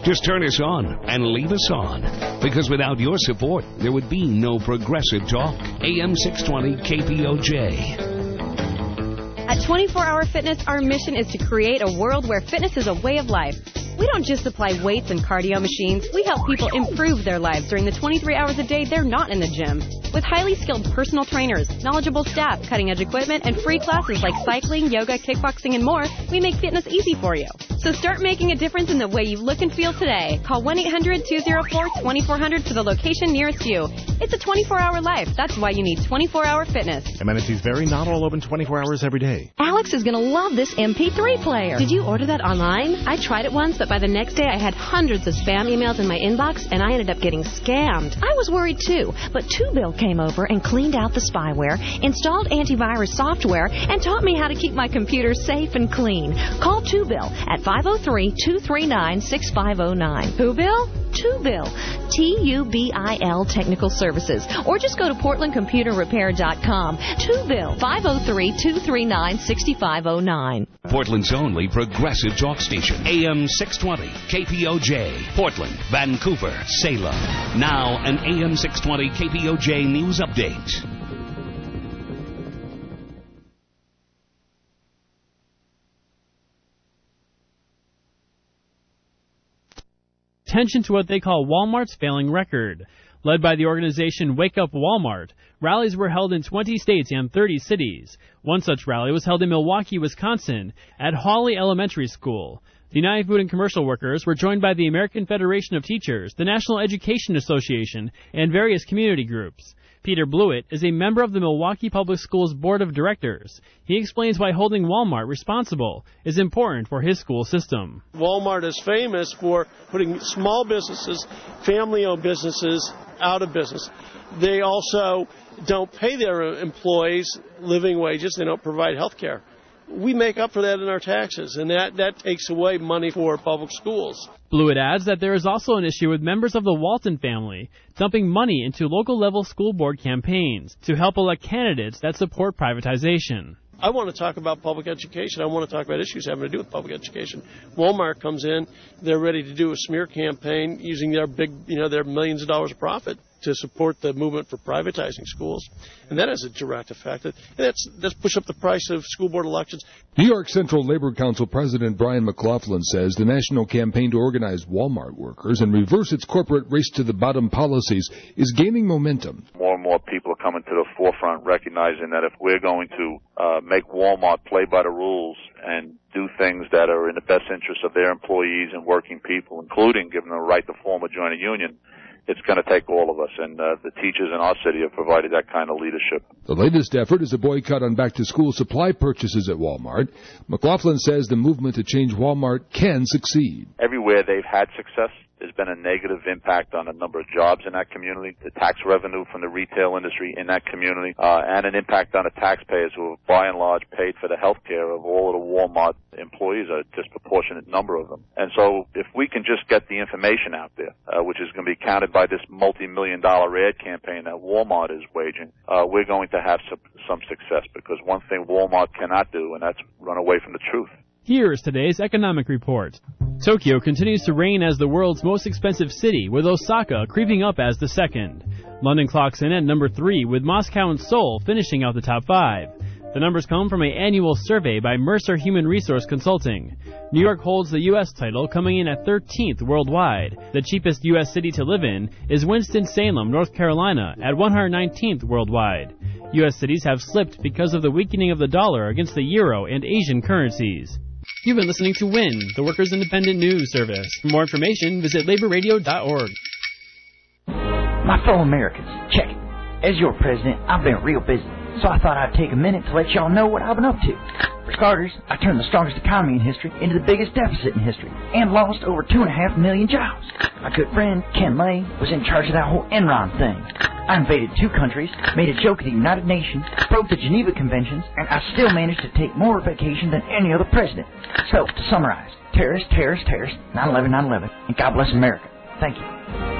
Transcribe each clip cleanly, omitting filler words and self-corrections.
Just turn us on and leave us on. Because without your support, there would be no Progressive Talk. AM 620 KPOJ. At 24-Hour Fitness, our mission is to create a world where fitness is a way of life. We don't just supply weights and cardio machines. We help people improve their lives during the 23 hours a day they're not in the gym. With highly skilled personal trainers, knowledgeable staff, cutting-edge equipment, and free classes like cycling, yoga, kickboxing, and more, we make fitness easy for you. So start making a difference in the way you look and feel today. Call 1-800-204-2400 for the location nearest you. It's a 24-hour life. That's why you need 24-Hour Fitness. Amenities vary, not all open 24 hours every day. Alex is going to love this MP3 player. Did you order that online? I tried it once, but by the next day I had hundreds of spam emails in my inbox, and I ended up getting scammed. I was worried too, but Two-Bill came over and cleaned out the spyware, installed antivirus software, and taught me how to keep my computer safe and clean. Call Two-Bill at 503-239-6509. Who Bill? Two-Bill. T-U-B-I-L Technical Services. Or just go to PortlandComputerRepair.com. Two-Bill. 503-239-6509. Portland's only Progressive Talk station. AM 620 KPOJ. Portland, Vancouver, Salem. Now an AM 620 KPOJ news update. Attention to what they call Walmart's failing record. Led by the organization Wake Up Walmart, rallies were held in 20 states and 30 cities. One such rally was held in Milwaukee, Wisconsin, at Hawley Elementary School. The United Food and Commercial Workers were joined by the American Federation of Teachers, the National Education Association, and various community groups. Peter Blewett is a member of the Milwaukee Public Schools Board of Directors. He explains why holding Walmart responsible is important for his school system. Walmart is famous for putting small businesses, family-owned businesses, out of business. They also don't pay their employees living wages. They don't provide health care. We make up for that in our taxes, and that takes away money for public schools. Blewett adds that there is also an issue with members of the Walton family dumping money into local-level school board campaigns to help elect candidates that support privatization. I want to talk about public education. I want to talk about issues having to do with public education. Walmart comes in, they're ready to do a smear campaign using their their millions of dollars of profit to support the movement for privatizing schools. And that has a direct effect. That's push up the price of school board elections. New York Central Labor Council President Brian McLaughlin says the national campaign to organize Walmart workers and reverse its corporate race-to-the-bottom policies is gaining momentum. More and more people are coming to the forefront recognizing that if we're going to make Walmart play by the rules and do things that are in the best interest of their employees and working people, including giving them the right to form or join a union, it's going to take all of us, and the teachers in our city have provided that kind of leadership. The latest effort is a boycott on back-to-school supply purchases at Walmart. McLaughlin says the movement to change Walmart can succeed. Everywhere they've had success, there's been a negative impact on a number of jobs in that community, the tax revenue from the retail industry in that community, and an impact on the taxpayers who have, by and large, paid for the health care of all of the Walmart employees, a disproportionate number of them. And so if we can just get the information out there, which is going to be counted by this multi-million-dollar ad campaign that Walmart is waging, we're going to have some success, because one thing Walmart cannot do, and that's run away from the truth. Here is today's economic report. Tokyo continues to reign as the world's most expensive city, with Osaka creeping up as the second. London clocks in at number 3, with Moscow and Seoul finishing out the top 5. The numbers come from an annual survey by Mercer Human Resource Consulting. New York holds the U.S. title, coming in at 13th worldwide. The cheapest U.S. city to live in is Winston-Salem, North Carolina, at 119th worldwide. U.S. cities have slipped because of the weakening of the dollar against the euro and Asian currencies. You've been listening to WIN, the Workers' Independent News Service. For more information, visit laborradio.org. My fellow Americans, check it. As your president, I've been real busy, so I thought I'd take a minute to let y'all know what I've been up to. For starters, I turned the strongest economy in history into the biggest deficit in history, and lost over 2.5 million jobs. My good friend, Ken Lay, was in charge of that whole Enron thing. I invaded 2 countries, made a joke at the United Nations, broke the Geneva Conventions, and I still managed to take more vacation than any other president. So, to summarize, terrorist, terrorist, terrorist, 9/11, 9/11, and God bless America. Thank you.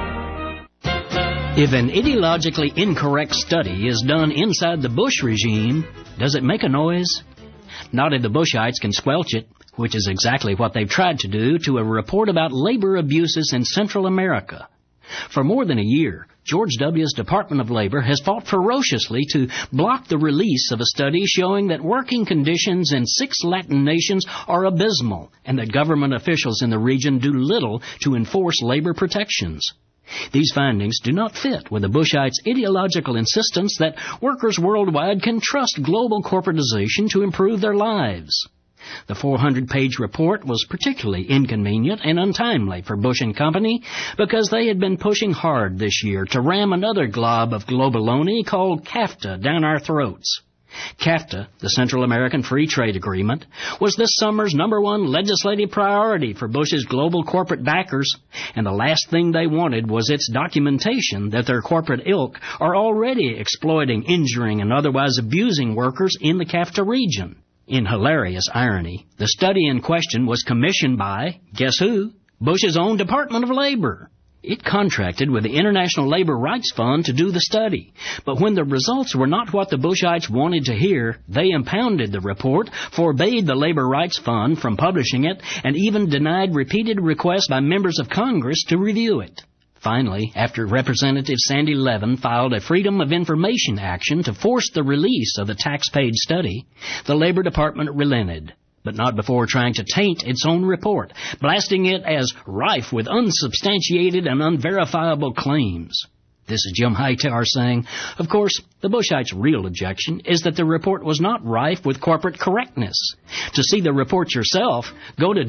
If an ideologically incorrect study is done inside the Bush regime, does it make a noise? Not if the Bushites can squelch it. which is exactly what they've tried to do, to a report about labor abuses in Central America. For more than a year, George W.'s Department of Labor has fought ferociously to block the release of a study showing that working conditions in 6 Latin nations are abysmal and that government officials in the region do little to enforce labor protections. These findings do not fit with the Bushites' ideological insistence that workers worldwide can trust global corporatization to improve their lives. The 400-page report was particularly inconvenient and untimely for Bush and Company because they had been pushing hard this year to ram another glob of globaloney called CAFTA down our throats. CAFTA, the Central American Free Trade Agreement, was this summer's #1 legislative priority for Bush's global corporate backers, and the last thing they wanted was its documentation that their corporate ilk are already exploiting, injuring, and otherwise abusing workers in the CAFTA region. In hilarious irony, the study in question was commissioned by, guess who? Bush's own Department of Labor. It contracted with the International Labor Rights Fund to do the study. But when the results were not what the Bushites wanted to hear, they impounded the report, forbade the Labor Rights Fund from publishing it, and even denied repeated requests by members of Congress to review it. Finally, after Representative Sandy Levin filed a Freedom of Information action to force the release of the tax-paid study, the Labor Department relented. But not before trying to taint its own report, blasting it as rife with unsubstantiated and unverifiable claims. This is Jim Hightower saying, of course, the Bushites' real objection is that the report was not rife with corporate correctness. To see the report yourself, go to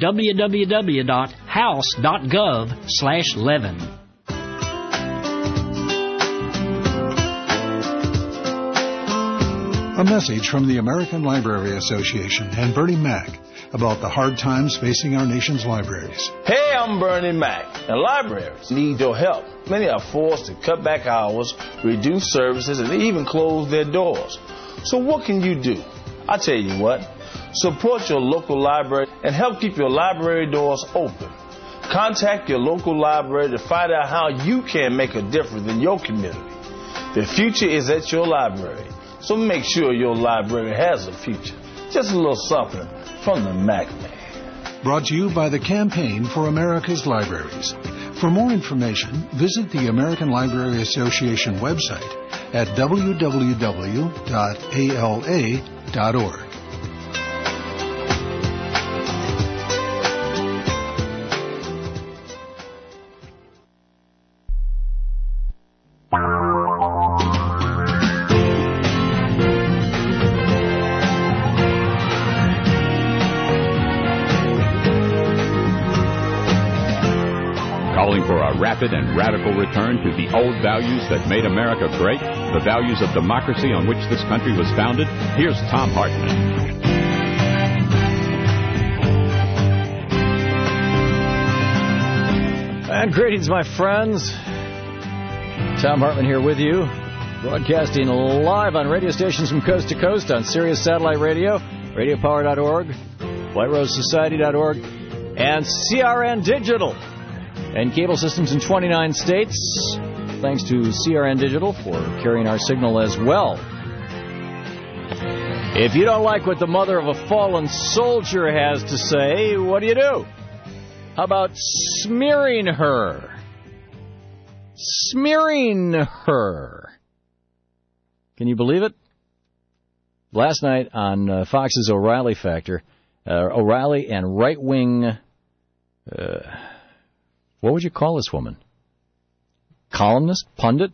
www.house.gov/Levin. A message from the American Library Association and Bernie Mac about the hard times facing our nation's libraries. Hey, I'm Bernie Mac, and libraries need your help. Many are forced to cut back hours, reduce services, and even close their doors. So what can you do? I tell you what, support your local library and help keep your library doors open. Contact your local library to find out how you can make a difference in your community. The future is at your library. So make sure your library has a future. Just a little something from the Mac Man. Brought to you by the Campaign for America's Libraries. For more information, visit the American Library Association website at www.ala.org. Rapid and radical return to the old values that made America great, the values of democracy on which this country was founded. Here's Thom Hartmann. And greetings, my friends. Thom Hartmann here with you, broadcasting live on radio stations from coast to coast on Sirius Satellite Radio, radiopower.org, whiteronesociety.org, and CRN Digital. And cable systems in 29 states. Thanks to CRN Digital for carrying our signal as well. If you don't like what the mother of a fallen soldier has to say, what do you do? How about smearing her? Smearing her. Can you believe it? Last night on Fox's O'Reilly Factor, O'Reilly and right-wing... what would you call this woman? Columnist? Pundit?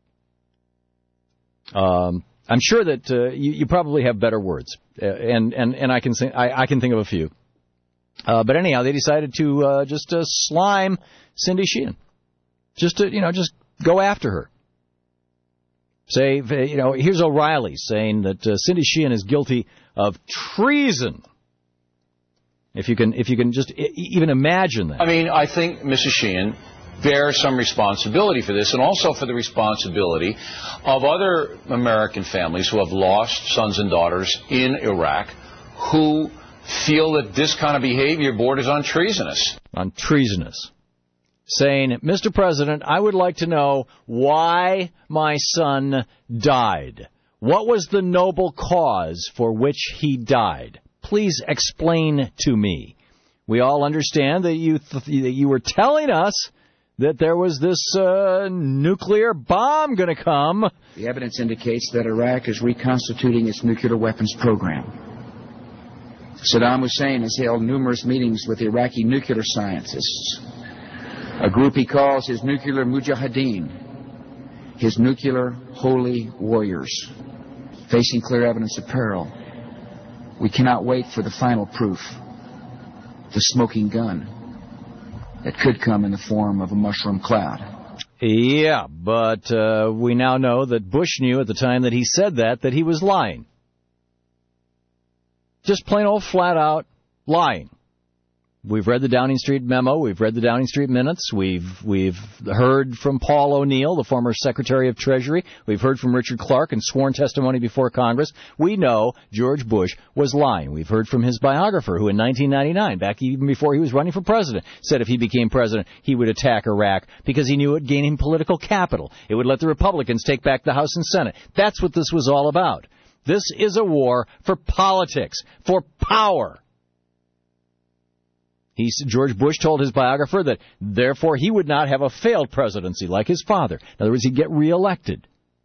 I'm sure that you probably have better words, and I can think of a few. But anyhow, they decided to just slime Cindy Sheehan, just go after her. Say, here's O'Reilly saying that Cindy Sheehan is guilty of treason. If you can just even imagine that. I mean, I think Mrs. Sheehan bears some responsibility for this, and also for the responsibility of other American families who have lost sons and daughters in Iraq who feel that this kind of behavior borders on treasonous. On treasonous. Saying, Mr. President, I would like to know why my son died. What was the noble cause for which he died? Please explain to me. We all understand that you were telling us that there was this nuclear bomb going to come. The evidence indicates that Iraq is reconstituting its nuclear weapons program. Saddam Hussein has held numerous meetings with Iraqi nuclear scientists, a group he calls his nuclear mujahideen, his nuclear holy warriors. Facing clear evidence of peril, we cannot wait for the final proof, the smoking gun that could come in the form of a mushroom cloud. Yeah, but we now know that Bush knew at the time that he said that he was lying. Just plain old flat out lying. We've read the Downing Street memo. We've read the Downing Street minutes. We've heard from Paul O'Neill, the former Secretary of Treasury. We've heard from Richard Clark in sworn testimony before Congress. We know George Bush was lying. We've heard from his biographer, who in 1999, back even before he was running for president, said if he became president, he would attack Iraq because he knew it would gain him political capital. It would let the Republicans take back the House and Senate. That's what this was all about. This is a war for politics, for power. George Bush told his biographer that, therefore, he would not have a failed presidency like his father. In other words, he'd get reelected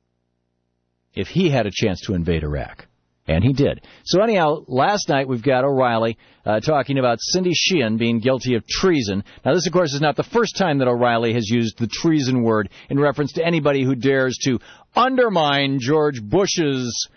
if he had a chance to invade Iraq. And he did. So anyhow, last night we've got O'Reilly talking about Cindy Sheehan being guilty of treason. Now, this, of course, is not the first time that O'Reilly has used the treason word in reference to anybody who dares to undermine George Bush's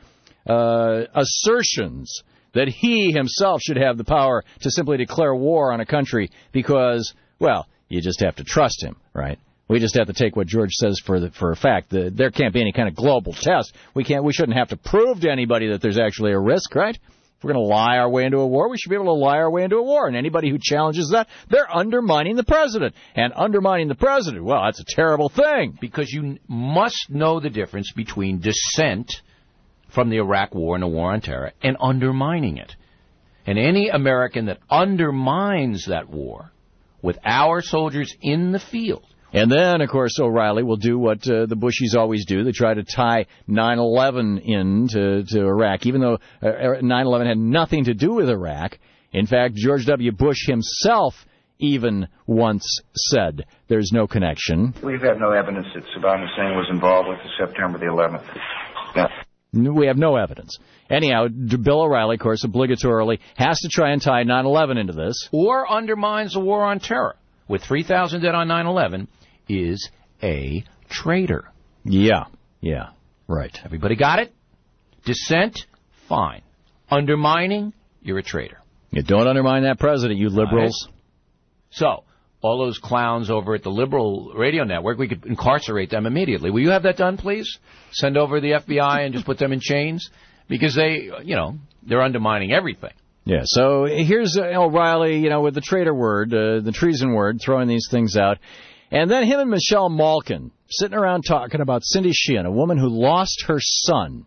assertions that he himself should have the power to simply declare war on a country because, well, you just have to trust him, right? We just have to take what George says for a fact. There can't be any kind of global test. We shouldn't have to prove to anybody that there's actually a risk, right? If we're going to lie our way into a war, we should be able to lie our way into a war. And anybody who challenges that, they're undermining the president. And undermining the president, well, that's a terrible thing. Because you must know the difference between dissent from the Iraq War and the War on Terror and undermining it. And any American that undermines that war with our soldiers in the field. And then, of course, O'Reilly will do what the Bushies always do. They try to tie 9/11 into Iraq, even though 9/11 had nothing to do with Iraq. In fact, George W. Bush himself even once said there's no connection. We've had no evidence that Saddam Hussein was involved with the September the 11th. Yeah. We have no evidence. Anyhow, Bill O'Reilly, of course, obligatorily has to try and tie 9/11 into this. Or undermines the War on Terror with 3,000 dead on 9/11 is a traitor. Yeah, right. Everybody got it? Dissent, fine. Undermining, you're a traitor. You don't undermine that president, you liberals. Right. So, all those clowns over at the liberal radio network, we could incarcerate them immediately. Will you have that done, please? Send over the FBI and just put them in chains? Because they're undermining everything. Yeah, so here's O'Reilly, with the traitor word, the treason word, throwing these things out. And then him and Michelle Malkin sitting around talking about Cindy Sheehan, a woman who lost her son,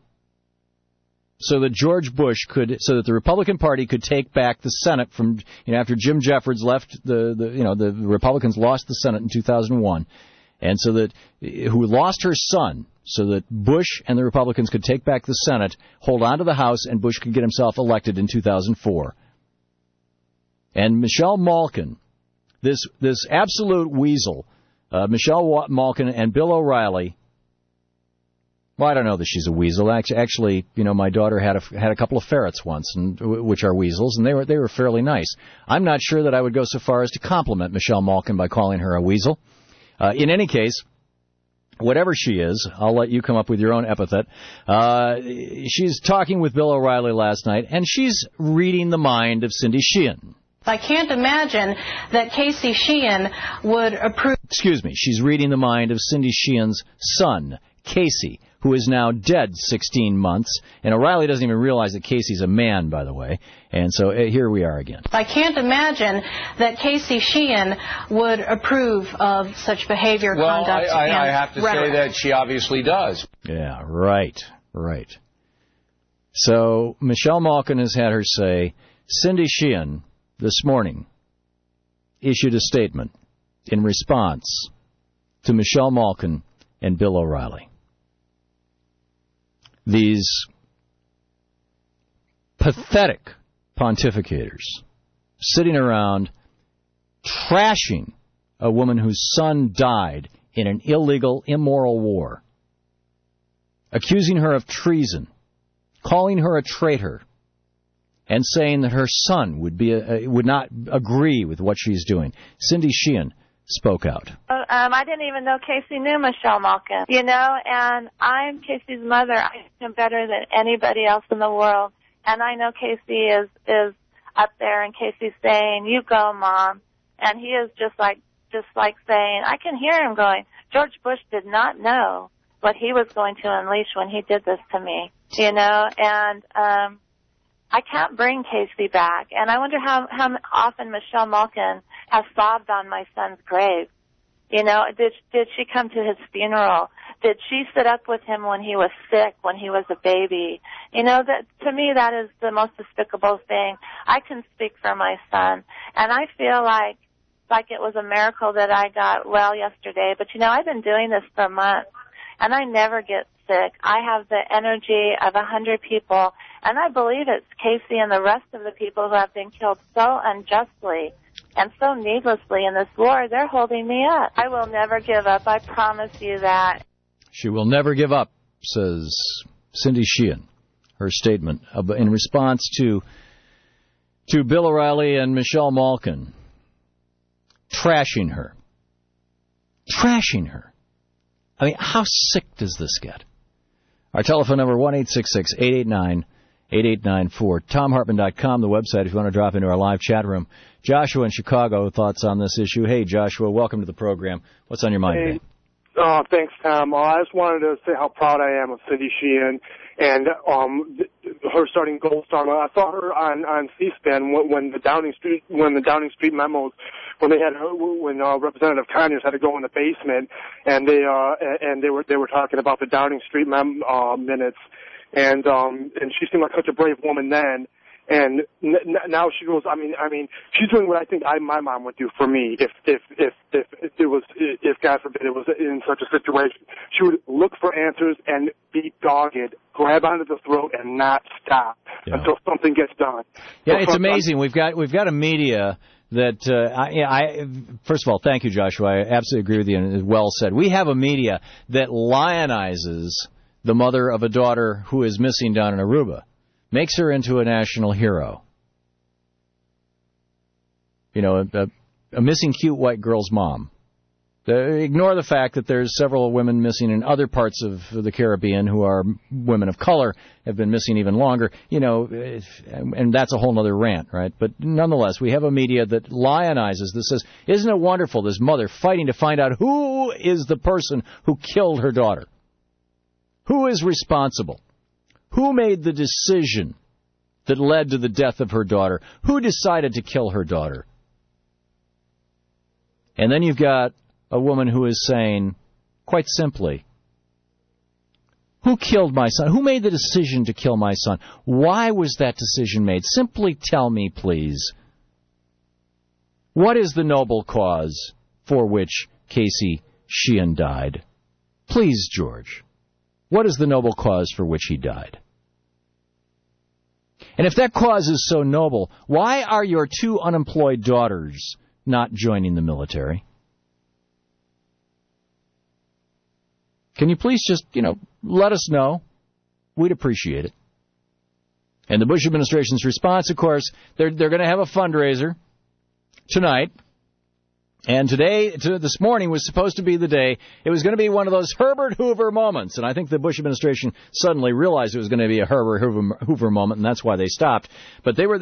so that the Republican Party could take back the Senate from, after Jim Jeffords left, the Republicans lost the Senate in 2001, and so that, who lost her son, so that Bush and the Republicans could take back the Senate, hold on to the House, and Bush could get himself elected in 2004. And Michelle Malkin, this absolute weasel, Michelle Malkin and Bill O'Reilly. Well, I don't know that she's a weasel. Actually, my daughter had a couple of ferrets once, which are weasels, and they were fairly nice. I'm not sure that I would go so far as to compliment Michelle Malkin by calling her a weasel. In any case, whatever she is, I'll let you come up with your own epithet. She's talking with Bill O'Reilly last night, and she's reading the mind of Cindy Sheehan. I can't imagine that Casey Sheehan would approve. Excuse me, she's reading the mind of Cindy Sheehan's son, Casey, who is now dead 16 months. And O'Reilly doesn't even realize that Casey's a man, by the way. And so here we are again. I can't imagine that Casey Sheehan would approve of such behavior, conduct, and I have to rhetoric. say that she obviously does. Yeah, right. So Michelle Malkin has had her say. Cindy Sheehan, this morning, issued a statement in response to Michelle Malkin and Bill O'Reilly. These pathetic pontificators sitting around trashing a woman whose son died in an illegal, immoral war, accusing her of treason, calling her a traitor, and saying that her son would not agree with what she's doing. Cindy Sheehan spoke out. I didn't even know Casey knew Michelle Malkin, and I'm Casey's mother. I know him better than anybody else in the world, and I know Casey is up there, and Casey's saying, "You go, Mom," and he is just like saying, I can hear him going, George Bush did not know what he was going to unleash when he did this to me, and I can't bring Casey back, and I wonder how often Michelle Malkin has sobbed on my son's grave. Did she come to his funeral? Did she sit up with him when he was sick, when he was a baby? That to me, that is the most despicable thing. I can speak for my son, and I feel like it was a miracle that I got well yesterday. But I've been doing this for months, and I never get sick. I have the energy of 100 people, and I believe it's Casey and the rest of the people who have been killed so unjustly and so needlessly in this war. They're holding me up. I will never give up. I promise you that. She will never give up, says Cindy Sheehan. Her statement in response to Bill O'Reilly and Michelle Malkin trashing her. I mean, how sick does this get? Our telephone number, 1-866-889-8894. TomHartman.com, the website, if you want to drop into our live chat room. Joshua in Chicago, thoughts on this issue. Hey, Joshua, welcome to the program. What's on your mind today? Thanks, Tom. I just wanted to say how proud I am of Cindy Sheehan and her starting Gold Star. I saw her on C-SPAN when the Downing Street memos, when Representative Conyers had to go in the basement, and they were talking about the Downing Street minutes, and she seemed like such a brave woman then. And now she goes. I mean, she's doing what I think my mom would do for me if God forbid it was in such a situation. She would look for answers and be dogged, grab onto the throat, and not stop until something gets done. Yeah, it's amazing. We've got a media that first of all, thank you, Joshua. I absolutely agree with you, and it's well said. We have a media that lionizes the mother of a daughter who is missing down in Aruba. Makes her into a national hero. A missing cute white girl's mom. Ignore the fact that there's several women missing in other parts of the Caribbean who are women of color, have been missing even longer, and that's a whole other rant, right? But nonetheless, we have a media that lionizes this, says, isn't it wonderful, this mother fighting to find out who is the person who killed her daughter? Who is responsible? Who made the decision that led to the death of her daughter? Who decided to kill her daughter? And then you've got a woman who is saying, quite simply, who killed my son? Who made the decision to kill my son? Why was that decision made? Simply tell me, please. What is the noble cause for which Casey Sheehan died? Please, George. What is the noble cause for which he died? And if that cause is so noble, why are your two unemployed daughters not joining the military? Can you please just, let us know? We'd appreciate it. And the Bush administration's response, of course, they're going to have a fundraiser tonight. And this morning was supposed to be the day. It was going to be one of those Herbert Hoover moments. And I think the Bush administration suddenly realized it was going to be a Herbert Hoover moment, and that's why they stopped. But the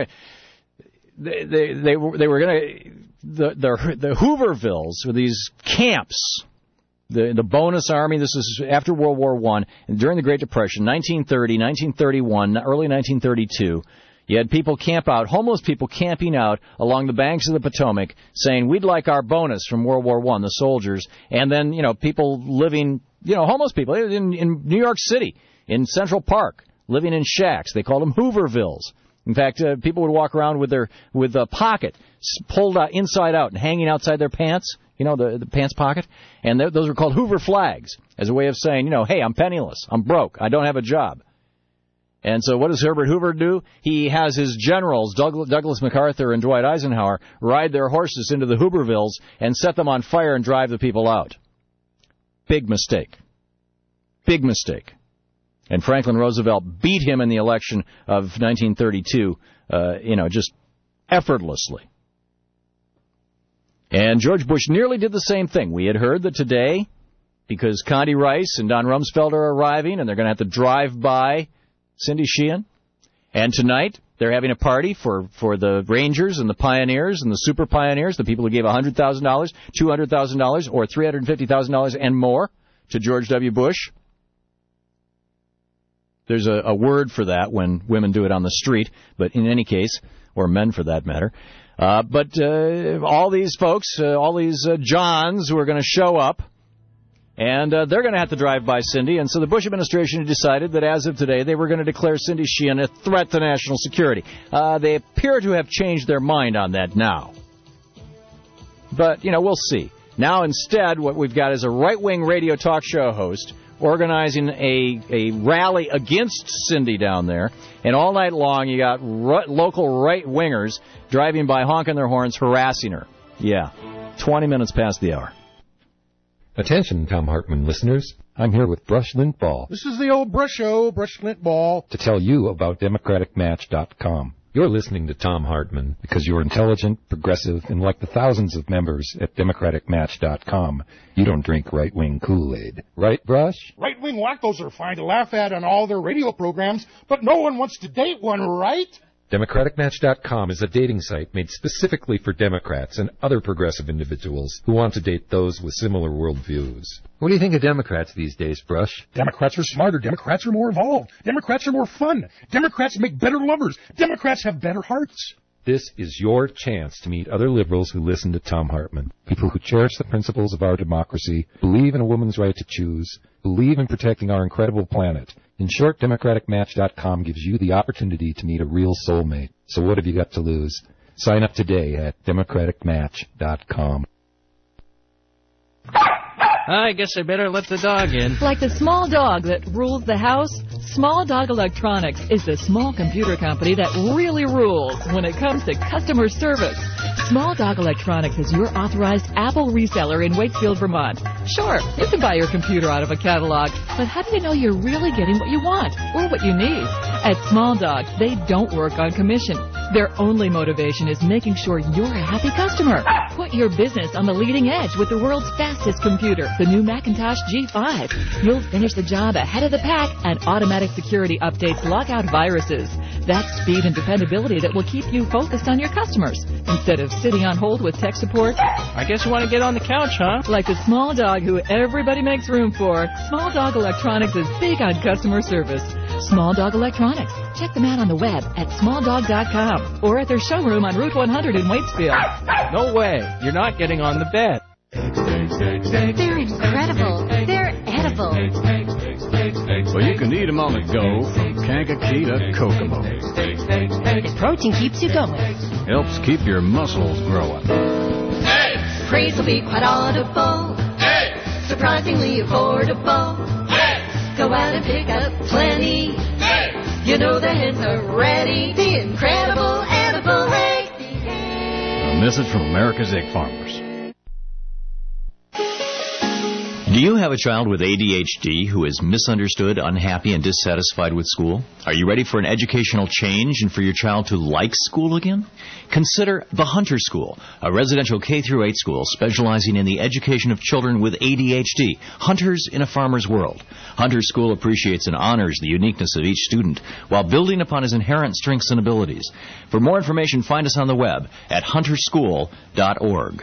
Hoovervilles were these camps. The bonus army, this is after World War I, and during the Great Depression, 1930, 1931, early 1932, you had people homeless people camping out along the banks of the Potomac saying, we'd like our bonus from World War I, the soldiers. And then, people living, homeless people in New York City, in Central Park, living in shacks. They called them Hoovervilles. In fact, people would walk around with a pocket pulled inside out and hanging outside their pants, the pants pocket. And those were called Hoover flags as a way of saying, hey, I'm penniless, I'm broke, I don't have a job. And so what does Herbert Hoover do? He has his generals, Douglas MacArthur and Dwight Eisenhower, ride their horses into the Hoovervilles and set them on fire and drive the people out. Big mistake. Big mistake. And Franklin Roosevelt beat him in the election of 1932, just effortlessly. And George Bush nearly did the same thing. We had heard that today, because Condi Rice and Don Rumsfeld are arriving, and they're going to have to drive by Cindy Sheehan. And tonight, they're having a party for the Rangers and the Pioneers and the Super Pioneers, the people who gave $100,000, $200,000, or $350,000 and more to George W. Bush. There's a word for that when women do it on the street, but in any case, or men for that matter. But all these folks, all these Johns who are going to show up, and they're going to have to drive by Cindy. And so the Bush administration decided that as of today, they were going to declare Cindy Sheehan a threat to national security. They appear to have changed their mind on that now. But, we'll see. Now, instead, what we've got is a right-wing radio talk show host organizing a rally against Cindy down there. And all night long, you got local right-wingers driving by, honking their horns, harassing her. Yeah, 20 minutes past the hour. Attention, Thom Hartmann listeners. I'm here with Brush Lint Ball. This is the old Brush Show, Brush Lint Ball. To tell you about DemocraticMatch.com. You're listening to Thom Hartmann because you're intelligent, progressive, and like the thousands of members at DemocraticMatch.com, you don't drink right-wing Kool-Aid. Right, Brush? Right-wing wackos are fine to laugh at on all their radio programs, but no one wants to date one, right? DemocraticMatch.com is a dating site made specifically for Democrats and other progressive individuals who want to date those with similar worldviews. What do you think of Democrats these days, Brush? Democrats are smarter. Democrats are more evolved. Democrats are more fun. Democrats make better lovers. Democrats have better hearts. This is your chance to meet other liberals who listen to Thom Hartmann, people who cherish the principles of our democracy, believe in a woman's right to choose, believe in protecting our incredible planet. In short, DemocraticMatch.com gives you the opportunity to meet a real soulmate. So what have you got to lose? Sign up today at DemocraticMatch.com. I guess I better let the dog in. Like the small dog that rules the house, Small Dog Electronics is the small computer company that really rules when it comes to customer service. Small Dog Electronics is your authorized Apple reseller in Wakefield, Vermont. Sure, you can buy your computer out of a catalog, but how do you know you're really getting what you want or what you need? At Small Dog, they don't work on commission. Their only motivation is making sure you're a happy customer. Put your business on the leading edge with the world's fastest computer, the new Macintosh G5. You'll finish the job ahead of the pack, and automatic security updates lock out viruses. That's speed and dependability that will keep you focused on your customers instead of sitting on hold with tech support. I guess you want to get on the couch, huh? Like the small dog who everybody makes room for, Small Dog Electronics is big on customer service. Small Dog Electronics. Check them out on the web at smalldog.com or at their showroom on Route 100 in Waitsfield. No way. You're not getting on the bed. They're incredible. They're edible. Well, you can eat them on the go from Kankakee to Kokomo. The protein keeps you going. Helps keep your muscles growing. Hey! Praise will be quite audible. Hey! Surprisingly affordable. Hey! Go out and pick up plenty. Hey! You know the hens are ready. The incredible edible egg. A message from America's Egg Farmers. Do you have a child with ADHD who is misunderstood, unhappy, and dissatisfied with school? Are you ready for an educational change and for your child to like school again? Consider the Hunter School, a residential K-8 school specializing in the education of children with ADHD. Hunters in a farmer's world. Hunter School appreciates and honors the uniqueness of each student while building upon his inherent strengths and abilities. For more information, find us on the web at hunterschool.org.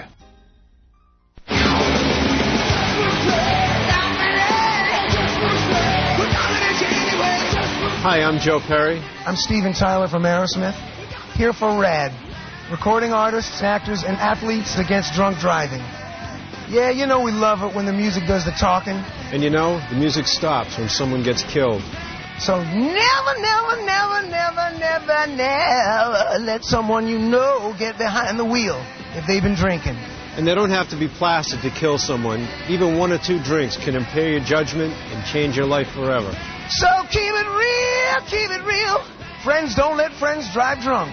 Hi, I'm Joe Perry. I'm Steven Tyler from Aerosmith, here for RAD, recording artists, actors, and athletes against drunk driving. Yeah, you know we love it when the music does the talking. And you know, the music stops when someone gets killed. So never, never, never, never, never, never let someone you know get behind the wheel if they've been drinking. And they don't have to be plastic to kill someone. Even 1 or 2 drinks can impair your judgment and change your life forever. So keep it real, keep it real. Friends don't let friends drive drunk.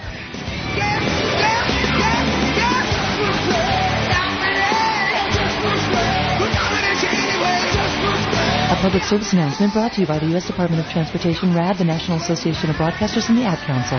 A public service announcement brought to you by the U.S. Department of Transportation, RAD, the National Association of Broadcasters, and the Ad Council.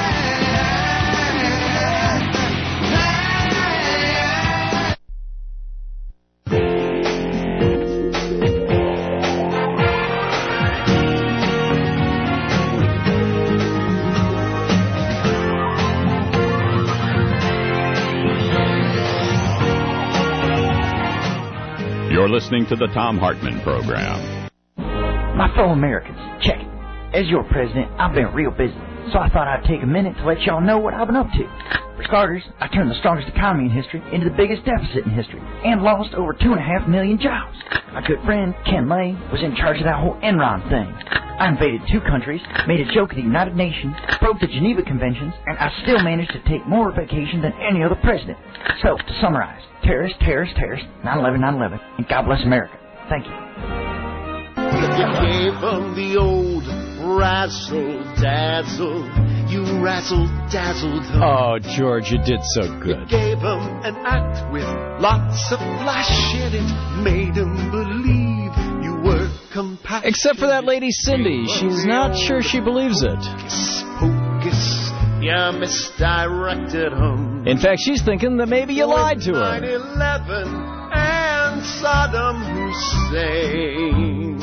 You're listening to the Thom Hartmann Program. My fellow Americans, check it. As your president, I've been real busy, so I thought I'd take a minute to let y'all know what I've been up to. For starters, I turned the strongest economy in history into the biggest deficit in history, and lost over 2.5 million jobs. My good friend, Ken Lay, was in charge of that whole Enron thing. I invaded 2 countries, made a joke at the United Nations, broke the Geneva Conventions, and I still managed to take more vacation than any other president. So, to summarize, terrorist, terrorist, terrorist, 9/11, 9/11, and God bless America. Thank you. You gave them the old razzle-dazzle. You razzle-dazzled them. Oh, George, you did so good. You gave them an act with lots of flash in it. Made them believe you were compassionate. Except for that lady Cindy. She's not sure she believes it. Hocus, you misdirected them. In fact, she's thinking that maybe you lied to her. 9/11 and Saddam Hussein.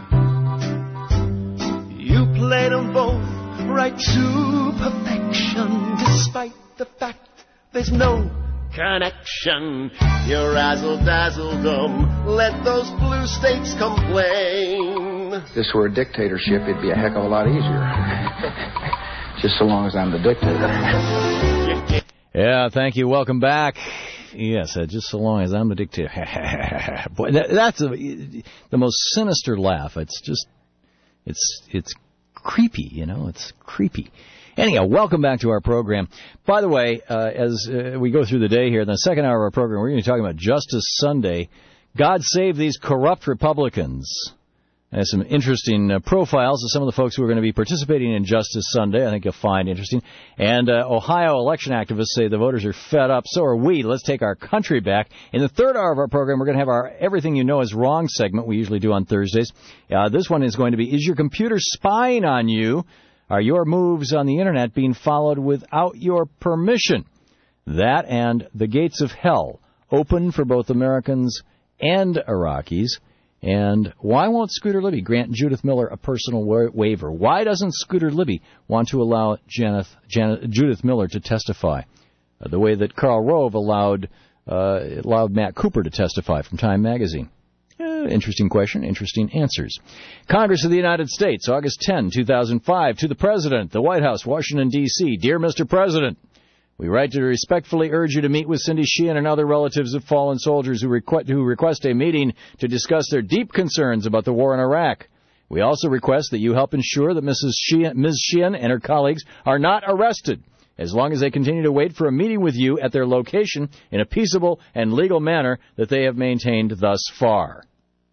You played them both right to perfection, despite the fact there's no connection. You razzle-dazzled them, let those blue states complain. If this were a dictatorship, it'd be a heck of a lot easier. Just so long as I'm the dictator. Yeah, thank you. Welcome back. Yes, just so long as I'm the dictator. Boy, that's the most sinister laugh. It's just, it's creepy, you know. It's creepy. Anyhow, welcome back to our program. By the way, as we go through the day here, in the second hour of our program, we're going to be talking about Justice Sunday. God save these corrupt Republicans. There's some interesting profiles of some of the folks who are going to be participating in Justice Sunday. I think you'll find interesting. And Ohio election activists say the voters are fed up. So are we. Let's take our country back. In the third hour of our program, we're going to have our Everything You Know Is Wrong segment we usually do on Thursdays. This one is going to be, is your computer spying on you? Are your moves on the Internet being followed without your permission? That and the gates of hell open for both Americans and Iraqis. And why won't Scooter Libby grant Judith Miller a personal waiver? Why doesn't Scooter Libby want to allow Judith Miller to testify the way that Karl Rove allowed Matt Cooper to testify from Time Magazine? Interesting question, interesting answers. Congress of the United States, August 10, 2005, to the President, the White House, Washington, D.C. Dear Mr. President, we write to respectfully urge you to meet with Cindy Sheehan and other relatives of fallen soldiers who request a meeting to discuss their deep concerns about the war in Iraq. We also request that you help ensure that Ms. Sheehan and her colleagues are not arrested as long as they continue to wait for a meeting with you at their location in a peaceable and legal manner that they have maintained thus far.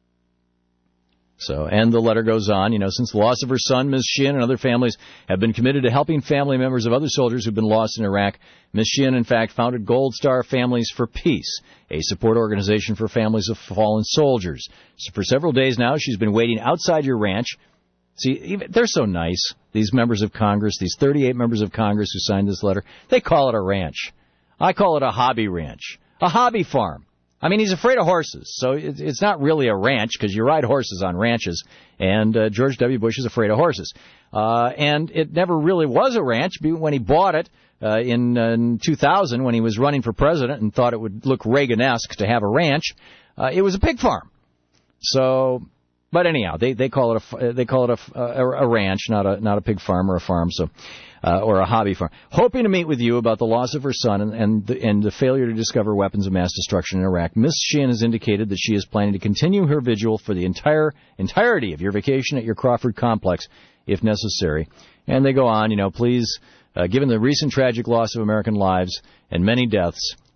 So, and the letter goes on, since the loss of her son, Ms. Sheehan and other families have been committed to helping family members of other soldiers who've been lost in Iraq. Ms. Sheehan, in fact, founded Gold Star Families for Peace, a support organization for families of fallen soldiers. So for several days now, she's been waiting outside your ranch. See, they're so nice, these members of Congress, these 38 members of Congress who signed this letter. They call it a ranch. I call it a hobby ranch, a hobby farm. I mean, he's afraid of horses, so it's not really a ranch because you ride horses on ranches, and George W. Bush is afraid of horses. And it never really was a ranch when he bought it in 2000 when he was running for president and thought it would look Reagan-esque to have a ranch. It was a pig farm. So, but anyhow, they call it a ranch, not a pig farm or a farm. So. Or a hobby farm. Hoping to meet with you about the loss of her son and the failure to discover weapons of mass destruction in Iraq. Ms. Sheehan has indicated that she is planning to continue her vigil for the entirety of your vacation at your Crawford complex, if necessary. And they go on, please, given the recent tragic loss of American lives and many deaths,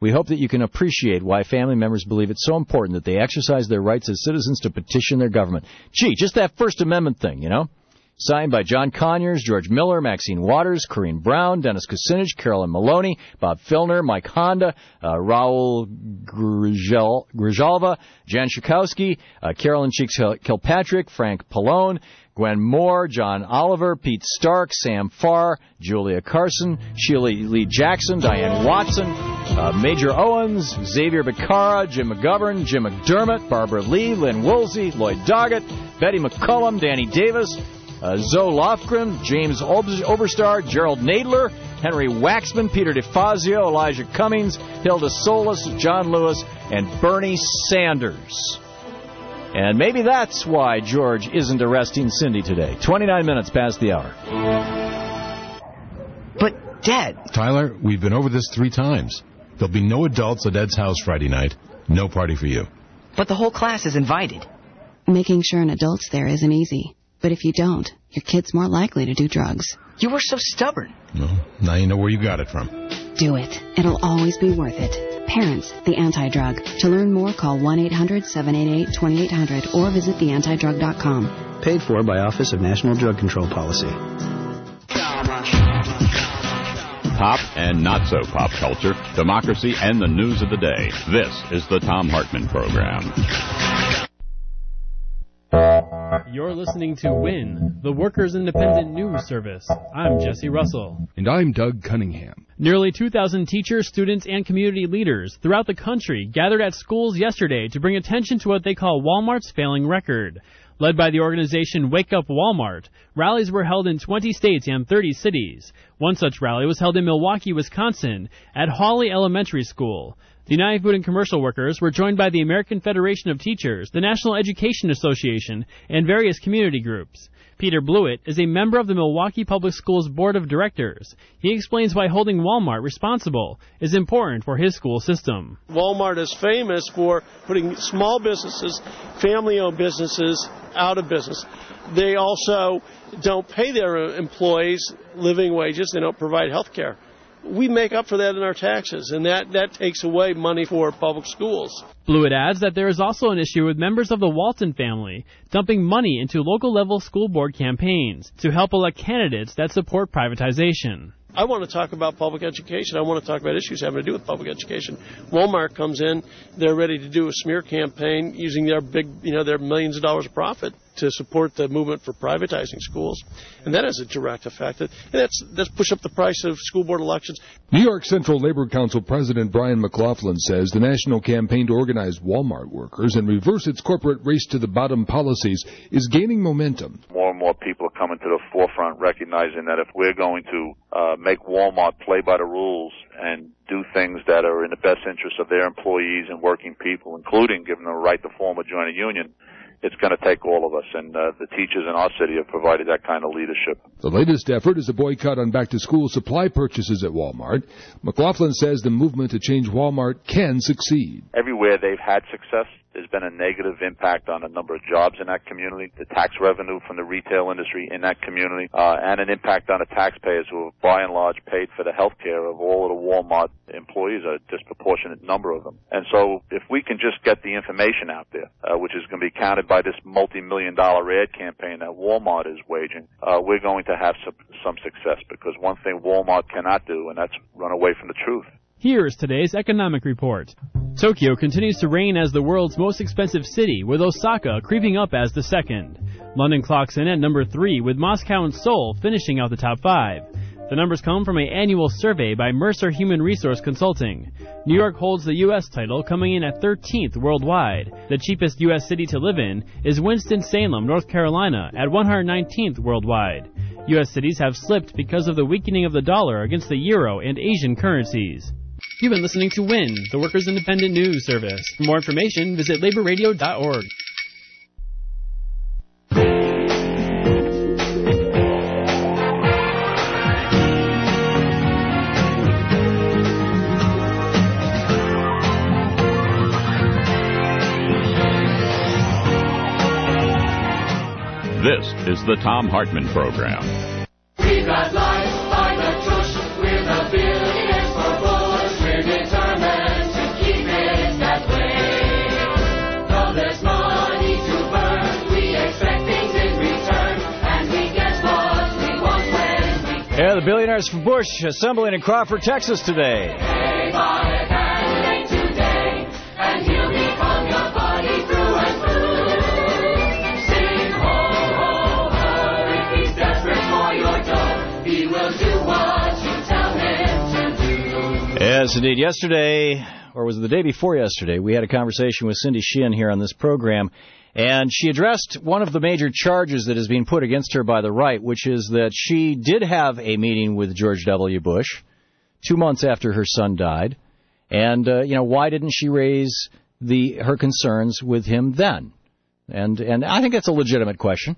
We hope that you can appreciate why family members believe it's so important that they exercise their rights as citizens to petition their government. Gee, just that First Amendment thing, you know? Signed by John Conyers, George Miller, Maxine Waters, Corrine Brown, Dennis Kucinich, Carolyn Maloney, Bob Filner, Mike Honda, Raul Grijalva, Jan Schukowski, Carolyn Cheeks Kilpatrick, Frank Pallone, Gwen Moore, John Oliver, Pete Stark, Sam Farr, Julia Carson, Sheila Lee Jackson, Diane Watson, Major Owens, Xavier Becerra, Jim McGovern, Jim McDermott, Barbara Lee, Lynn Woolsey, Lloyd Doggett, Betty McCullum, Danny Davis, Zoe Lofgren, James Oberstar, Gerald Nadler, Henry Waxman, Peter DeFazio, Elijah Cummings, Hilda Solis, John Lewis, and Bernie Sanders. And maybe that's why George isn't arresting Cindy today. 29 minutes past the hour. But, Dad... Tyler, we've been over this 3 times. There'll be no adults at Ed's house Friday night. No party for you. But the whole class is invited. Making sure an adult's there isn't easy. But if you don't, your kid's more likely to do drugs. You were so stubborn. Well, now you know where you got it from. Do it. It'll always be worth it. Parents, the Anti-Drug. To learn more, call 1-800-788-2800 or visit theantidrug.com. Paid for by Office of National Drug Control Policy. Pop and not so pop culture, democracy, and the news of the day. This is the Thom Hartmann Program. You're listening to WIN, the Workers' Independent News Service. I'm Jesse Russell. And I'm Doug Cunningham. Nearly 2,000 teachers, students, and community leaders throughout the country gathered at schools yesterday to bring attention to what they call Walmart's failing record. Led by the organization Wake Up Walmart, rallies were held in 20 states and 30 cities. One such rally was held in Milwaukee, Wisconsin, at Hawley Elementary School. The United Food and Commercial Workers were joined by the American Federation of Teachers, the National Education Association, and various community groups. Peter Blewett is a member of the Milwaukee Public Schools Board of Directors. He explains why holding Walmart responsible is important for his school system. Walmart is famous for putting small businesses, family-owned businesses, out of business. They also don't pay their employees living wages. They don't provide health care. We make up for that in our taxes, and that takes away money for public schools. Blewett adds that there is also an issue with members of the Walton family dumping money into local-level school board campaigns to help elect candidates that support privatization. I want to talk about public education. I want to talk about issues having to do with public education. Walmart comes in, they're ready to do a smear campaign using their their millions of dollars of profit to support the movement for privatizing schools. And that has a direct effect. And that's push up the price of school board elections. New York Central Labor Council President Brian McLaughlin says the national campaign to organize Walmart workers and reverse its corporate race-to-the-bottom policies is gaining momentum. More and more people are coming to the forefront recognizing that if we're going to make Walmart play by the rules and do things that are in the best interest of their employees and working people, including giving them a right to form or join a union, it's going to take all of us, and the teachers in our city have provided that kind of leadership. The latest effort is a boycott on back-to-school supply purchases at Walmart. McLaughlin says the movement to change Walmart can succeed. Everywhere they've had success, there's been a negative impact on a number of jobs in that community, the tax revenue from the retail industry in that community, and an impact on the taxpayers who have, by and large, paid for the health care of all of the Walmart employees, a disproportionate number of them. And so if we can just get the information out there, which is going to be counted by this multi-million-dollar ad campaign that Walmart is waging, we're going to have some success, because one thing Walmart cannot do, and that's run away from the truth. Here is today's economic report. Tokyo continues to reign as the world's most expensive city, with Osaka creeping up as the second. London clocks in at number 3, with Moscow and Seoul finishing out the top 5. The numbers come from an annual survey by Mercer Human Resource Consulting. New York holds the U.S. title, coming in at 13th worldwide. The cheapest U.S. city to live in is Winston-Salem, North Carolina, at 119th worldwide. U.S. cities have slipped because of the weakening of the dollar against the euro and Asian currencies. You've been listening to WIN, the Workers' Independent News Service. For more information, visit laborradio.org. This is the Thom Hartmann Program. We got life by the tush. We're the billionaires for Bush. We're determined Billionaires for Bush assembling in Crawford, Texas today. Yes, indeed. Yesterday, or was it the day before yesterday, we had a conversation with Cindy Sheehan here on this program, and she addressed one of the major charges that is being put against her by the right, which is that she did have a meeting with George W. Bush 2 months after her son died, and, why didn't she raise her concerns with him then? And I think that's a legitimate question.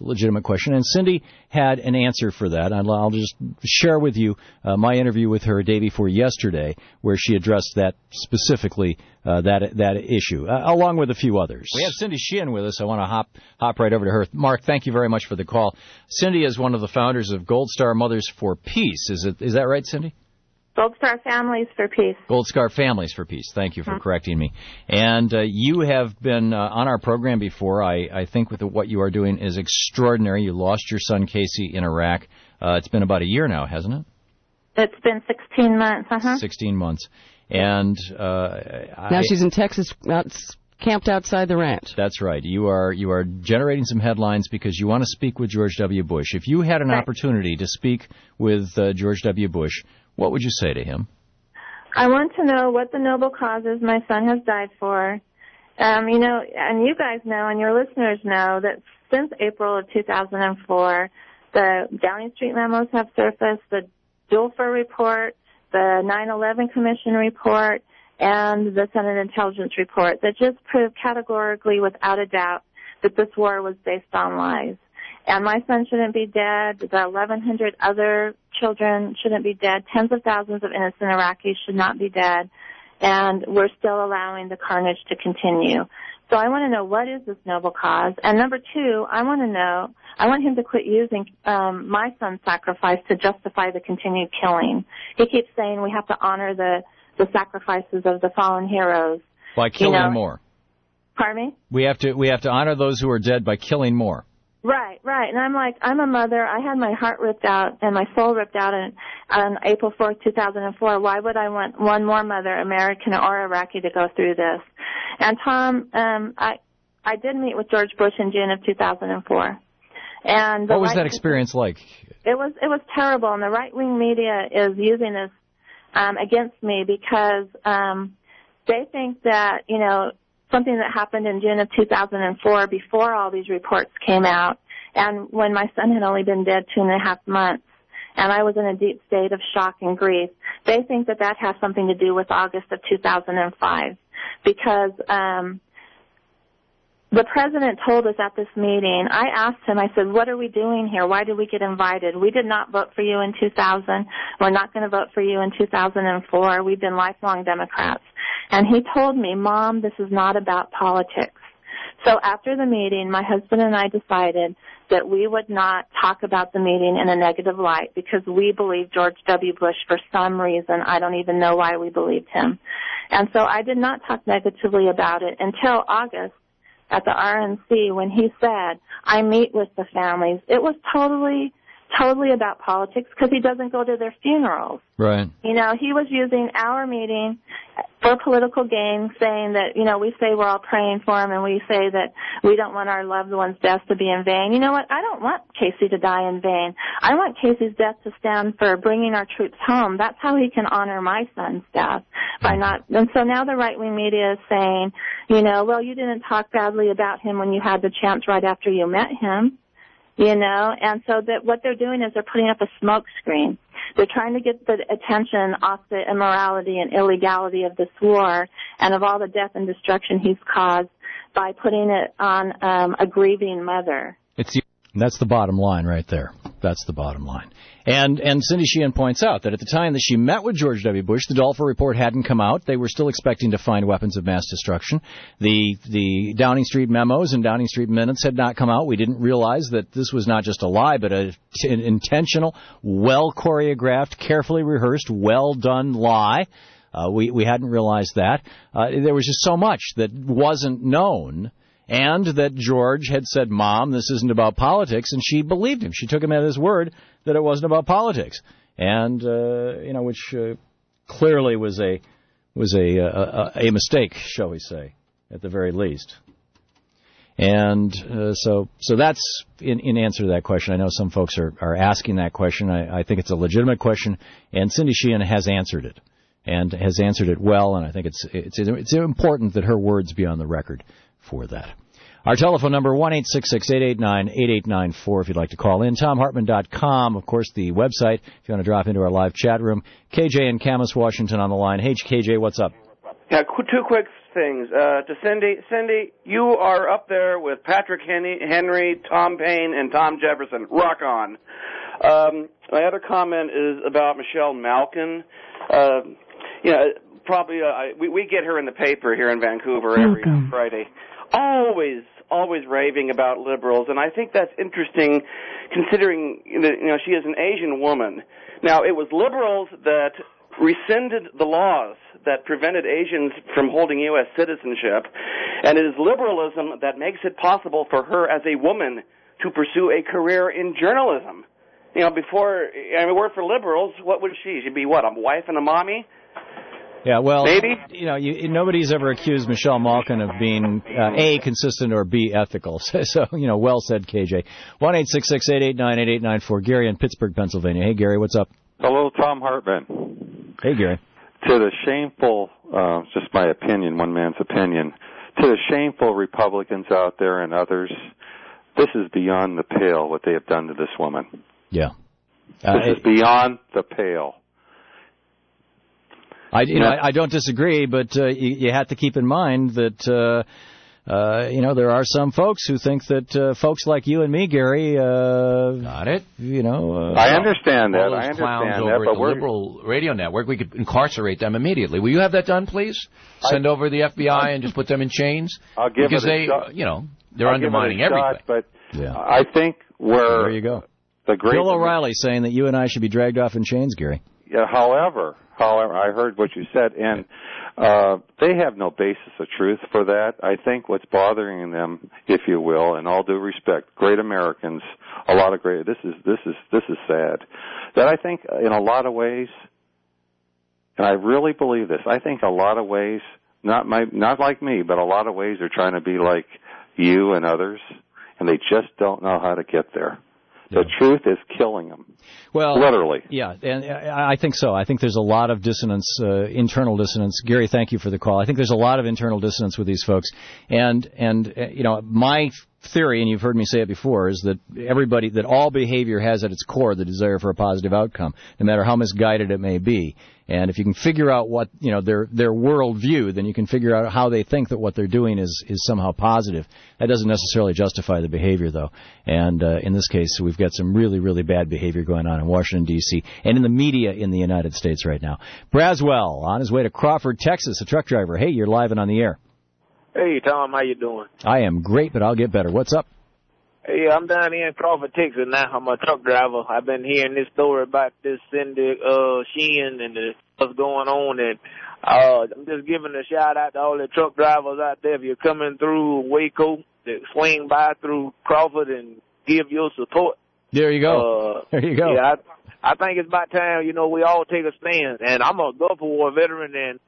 And Cindy had an answer for that. I'll just share with you my interview with her day before yesterday, where she addressed that specifically, that issue, along with a few others. We have Cindy Sheehan with us. I want to hop right over to her. Mark, thank you very much for the call. Cindy is one of the founders of Gold Star Mothers for Peace. Is that right, Cindy? Gold Star Families for Peace. Gold Star Families for Peace. Thank you for correcting me. And you have been on our program before. I think with what you are doing is extraordinary. You lost your son, Casey, in Iraq. It's been about a year now, hasn't it? It's been 16 months. 16 months. And now she's in Texas, camped outside the ranch. That's right. You are generating some headlines because you want to speak with George W. Bush. If you had an opportunity to speak with George W. Bush, what would you say to him? I want to know what the noble causes my son has died for. And you guys know and your listeners know that since April of 2004, the Downing Street memos have surfaced, the Dulfer report, the 9/11 Commission report, and the Senate Intelligence report that just prove categorically, without a doubt, that this war was based on lies. And my son shouldn't be dead. The 1,100 other children shouldn't be dead. Tens of thousands of innocent Iraqis should not be dead. And we're still allowing the carnage to continue. So I want to know, what is this noble cause? And number two, I want him to quit using my son's sacrifice to justify the continued killing. He keeps saying we have to honor the sacrifices of the fallen heroes. By killing more. Pardon me? We have to honor those who are dead by killing more. Right. And I'm like, I'm a mother. I had my heart ripped out and my soul ripped out on April 4th, 2004. Why would I want one more mother, American or Iraqi, to go through this? And Tom, I did meet with George Bush in June of 2004. And what was that experience like? It was terrible, and the right-wing media is using this against me because they think that, something that happened in June of 2004 before all these reports came out, and when my son had only been dead 2.5 months, and I was in a deep state of shock and grief. They think that has something to do with August of 2005, because the president told us at this meeting, I asked him, I said, what are we doing here? Why did we get invited? We did not vote for you in 2000. We're not going to vote for you in 2004. We've been lifelong Democrats. And he told me, Mom, this is not about politics. So after the meeting, my husband and I decided that we would not talk about the meeting in a negative light because we believe George W. Bush for some reason. I don't even know why we believed him. And so I did not talk negatively about it until August at the RNC when he said, I meet with the families. It was totally about politics because he doesn't go to their funerals. Right. He was using our meeting for political gain, saying that, we say we're all praying for him and we say that we don't want our loved ones' deaths to be in vain. You know what? I don't want Casey to die in vain. I want Casey's death to stand for bringing our troops home. That's how he can honor my son's death by not. And so now the right-wing media is saying, well, you didn't talk badly about him when you had the chance right after you met him. And so that what they're doing is they're putting up a smoke screen. They're trying to get the attention off the immorality and illegality of this war and of all the death and destruction he's caused by putting it on a grieving mother. That's the bottom line right there. That's the bottom line. And Cindy Sheehan points out that at the time that she met with George W. Bush, the Dulfer report hadn't come out. They were still expecting to find weapons of mass destruction. The Downing Street memos and Downing Street minutes had not come out. We didn't realize that this was not just a lie, but an intentional, well-choreographed, carefully rehearsed, well-done lie. We hadn't realized that. There was just so much that wasn't known. And that George had said, Mom, this isn't about politics, and she believed him. She took him at his word that it wasn't about politics. and which clearly was a mistake, shall we say, at the very least. And so that's in answer to that question. I know some folks are asking that question. I think it's a legitimate question, and Cindy Sheehan has answered it, and has answered it well. And I think it's important that her words be on the record for that. Our telephone number, 1-866-889-8894, if you'd like to call in. TomHartman.com, of course, the website, if you want to drop into our live chat room. KJ in Camas, Washington on the line. Hey, KJ, what's up? Yeah, two quick things. To Cindy. Cindy, you are up there with Patrick Henry, Tom Paine, and Tom Jefferson. Rock on. My other comment is about Michelle Malkin. Probably we get her in the paper here in Vancouver every Friday. Always raving about liberals, and I think that's interesting, considering that she is an Asian woman. Now, it was liberals that rescinded the laws that prevented Asians from holding U.S. citizenship, and it is liberalism that makes it possible for her as a woman to pursue a career in journalism. We're for liberals. What would she? She'd be what, a wife and a mommy? Yeah, well, maybe. Nobody's ever accused Michelle Malkin of being A, consistent, or B, ethical. So well said, KJ. 1-866-889-8894. Gary in Pittsburgh, Pennsylvania. Hey, Gary, what's up? Hello, Tom Hartman. Hey, Gary. To the shameful, just my opinion, one man's opinion, to the shameful Republicans out there and others, this is beyond the pale what they have done to this woman. Yeah. This is beyond the pale. I don't disagree, but you have to keep in mind that there are some folks who think that folks like you and me, Gary, got it. I understand that. All those clowns over at the liberal radio network, we could incarcerate them immediately. Will you have that done, please? Send over the FBI and just put them in chains. I'll give because it a shot. They're undermining everything. But I think there you go. The great Bill O'Reilly saying that you and I should be dragged off in chains, Gary. Yeah, however, I heard what you said, and they have no basis of truth for that. I think what's bothering them, if you will, in all due respect, great Americans, a lot of great. This is sad. That I think in a lot of ways, and I really believe this. I think a lot of ways, not like me, but a lot of ways they're trying to be like you and others, and they just don't know how to get there. The truth is killing them. Well, literally. Yeah, and I think so. I think there's a lot of dissonance, internal dissonance. Gary, thank you for the call. I think there's a lot of internal dissonance with these folks. And my theory, and you've heard me say it before, is that all behavior has at its core the desire for a positive outcome, no matter how misguided it may be. And if you can figure out what, their worldview, then you can figure out how they think that what they're doing is somehow positive. That doesn't necessarily justify the behavior, though. And in this case, we've got some really, really bad behavior going on in Washington, D.C., and in the media in the United States right now. Braswell, on his way to Crawford, Texas, a truck driver. Hey, you're live and on the air. Hey, Tom, how you doing? I am great, but I'll get better. What's up? Hey, I'm down here in Crawford, Texas now. I'm a truck driver. I've been hearing this story about this Cindy Sheehan and what's going on, and I'm just giving a shout out to all the truck drivers out there. If you're coming through Waco, swing by through Crawford and give your support. There you go. There you go. Yeah, I think it's about time, we all take a stand. And I'm a Gulf War veteran, and,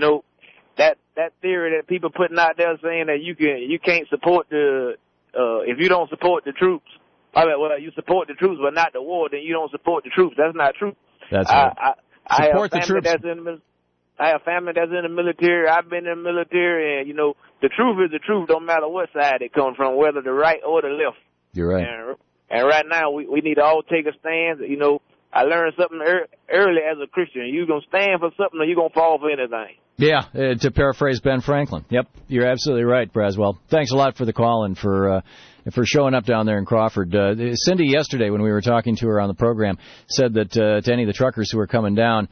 that theory that people putting out there saying that you can't support if you don't support the troops, you support the troops but not the war, then you don't support the troops. That's not true. That's right. I support the troops. I have family that's in the military. I've been in the military, and the truth is the truth, no matter what side it comes from, whether the right or the left. You're right. And right now we need to all take a stand. I learned something early as a Christian. You're gonna stand for something, or you're gonna fall for anything. Yeah, to paraphrase Ben Franklin. Yep, you're absolutely right, Braswell. Thanks a lot for the call and for showing up down there in Crawford. Cindy, yesterday when we were talking to her on the program, said that to any of the truckers who are coming down,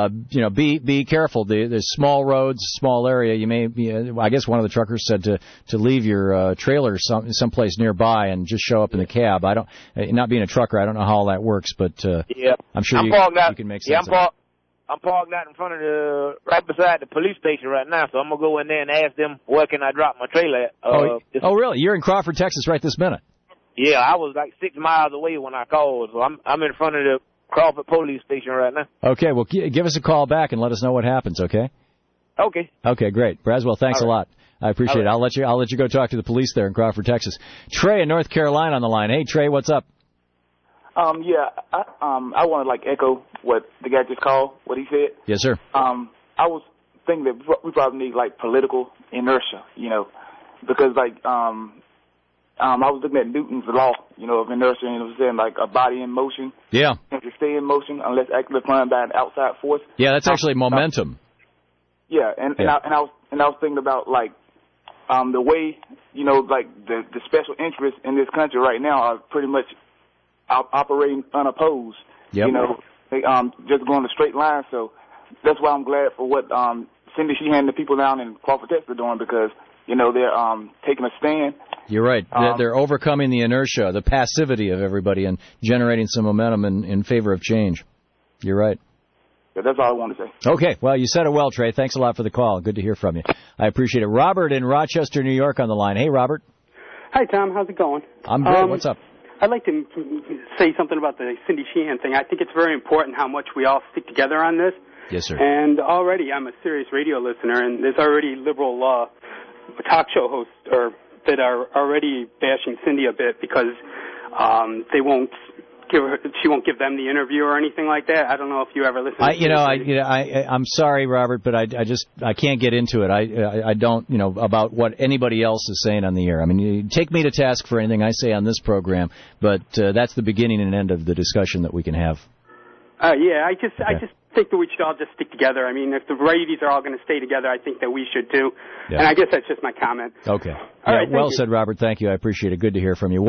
be careful. There's small roads, small area. You may be, I guess one of the truckers said to leave your trailer someplace nearby and just show up in the cab. Not being a trucker, I don't know how all that works, but I'm sure you can make sense of it. I'm parked out in front of right beside the police station right now, so I'm going to go in there and ask them where can I drop my trailer at. Oh, really? You're in Crawford, Texas right this minute? Yeah, I was like 6 miles away when I called, so I'm in front of the Crawford Police Station right now. Okay, well, give us a call back and let us know what happens, okay? Okay. Okay, great. Braswell, thanks a lot. I appreciate it. I'll let you go talk to the police there in Crawford, Texas. Trey in North Carolina on the line. Hey, Trey, what's up? I want to like echo what the guy just called, what he said. Yes, sir. I was thinking that we probably need like political inertia, because like I was looking at Newton's law, of inertia, and it was saying like a body in motion. Yeah. Can't stay in motion unless actively planned by an outside force. Yeah, that's actually momentum. And I was thinking about like the way like the special interests in this country right now are pretty much operating unopposed. Yep. They just going a straight line. So that's why I'm glad for what Cindy Sheehan and the people down in Crawford, Texas are doing, because they're taking a stand. You're right. They're overcoming the inertia, the passivity of everybody, and generating some momentum in favor of change. You're right. Yeah, that's all I want to say. Okay. Well, you said it well, Trey. Thanks a lot for the call. Good to hear from you. I appreciate it. Robert in Rochester, New York on the line. Hey, Robert. Hi, Tom. How's it going? I'm good. What's up? I'd like to say something about the Cindy Sheehan thing. I think it's very important how much we all stick together on this. Yes, sir. And already I'm a serious radio listener, and there's already liberal talk show hosts that are already bashing Cindy a bit because she won't give them the interview or anything like that. I don't know if you ever listen. I'm sorry, Robert, but I can't get into it. I don't about what anybody else is saying on the air. I mean, you take me to task for anything I say on this program, but that's the beginning and end of the discussion that we can have. I just think that we should all just stick together. I mean, if the righties are all going to stay together, I think that we should too. Yeah. And I guess that's just my comment. Okay. All right, well said, Robert. Thank you. I appreciate it. Good to hear from you.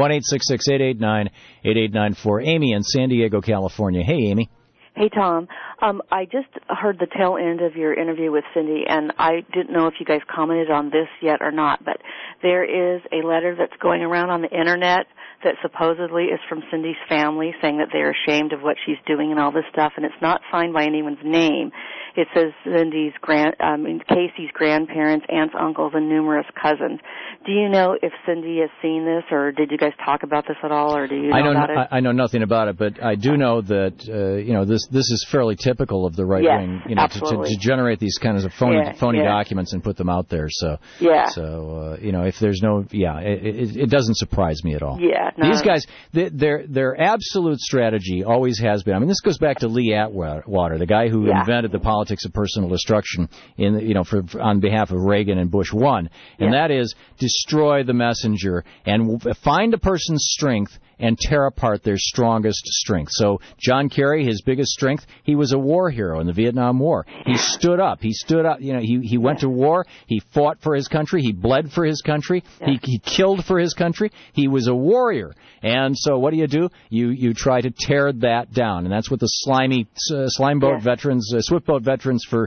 1-866-889-8894. Amy in San Diego, California. Hey, Amy. Hey, Tom. I just heard the tail end of your interview with Cindy, and I didn't know if you guys commented on this yet or not, but there is a letter that's going around on the Internet that supposedly is from Cindy's family, saying that they're ashamed of what she's doing and all this stuff, and it's not signed by anyone's name. It says Casey's grandparents, aunts, uncles, and numerous cousins. Do you know if Cindy has seen this, or did you guys talk about this at all, or do you know about it? I know nothing about it, but I do know that this is fairly typical of the right wing, to generate these kinds of phony documents and put them out there. So if there's it doesn't surprise me at all. Yeah. No. These guys, their absolute strategy always has been. I mean, this goes back to Lee Atwater, the guy who invented the politics of personal destruction on behalf of Reagan and Bush 1, and that is destroy the messenger and find a person's strength and tear apart their strongest strength. So John Kerry, his biggest strength, he was a war hero in the Vietnam War. He stood up. He went to war. He fought for his country. He bled for his country. He killed for his country. He was a warrior. And so what do? You try to tear that down, and that's what the slimeboat veterans, swiftboat veterans for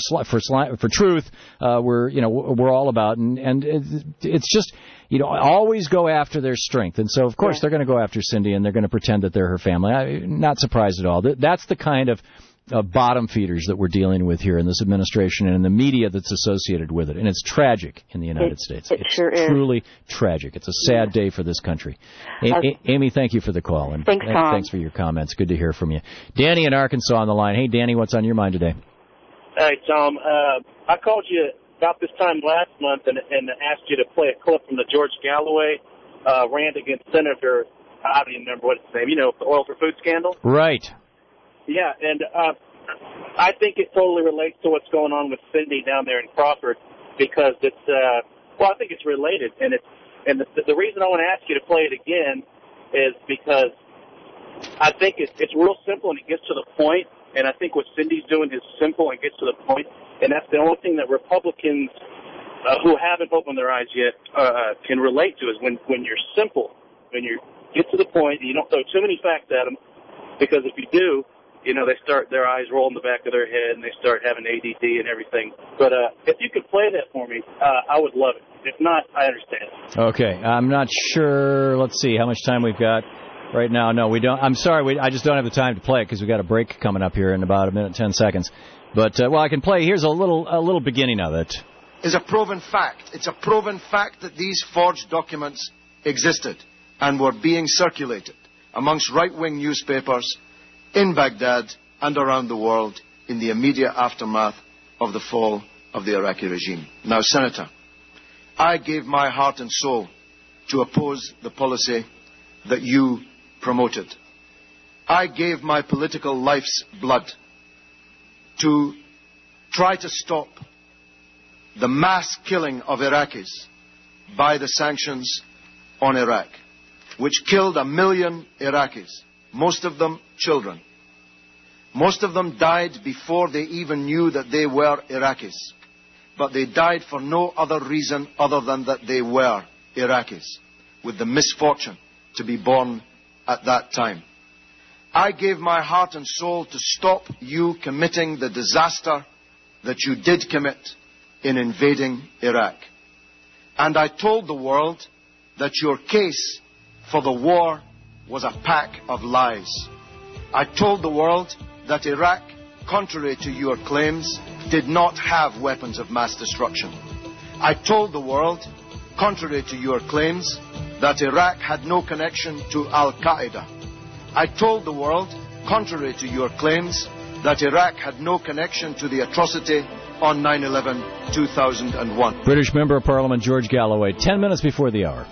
truth we're all about. And it's just always go after their strength. And so of course they're going to go after Cindy, and they're going to pretend that they're her family. I'm not surprised at all. That's the kind of bottom feeders that we're dealing with here in this administration and in the media that's associated with it. And it's tragic in the United States. It's sure truly tragic. It's a sad day for this country. Amy, thank you for the call. And thanks, Tom. Thanks for your comments. Good to hear from you. Danny in Arkansas on the line. Hey, Danny, what's on your mind today? Hey, Tom. I called you about this time last month and asked you to play a clip from the George Galloway rant against Senator, I don't even remember what his name, the oil for food scandal. Right. Yeah, and I think it totally relates to what's going on with Cindy down there in Crawford, because it's I think it's related, and the reason I want to ask you to play it again is because I think it's real simple and it gets to the point, and I think what Cindy's doing is simple and gets to the point, and that's the only thing that Republicans who haven't opened their eyes yet can relate to, is when you're simple, when you get to the point and you don't throw too many facts at them, because if you do, they start, their eyes roll in the back of their head, and they start having ADD and everything. But if you could play that for me, I would love it. If not, I understand. Okay. I'm not sure. Let's see how much time we've got right now. No, we don't. I'm sorry. I just don't have the time to play it because we've got a break coming up here in about a minute, 10 seconds. But, I can play. Here's a little beginning of it. Is a proven fact. It's a proven fact that these forged documents existed and were being circulated amongst right-wing newspapers in Baghdad and around the world in the immediate aftermath of the fall of the Iraqi regime. Now, Senator, I gave my heart and soul to oppose the policy that you promoted. I gave my political life's blood to try to stop the mass killing of Iraqis by the sanctions on Iraq, which killed 1 million Iraqis, most of them children. Most of them died before they even knew that they were Iraqis. But they died for no other reason other than that they were Iraqis, with the misfortune to be born at that time. I gave my heart and soul to stop you committing the disaster that you did commit in invading Iraq. And I told the world that your case for the war was a pack of lies. I told the world that Iraq, contrary to your claims, did not have weapons of mass destruction. I told the world, contrary to your claims, that Iraq had no connection to Al-Qaeda. I told the world, contrary to your claims, that Iraq had no connection to the atrocity on 9/11, 2001. British Member of Parliament George Galloway, 10 minutes before the hour.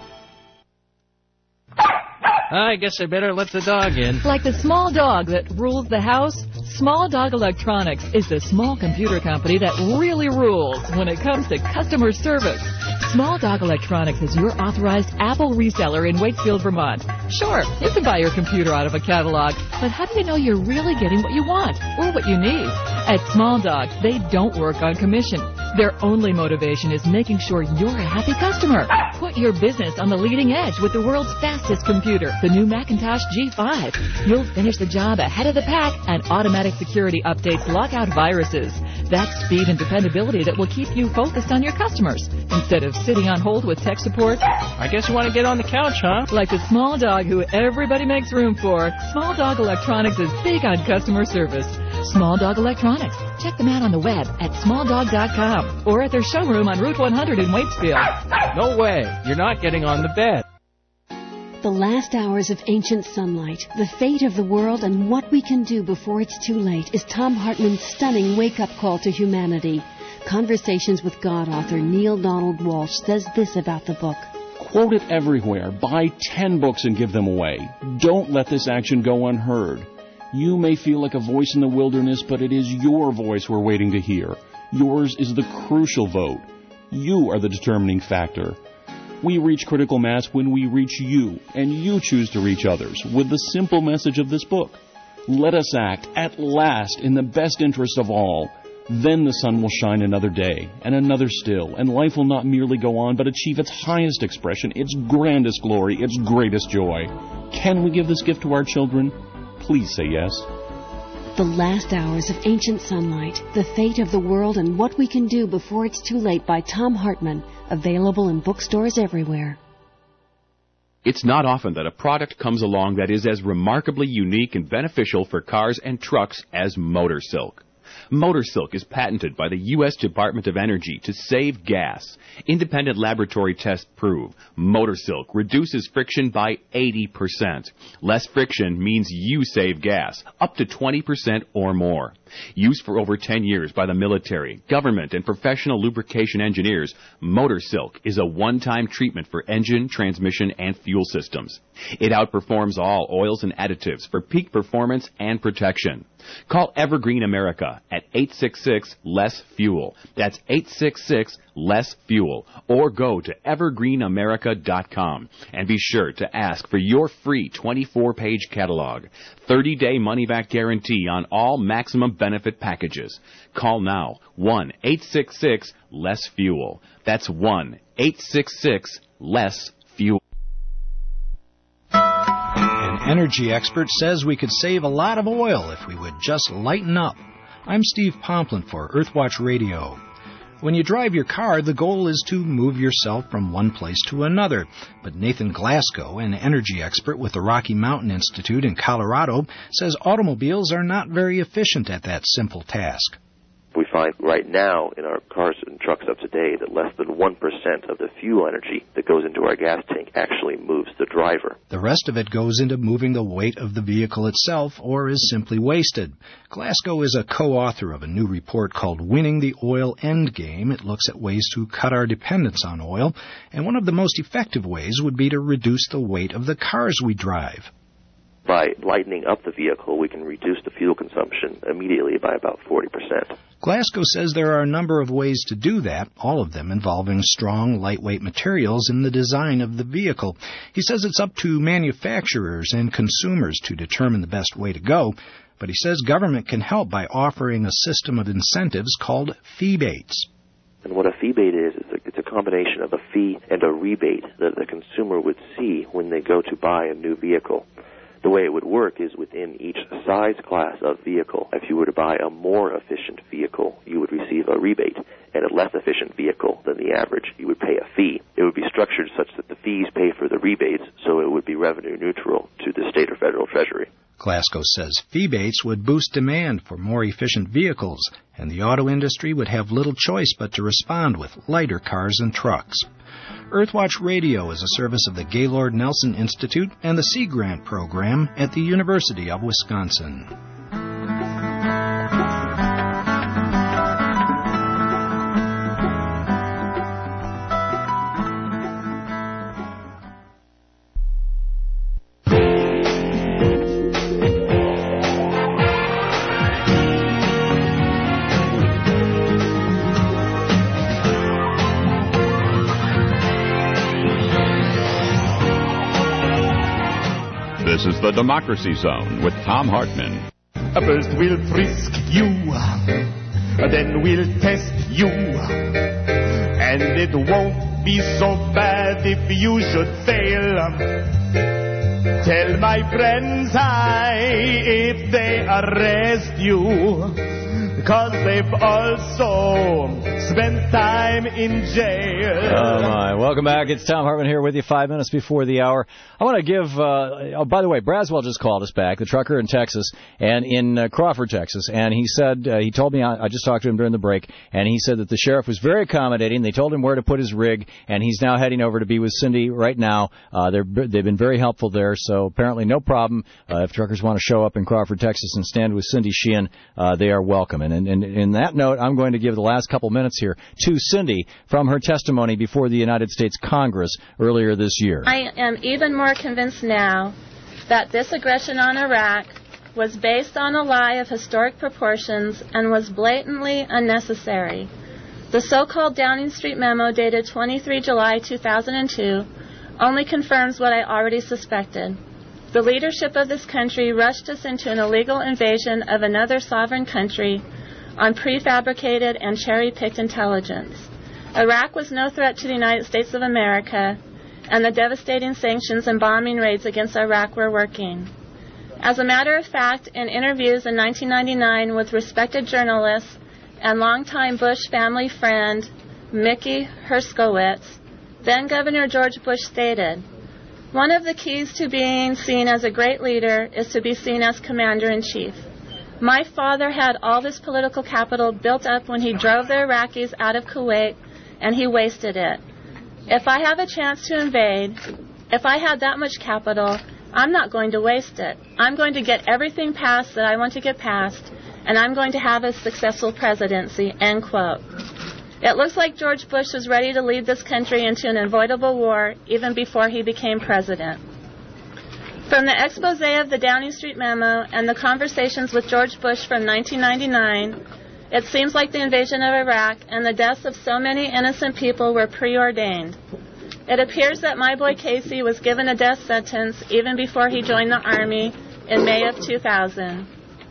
I guess I better let the dog in. Like the small dog that rules the house, Small Dog Electronics is the small computer company that really rules when it comes to customer service. Small Dog Electronics is your authorized Apple reseller in Wakefield, Vermont. Sure, you can buy your computer out of a catalog, but how do you know you're really getting what you want or what you need? At Small Dog, they don't work on commission. Their only motivation is making sure you're a happy customer. Put your business on the leading edge with the world's fastest computer, the new Macintosh G5. You'll finish the job ahead of the pack, and automatic security updates lock out viruses. That's speed and dependability that will keep you focused on your customers instead of sitting on hold with tech support. I guess you want to get on the couch, huh? Like the small dog who everybody makes room for, Small Dog Electronics is big on customer service. Small Dog Electronics. Check them out on the web at smalldog.com or at their showroom on Route 100 in Waitsfield. No way. You're not getting on the bed. The Last Hours of Ancient Sunlight, The Fate of the World and What We Can Do Before It's Too Late is Tom Hartman's stunning wake-up call to humanity. Conversations with God author Neil Donald Walsh says this about the book. Quote it everywhere. Buy 10 books and give them away. Don't let this action go unheard. You may feel like a voice in the wilderness, but it is your voice we're waiting to hear. Yours is the crucial vote. You are the determining factor. We reach critical mass when we reach you, and you choose to reach others with the simple message of this book. Let us act, at last, in the best interest of all. Then the sun will shine another day, and another still, and life will not merely go on, but achieve its highest expression, its grandest glory, its greatest joy. Can we give this gift to our children? Please say yes. The Last Hours of Ancient Sunlight, The Fate of the World and What We Can Do Before It's Too Late by Tom Hartman. Available in bookstores everywhere. It's not often that a product comes along that is as remarkably unique and beneficial for cars and trucks as MotorSilk. MotorSilk is patented by the U.S. Department of Energy to save gas. Independent laboratory tests prove MotorSilk reduces friction by 80%. Less friction means you save gas, up to 20% or more. Used for over 10 years by the military, government, and professional lubrication engineers, MotorSilk is a one-time treatment for engine, transmission, and fuel systems. It outperforms all oils and additives for peak performance and protection. Call Evergreen America at 866-LESS-FUEL. That's 866-LESS-FUEL. Or go to evergreenamerica.com and be sure to ask for your free 24-page catalog. 30-day money-back guarantee on all maximum benefit packages. Call now, 1-866-LESS-FUEL. That's 1-866-LESS-FUEL. Energy expert says we could save a lot of oil if we would just lighten up. I'm Steve Pomplin for Earthwatch Radio. When you drive your car, the goal is to move yourself from one place to another. But Nathan Glasgow, an energy expert with the Rocky Mountain Institute in Colorado, says automobiles are not very efficient at that simple task. We find right now in our cars and trucks of today that less than 1% of the fuel energy that goes into our gas tank actually moves the driver. The rest of it goes into moving the weight of the vehicle itself or is simply wasted. Glasgow is a co-author of a new report called Winning the Oil Endgame. It looks at ways to cut our dependence on oil, and one of the most effective ways would be to reduce the weight of the cars we drive. By lightening up the vehicle, we can reduce the fuel consumption immediately by about 40%. Glasgow says there are a number of ways to do that, all of them involving strong, lightweight materials in the design of the vehicle. He says it's up to manufacturers and consumers to determine the best way to go, but he says government can help by offering a system of incentives called fee-bates. And what a fee-bate is it's a combination of a fee and a rebate that the consumer would see when they go to buy a new vehicle. The way it would work is within each size class of vehicle. If you were to buy a more efficient vehicle, you would receive a rebate, and a less efficient vehicle than the average, you would pay a fee. It would be structured such that the fees pay for the rebates, so it would be revenue neutral to the state or federal treasury. Glasgow says fee-bates would boost demand for more efficient vehicles, and the auto industry would have little choice but to respond with lighter cars and trucks. Earthwatch Radio is a service of the Gaylord Nelson Institute and the Sea Grant Program at the University of Wisconsin. This is the Democracy Zone with Thom Hartmann. First we'll frisk you, then we'll test you, and it won't be so bad if you should fail. Tell my friends hi if they arrest you, 'cause they've also spent time in jail. Oh, my. Welcome back. It's Thom Hartmann here with you 5 minutes before the hour. I want to give, by the way, Braswell just called us back, the trucker in Texas, and in Crawford, Texas, and he said, he told me, I just talked to him during the break, and he said that the sheriff was very accommodating. They told him where to put his rig, and he's now heading over to be with Cindy right now. They've been very helpful there, so apparently no problem. If truckers want to show up in Crawford, Texas and stand with Cindy Sheehan, they are welcome. And in that note, I'm going to give the last couple minutes here to Cindy from her testimony before the United States Congress earlier this year. I am even more convinced now that this aggression on Iraq was based on a lie of historic proportions and was blatantly unnecessary. The so-called Downing Street memo dated 23 July 2002 only confirms what I already suspected. The leadership of this country rushed us into an illegal invasion of another sovereign country on prefabricated and cherry-picked intelligence. Iraq was no threat to the United States of America, and the devastating sanctions and bombing raids against Iraq were working. As a matter of fact, in interviews in 1999 with respected journalists and longtime Bush family friend Mickey Herskowitz, then Governor George Bush stated, "One of the keys to being seen as a great leader is to be seen as commander-in-chief. My father had all this political capital built up when he drove the Iraqis out of Kuwait, and he wasted it. If I have a chance to invade, if I had that much capital, I'm not going to waste it. I'm going to get everything passed that I want to get passed, and I'm going to have a successful presidency," end quote. It looks like George Bush was ready to lead this country into an avoidable war even before he became president. From the expose of the Downing Street memo and the conversations with George Bush from 1999, it seems like the invasion of Iraq and the deaths of so many innocent people were preordained. It appears that my boy Casey was given a death sentence even before he joined the Army in May of 2000.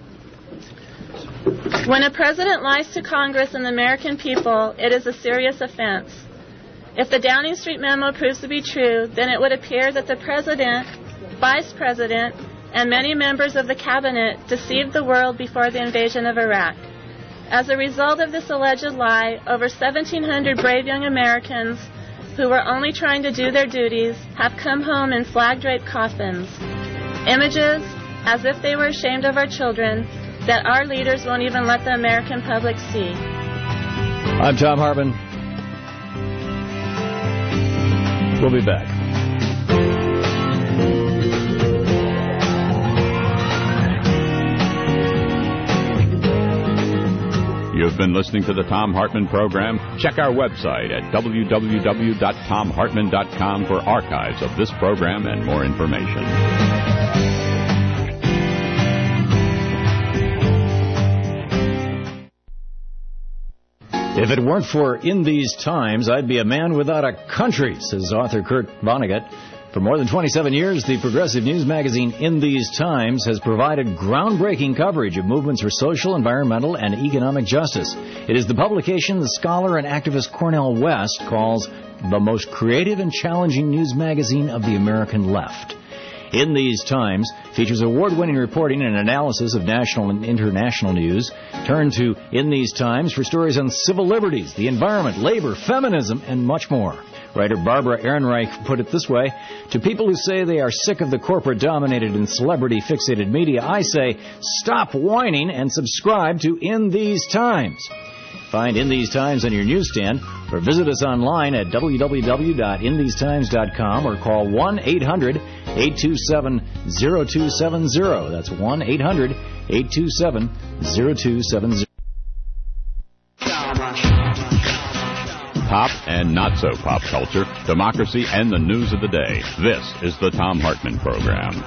When a president lies to Congress and the American people, it is a serious offense. If the Downing Street memo proves to be true, then it would appear that the president, vice president, and many members of the cabinet deceived the world before the invasion of Iraq. As a result of this alleged lie, over 1,700 brave young Americans who were only trying to do their duties have come home in flag-draped coffins. Images, as if they were ashamed of our children, that our leaders won't even let the American public see. I'm Tom Hartman. We'll be back. You've been listening to the Thom Hartmann Program. Check our website at www.thomhartmann.com for archives of this program and more information. If it weren't for In These Times, I'd be a man without a country, says author Kurt Vonnegut. For more than 27 years, the progressive news magazine In These Times has provided groundbreaking coverage of movements for social, environmental, and economic justice. It is the publication the scholar and activist Cornel West calls the most creative and challenging news magazine of the American left. In These Times features award-winning reporting and analysis of national and international news. Turn to In These Times for stories on civil liberties, the environment, labor, feminism, and much more. Writer Barbara Ehrenreich put it this way: to people who say they are sick of the corporate-dominated and celebrity-fixated media, I say, stop whining and subscribe to In These Times. Find In These Times on your newsstand or visit us online at www.inthesetimes.com or call 1-800-827-0270. That's 1-800-827-0270. Pop and not so pop culture, democracy, and the news of the day. This is the Thom Hartmann Program.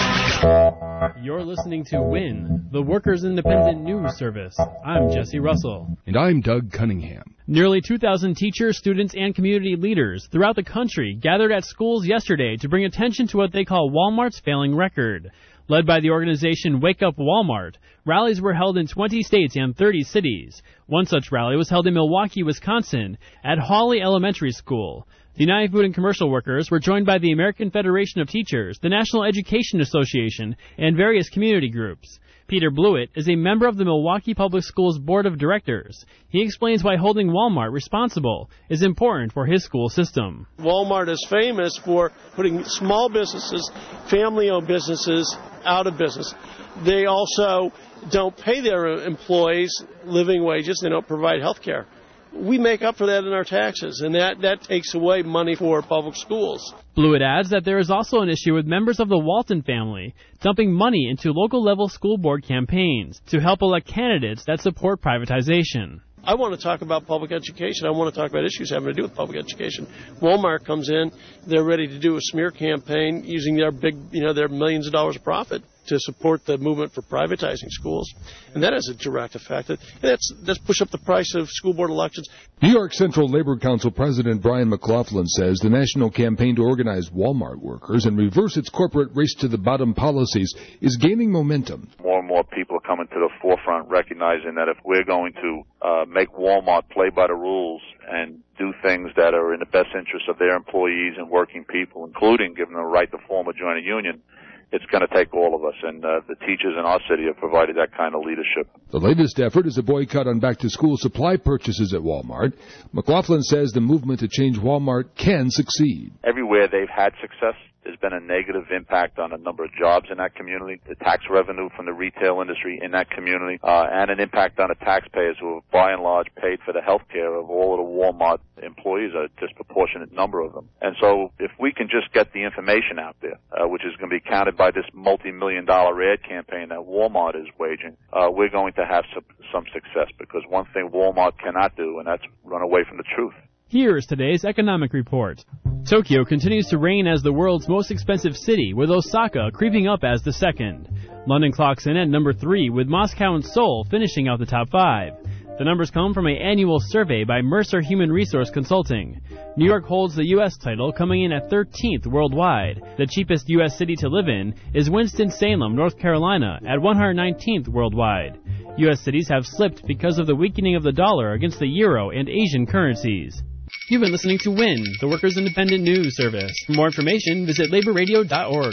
You're listening to WIN, the Workers' Independent News Service. I'm Jesse Russell. And I'm Doug Cunningham. Nearly 2,000 teachers, students, and community leaders throughout the country gathered at schools yesterday to bring attention to what they call Walmart's failing record. Led by the organization Wake Up Walmart, rallies were held in 20 states and 30 cities. One such rally was held in Milwaukee, Wisconsin, at Hawley Elementary School. The United Food and Commercial Workers were joined by the American Federation of Teachers, the National Education Association, and various community groups. Peter Blewett is a member of the Milwaukee Public Schools Board of Directors. He explains why holding Walmart responsible is important for his school system. Walmart is famous for putting small businesses, family-owned businesses, out of business. They also don't pay their employees living wages. They don't provide health care. We make up for that in our taxes, and that takes away money for public schools. Blewett adds that there is also an issue with members of the Walton family dumping money into local-level school board campaigns to help elect candidates that support privatization. I want to talk about public education. I want to talk about issues having to do with public education. Walmart comes in, they're ready to do a smear campaign using their their millions of dollars of profit to support the movement for privatizing schools. And that has a direct effect. That's push up the price of school board elections. New York Central Labor Council President Brian McLaughlin says the national campaign to organize Walmart workers and reverse its corporate race-to-the-bottom policies is gaining momentum. More and more people are coming to the forefront recognizing that if we're going to make Walmart play by the rules and do things that are in the best interest of their employees and working people, including giving them the right to form or join a union, it's going to take all of us, and the teachers in our city have provided that kind of leadership. The latest effort is a boycott on back-to-school supply purchases at Walmart. McLaughlin says the movement to change Walmart can succeed. Everywhere they've had success, there's been a negative impact on a number of jobs in that community, the tax revenue from the retail industry in that community, and an impact on the taxpayers who have, by and large, paid for the health care of all of the Walmart employees, a disproportionate number of them. And so if we can just get the information out there, which is going to be counted by this multi-million-dollar ad campaign that Walmart is waging, we're going to have some success, because one thing Walmart cannot do, and that's run away from the truth. Here is today's economic report. Tokyo continues to reign as the world's most expensive city, with Osaka creeping up as the second. London clocks in at number 3, with Moscow and Seoul finishing out the top 5. The numbers come from an annual survey by Mercer Human Resource Consulting. New York holds the U.S. title, coming in at 13th worldwide. The cheapest U.S. city to live in is Winston-Salem, North Carolina, at 119th worldwide. U.S. cities have slipped because of the weakening of the dollar against the euro and Asian currencies. You've been listening to WIN, the Workers' Independent News Service. For more information, visit laborradio.org.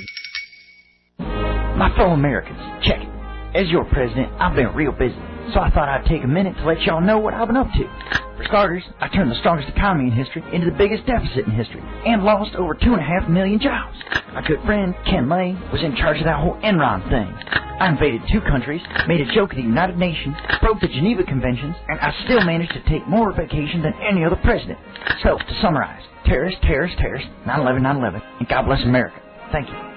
My fellow Americans, check it. As your president, I've been real busy, so I thought I'd take a minute to let y'all know what I've been up to. For starters, I turned the strongest economy in history into the biggest deficit in history and lost over 2.5 million jobs. My good friend, Ken Lay, was in charge of that whole Enron thing. I invaded 2 countries, made a joke at the United Nations, broke the Geneva Conventions, and I still managed to take more vacation than any other president. So, to summarize, terrorists, terrorists, terrorists, 9/11, 9/11, and God bless America. Thank you.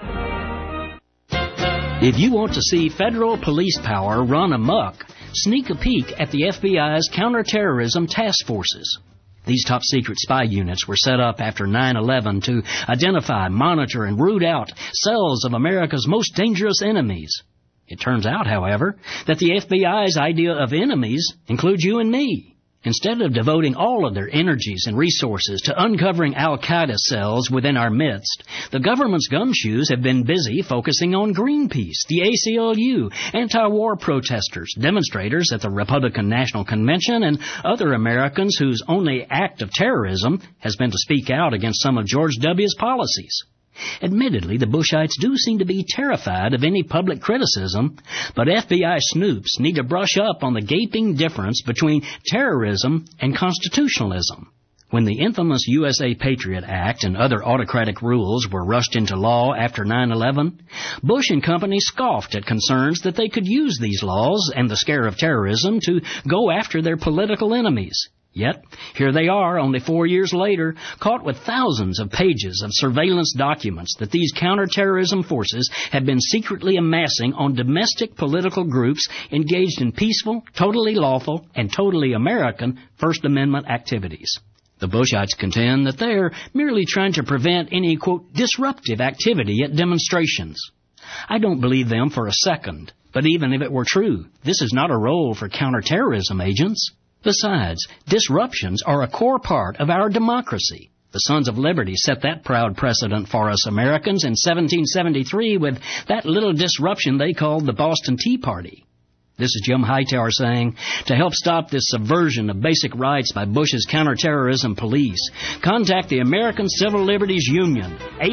If you want to see federal police power run amok, sneak a peek at the FBI's counterterrorism task forces. These top-secret spy units were set up after 9/11 to identify, monitor, and root out cells of America's most dangerous enemies. It turns out, however, that the FBI's idea of enemies includes you and me. Instead of devoting all of their energies and resources to uncovering al-Qaeda cells within our midst, the government's gumshoes have been busy focusing on Greenpeace, the ACLU, anti-war protesters, demonstrators at the Republican National Convention, and other Americans whose only act of terrorism has been to speak out against some of George W.'s policies. Admittedly, the Bushites do seem to be terrified of any public criticism, but FBI snoops need to brush up on the gaping difference between terrorism and constitutionalism. When the infamous USA Patriot Act and other autocratic rules were rushed into law after 9/11, Bush and company scoffed at concerns that they could use these laws and the scare of terrorism to go after their political enemies. Yet, here they are, only 4 years later, caught with thousands of pages of surveillance documents that these counterterrorism forces have been secretly amassing on domestic political groups engaged in peaceful, totally lawful, and totally American First Amendment activities. The Bushites contend that they're merely trying to prevent any, quote, disruptive activity at demonstrations. I don't believe them for a second, but even if it were true, this is not a role for counterterrorism agents. Besides, disruptions are a core part of our democracy. The Sons of Liberty set that proud precedent for us Americans in 1773 with that little disruption they called the Boston Tea Party. This is Jim Hightower saying, to help stop this subversion of basic rights by Bush's counterterrorism police, contact the American Civil Liberties Union,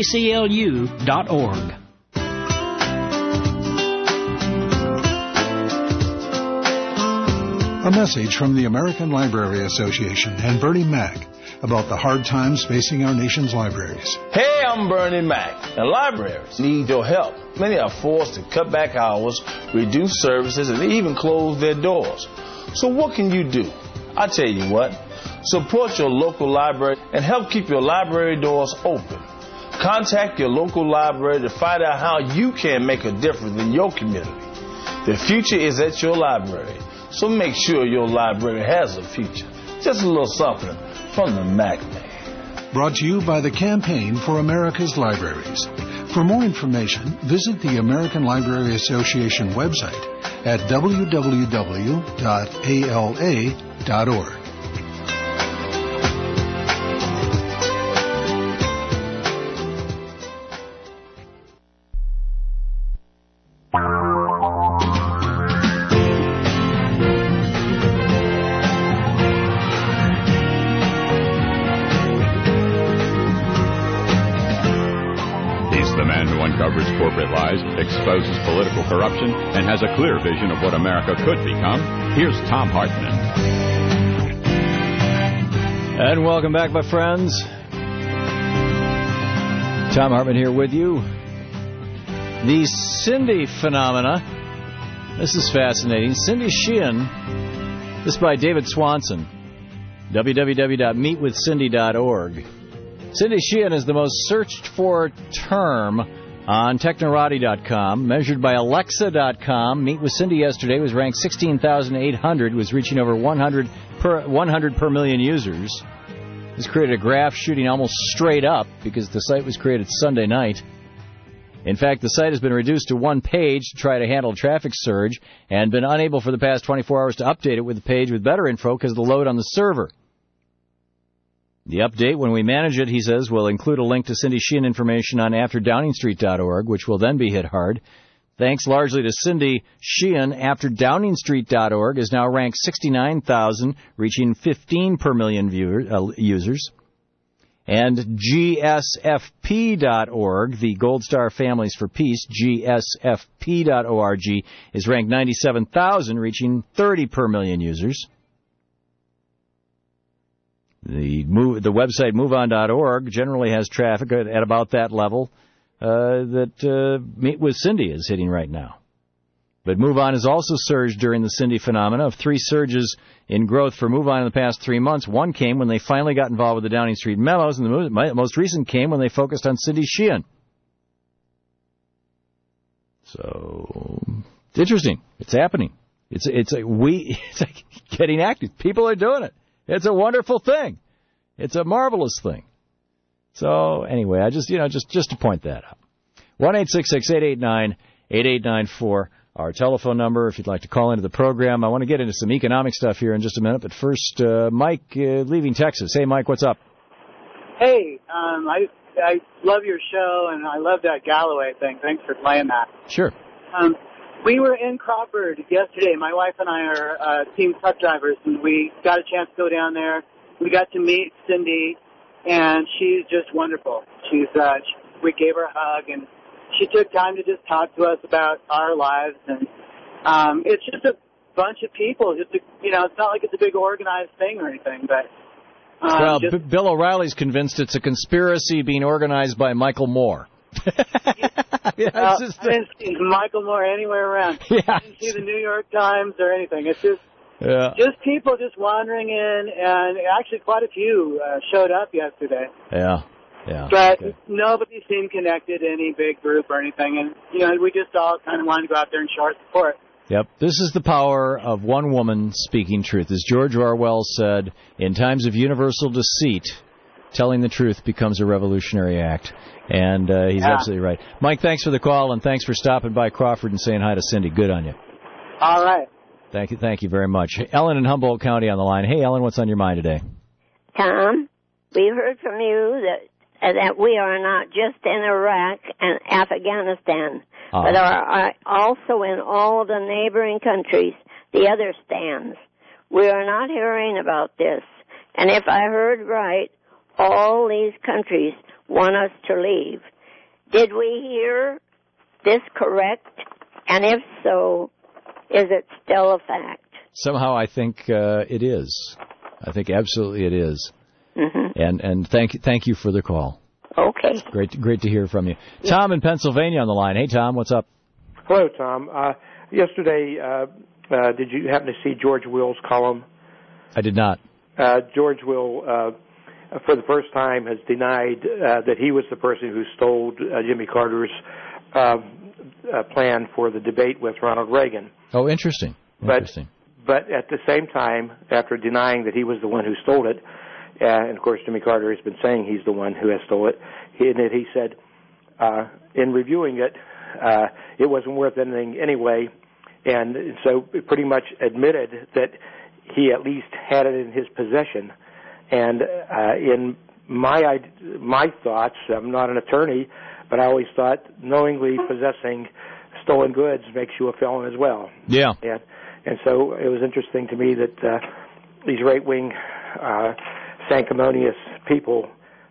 ACLU.org. A message from the American Library Association and Bernie Mac about the hard times facing our nation's libraries. Hey, I'm Bernie Mac, and libraries need your help. Many are forced to cut back hours, reduce services, and even close their doors. So what can you do? I tell you what, support your local library and help keep your library doors open. Contact your local library to find out how you can make a difference in your community. The future is at your library. So make sure your library has a future. Just a little something from the Mac Man. Brought to you by the Campaign for America's Libraries. For more information, visit the American Library Association website at www.ala.org. Corporate lies, exposes political corruption, and has a clear vision of what America could become. Here's Thom Hartmann. And welcome back, my friends. Thom Hartmann here with you. The Cindy phenomena. This is fascinating. Cindy Sheehan. This is by David Swanson. www.meetwithcindy.org. Cindy Sheehan is the most searched for term on Technorati.com, measured by Alexa.com. Meet with Cindy yesterday was ranked 16,800, was reaching over 100 per million users. This created a graph shooting almost straight up because the site was created Sunday night. In fact, the site has been reduced to one page to try to handle traffic surge and been unable for the past 24 hours to update it with a page with better info because of the load on the server. The update, when we manage it, he says, will include a link to Cindy Sheehan information on AfterDowningstreet.org, which will then be hit hard. Thanks largely to Cindy Sheehan, AfterDowningstreet.org is now ranked 69,000, reaching 15 per million users. And GSFP.org, the Gold Star Families for Peace, GSFP.org, is ranked 97,000, reaching 30 per million users. The website MoveOn.org generally has traffic at about that level that Meet with Cindy is hitting right now. But MoveOn has also surged during the Cindy phenomena. Of 3 surges in growth for MoveOn in the past 3 months, 1 came when they finally got involved with the Downing Street memos, and the most recent came when they focused on Cindy Sheehan. So, it's interesting. It's happening. It's like getting active. People are doing it. It's a wonderful thing. It's a marvelous thing. So, anyway, I just to point that out. 1-866-889-8894. Our telephone number, if you'd like to call into the program. I want to get into some economic stuff here in just a minute, but first, Mike, leaving Texas. Hey, Mike, what's up? Hey, I love your show, and I love that Galloway thing. Thanks for playing that. Sure. We were in Crawford yesterday. My wife and I are team truck drivers, and we got a chance to go down there. We got to meet Cindy, and she's just wonderful. We gave her a hug, and she took time to just talk to us about our lives, and it's just a bunch of people. It's not like it's a big organized thing or anything, but Bill O'Reilly's convinced it's a conspiracy being organized by Michael Moore. I didn't see Michael Moore anywhere around. Yeah. I didn't see the New York Times or anything. It's just people just wandering in, and actually quite a few showed up yesterday. Yeah. But nobody seemed connected to any big group or anything, and we just all kind of wanted to go out there and show our support. Yep. This is the power of one woman speaking truth. As George Orwell said, in times of universal deceit, telling the truth becomes a revolutionary act. And he's absolutely right. Mike, thanks for the call, and thanks for stopping by Crawford and saying hi to Cindy. Good on you. All right. Thank you very much. Ellen in Humboldt County on the line. Hey, Ellen, what's on your mind today? Tom, we heard from you that we are not just in Iraq and Afghanistan, but are also in all the neighboring countries, the other stands. We are not hearing about this. And if I heard right, all these countries want us to leave. Did we hear this correct? And if so, is it still a fact? Somehow I think it is. I think absolutely it is. Mm-hmm. And thank you for the call. Okay. Great to hear from you. Tom in Pennsylvania on the line. Hey, Tom, what's up? Hello, Tom. Yesterday, did you happen to see George Will's column? I did not. George Will, for the first time, has denied that he was the person who stole Jimmy Carter's plan for the debate with Ronald Reagan. Oh, interesting. But at the same time, after denying that he was the one who stole it, and of course Jimmy Carter has been saying he's the one who has stole it, he said, in reviewing it, it wasn't worth anything anyway, and so pretty much admitted that he at least had it in his possession. And in my thoughts, I'm not an attorney, but I always thought knowingly possessing stolen goods makes you a felon as well. Yeah. And so it was interesting to me that these right-wing, sanctimonious people,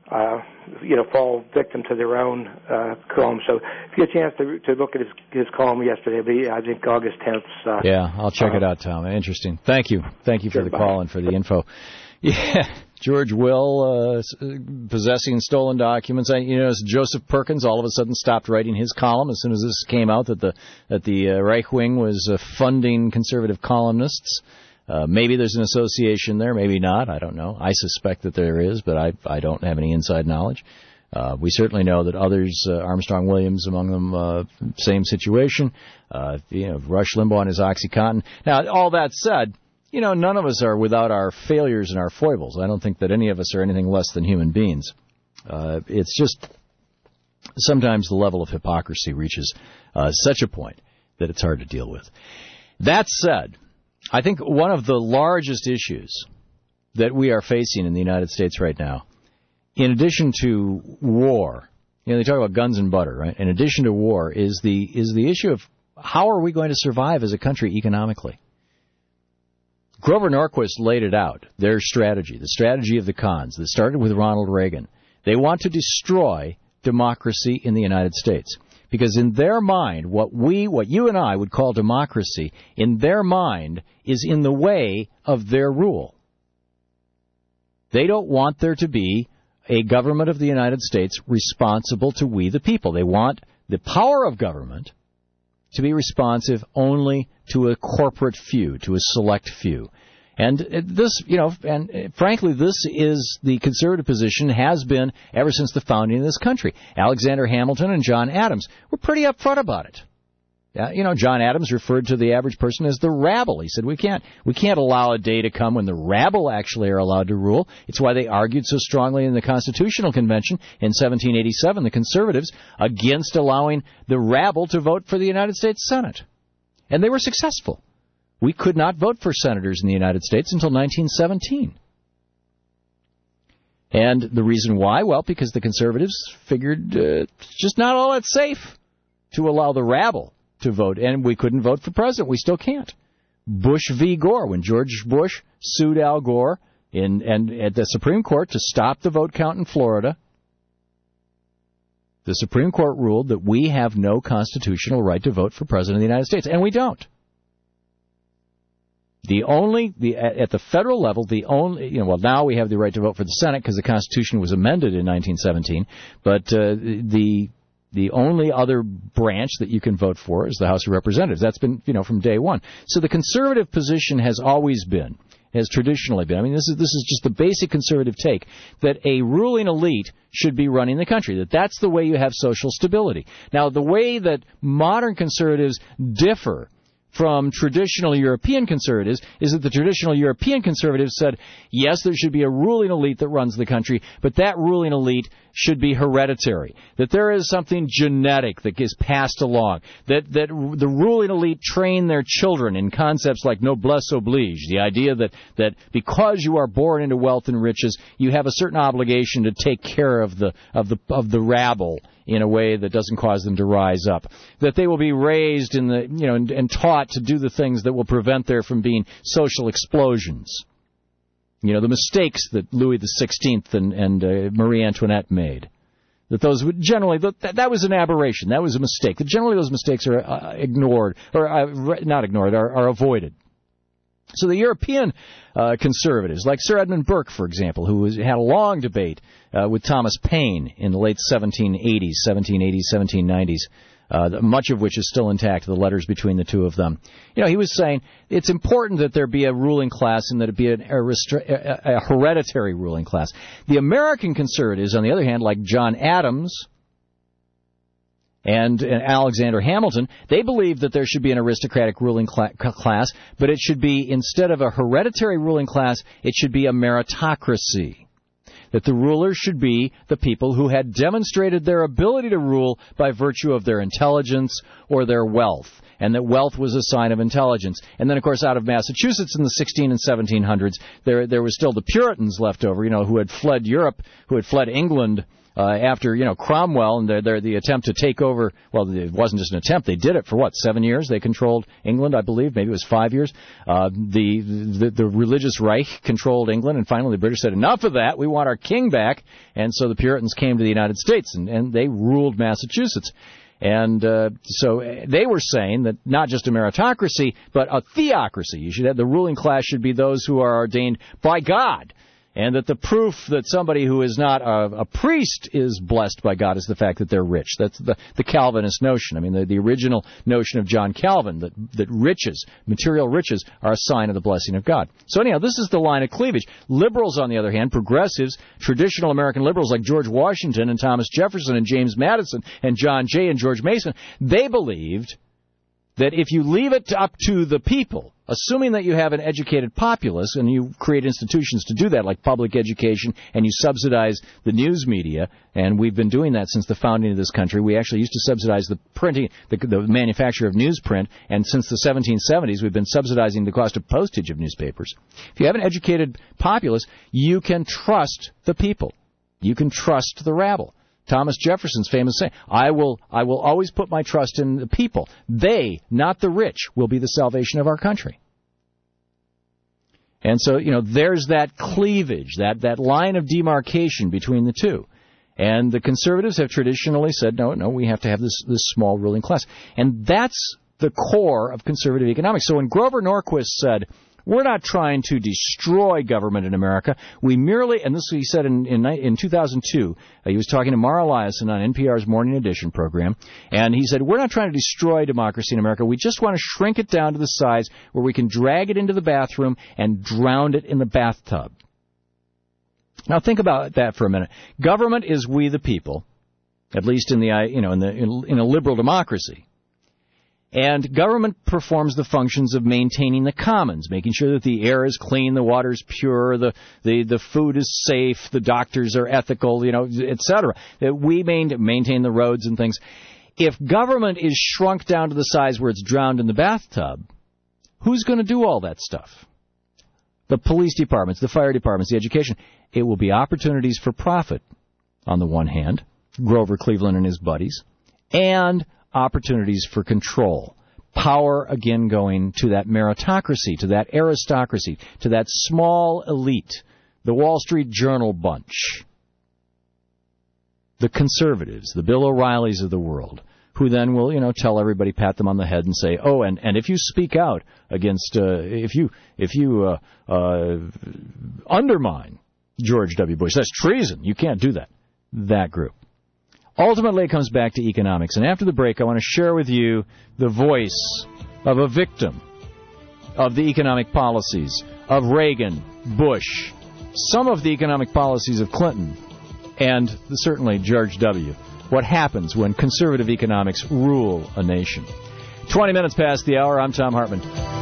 fall victim to their own column. So if you get a chance to look at his column yesterday, it'll be, I think, August 10th. Yeah, I'll check it out, Tom. Interesting. Thank you for the call and for the info. Yeah, George Will possessing stolen documents. Joseph Perkins all of a sudden stopped writing his column as soon as this came out that the Reich Wing was funding conservative columnists. Maybe there's an association there, maybe not. I don't know. I suspect that there is, but I don't have any inside knowledge. We certainly know that others, Armstrong Williams among them, same situation. Rush Limbaugh and his OxyContin. Now, all that said, none of us are without our failures and our foibles. I don't think that any of us are anything less than human beings. It's just sometimes the level of hypocrisy reaches such a point that it's hard to deal with. That said, I think one of the largest issues that we are facing in the United States right now, in addition to war, they talk about guns and butter, right? In addition to war, is the issue of how are we going to survive as a country economically? Grover Norquist laid it out, their strategy, the strategy of the cons that started with Ronald Reagan. They want to destroy democracy in the United States. Because in their mind, what you and I would call democracy, in their mind, is in the way of their rule. They don't want there to be a government of the United States responsible to we the people. They want the power of government to be responsive only to a corporate few, to a select few. And this, and frankly, this is the conservative position, has been ever since the founding of this country. Alexander Hamilton and John Adams were pretty upfront about it. John Adams referred to the average person as the rabble. He said we can't allow a day to come when the rabble actually are allowed to rule. It's why they argued so strongly in the Constitutional Convention in 1787, the conservatives, against allowing the rabble to vote for the United States Senate. And they were successful. We could not vote for senators in the United States until 1917. And the reason why? Well, because the conservatives figured it's just not all that safe to allow the rabble to vote. And we couldn't vote for president. We still can't. Bush v. Gore, when George Bush sued Al Gore and at the Supreme Court to stop the vote count in Florida, the Supreme Court ruled that we have no constitutional right to vote for president of the United States. And we don't. At the federal level, now we have the right to vote for the Senate because the Constitution was amended in 1917, but the only other branch that you can vote for is the House of Representatives. That's been, from day one. So the conservative position has traditionally been, this is just the basic conservative take, that a ruling elite should be running the country, that's the way you have social stability. Now, the way that modern conservatives differ from traditional European conservatives is that the traditional European conservatives said, yes, there should be a ruling elite that runs the country, but that ruling elite should be hereditary, that there is something genetic that gets passed along, that the ruling elite train their children in concepts like noblesse oblige, the idea that because you are born into wealth and riches, you have a certain obligation to take care of the rabble in a way that doesn't cause them to rise up, that they will be raised and taught to do the things that will prevent there from being social explosions. The mistakes that Louis XVI and Marie Antoinette made, that those would generally, that was an aberration, that was a mistake, that generally those mistakes are ignored, or not ignored, are avoided. So the European conservatives, like Sir Edmund Burke, for example, who had a long debate with Thomas Paine in the late 1780s, 1790s, much of which is still intact, the letters between the two of them. He was saying it's important that there be a ruling class and that it be a hereditary ruling class. The American conservatives, on the other hand, like John Adams and Alexander Hamilton, they believe that there should be an aristocratic ruling class, but it should be, instead of a hereditary ruling class, it should be a meritocracy. That the rulers should be the people who had demonstrated their ability to rule by virtue of their intelligence or their wealth, and that wealth was a sign of intelligence. And then, of course, out of Massachusetts in the 16 and 1700s, there was still the Puritans left over, who had fled Europe, who had fled England after, Cromwell and the attempt to take over. Well, it wasn't just an attempt. They did it for 7 years? They controlled England, I believe. Maybe it was 5 years. The religious Reich controlled England, and finally the British said, enough of that. We want our king back. And so the Puritans came to the United States, and they ruled Massachusetts. And so they were saying that not just a meritocracy, but a theocracy. You should have, the ruling class should be those who are ordained by God. And that the proof that somebody who is not a priest is blessed by God is the fact that they're rich. That's the Calvinist notion. The original notion of John Calvin, that riches, material riches, are a sign of the blessing of God. So anyhow, this is the line of cleavage. Liberals, on the other hand, progressives, traditional American liberals like George Washington and Thomas Jefferson and James Madison and John Jay and George Mason, they believed that if you leave it up to the people, assuming that you have an educated populace and you create institutions to do that, like public education, and you subsidize the news media, and we've been doing that since the founding of this country. We actually used to subsidize the printing, the manufacture of newsprint, and since the 1770s we've been subsidizing the cost of postage of newspapers. If you have an educated populace, you can trust the people. You can trust the rabble. Thomas Jefferson's famous saying, I will always put my trust in the people. They, not the rich, will be the salvation of our country. And so, there's that cleavage, that line of demarcation between the two. And the conservatives have traditionally said, no, we have to have this small ruling class. And that's the core of conservative economics. So when Grover Norquist said, We're not trying to destroy government in America. We merely, and this he said in 2002, he was talking to Mara Eliason on NPR's Morning Edition program, and he said, we're not trying to destroy democracy in America. We just want to shrink it down to the size where we can drag it into the bathroom and drown it in the bathtub. Now think about that for a minute. Government is we the people, at least in a liberal democracy. And government performs the functions of maintaining the commons, making sure that the air is clean, the water is pure, the food is safe, the doctors are ethical, etc. That we maintain the roads and things. If government is shrunk down to the size where it's drowned in the bathtub, who's going to do all that stuff? The police departments, the fire departments, the education. It will be opportunities for profit, on the one hand, Grover Cleveland and his buddies, and opportunities for control. Power, again, going to that meritocracy, to that aristocracy, to that small elite, the Wall Street Journal bunch, the conservatives, the Bill O'Reillys of the world, who then will, tell everybody, pat them on the head and say, oh, and if you speak out against, if you undermine George W. Bush, that's treason. You can't do that. That group. Ultimately, it comes back to economics. And after the break, I want to share with you the voice of a victim of the economic policies of Reagan, Bush, some of the economic policies of Clinton, and certainly George W. What happens when conservative economics rule a nation? 20 minutes past the hour. I'm Tom Hartman.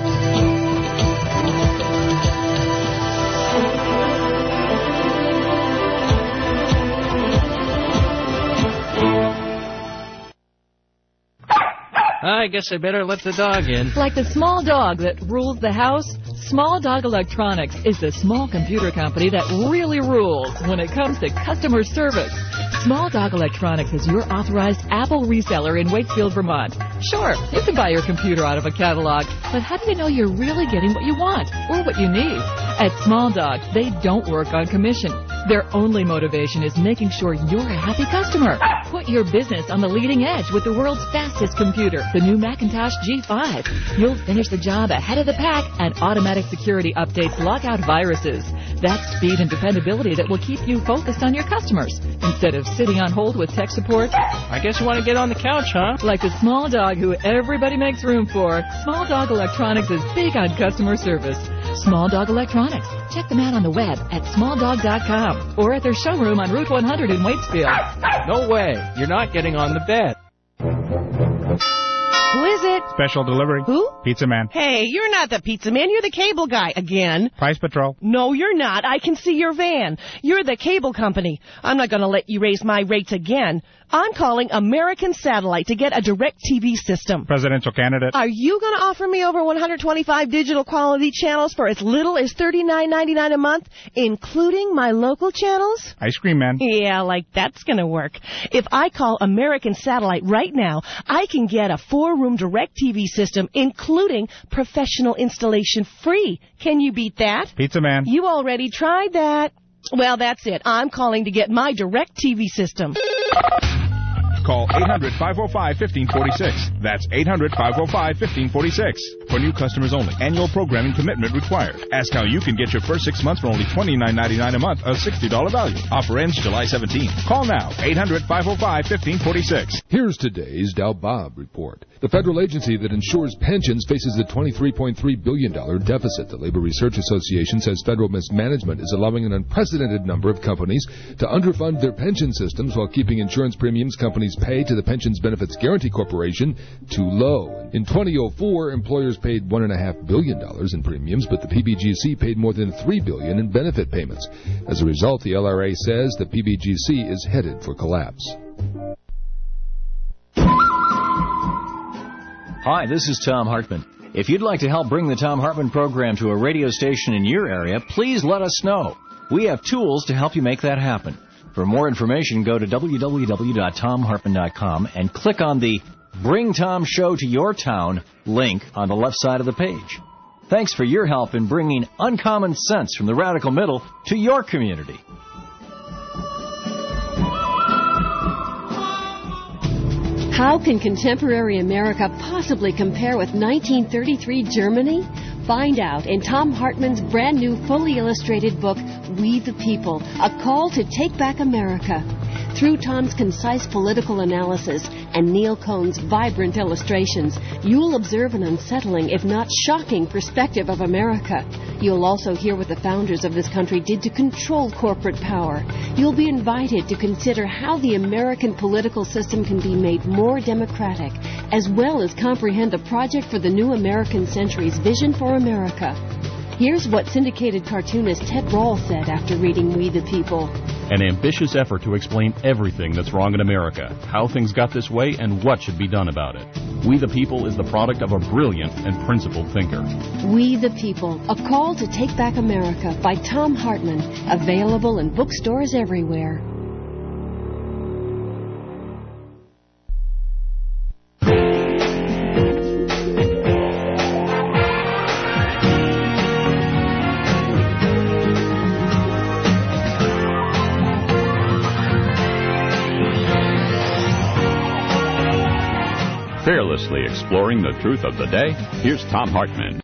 I guess I better let the dog in. Like the small dog that rules the house, Small Dog Electronics is the small computer company that really rules when it comes to customer service. Small Dog Electronics is your authorized Apple reseller in Wakefield, Vermont. Sure, you can buy your computer out of a catalog, but how do you know you're really getting what you want or what you need? At Small Dog, they don't work on commission. Their only motivation is making sure you're a happy customer. Put your business on the leading edge with the world's fastest computer, the new Macintosh G5. You'll finish the job ahead of the pack, and automatic security updates lock out viruses. That's speed and dependability that will keep you focused on your customers instead of sitting on hold with tech support. I guess you want to get on the couch, huh? Like the small dog who everybody makes room for, Small Dog Electronics is big on customer service. Small Dog Electronics. Check them out on the web at smalldog.com or at their showroom on Route 100 in Waitsfield. No way. You're not getting on the bed. Who is it? Special delivery. Who? Pizza Man. Hey, you're not the pizza man. You're the cable guy again. Price Patrol. No, you're not. I can see your van. You're the cable company. I'm not going to let you raise my rates again. I'm calling American Satellite to get a direct TV system. Presidential candidate. Are you going to offer me over 125 digital quality channels for as little as $39.99 a month, including my local channels? Ice Cream Man. Yeah, like that's going to work. If I call American Satellite right now, I can get a 4-room direct TV system, including professional installation free. Can you beat that? Pizza Man. You already tried that. Well, that's it. I'm calling to get my direct TV system. Call 800-505-1546. That's 800-505-1546. For new customers only. Annual programming commitment required. Ask how you can get your first 6 months for only $29.99 a month, a $60 value. Offer ends July 17th. Call now. 800-505-1546. Here's today's Dow Bob report. The federal agency that insures pensions faces a $23.3 billion deficit. The Labor Research Association says federal mismanagement is allowing an unprecedented number of companies to underfund their pension systems while keeping insurance premiums companies pay to the Pensions Benefits Guaranty Corporation too low. In 2004, employers paid $1.5 billion in premiums, but the PBGC paid more than $3 billion in benefit payments. As a result, the LRA says the PBGC is headed for collapse. Hi, this is Tom Hartman. If you'd like to help bring the Tom Hartman program to a radio station in your area, please let us know. We have tools to help you make that happen. For more information, go to www.tomhartman.com and click on the Bring Tom Show to Your Town link on the left side of the page. Thanks for your help in bringing uncommon sense from the radical middle to your community. How can contemporary America possibly compare with 1933 Germany? Find out in Tom Hartman's brand new fully illustrated book, We the People, A Call to Take Back America. Through Tom's concise political analysis and Neil Cohn's vibrant illustrations, you'll observe an unsettling, if not shocking, perspective of America. You'll also hear what the founders of this country did to control corporate power. You'll be invited to consider how the American political system can be made more democratic, as well as comprehend the project for the new American century's vision for America. Here's what syndicated cartoonist Ted Rall said after reading We the People. An ambitious effort to explain everything that's wrong in America, how things got this way, and what should be done about it. We the People is the product of a brilliant and principled thinker. We the People, A Call to Take Back America by Tom Hartman, available in bookstores everywhere. Fearlessly exploring the truth of the day, here's Tom Hartman.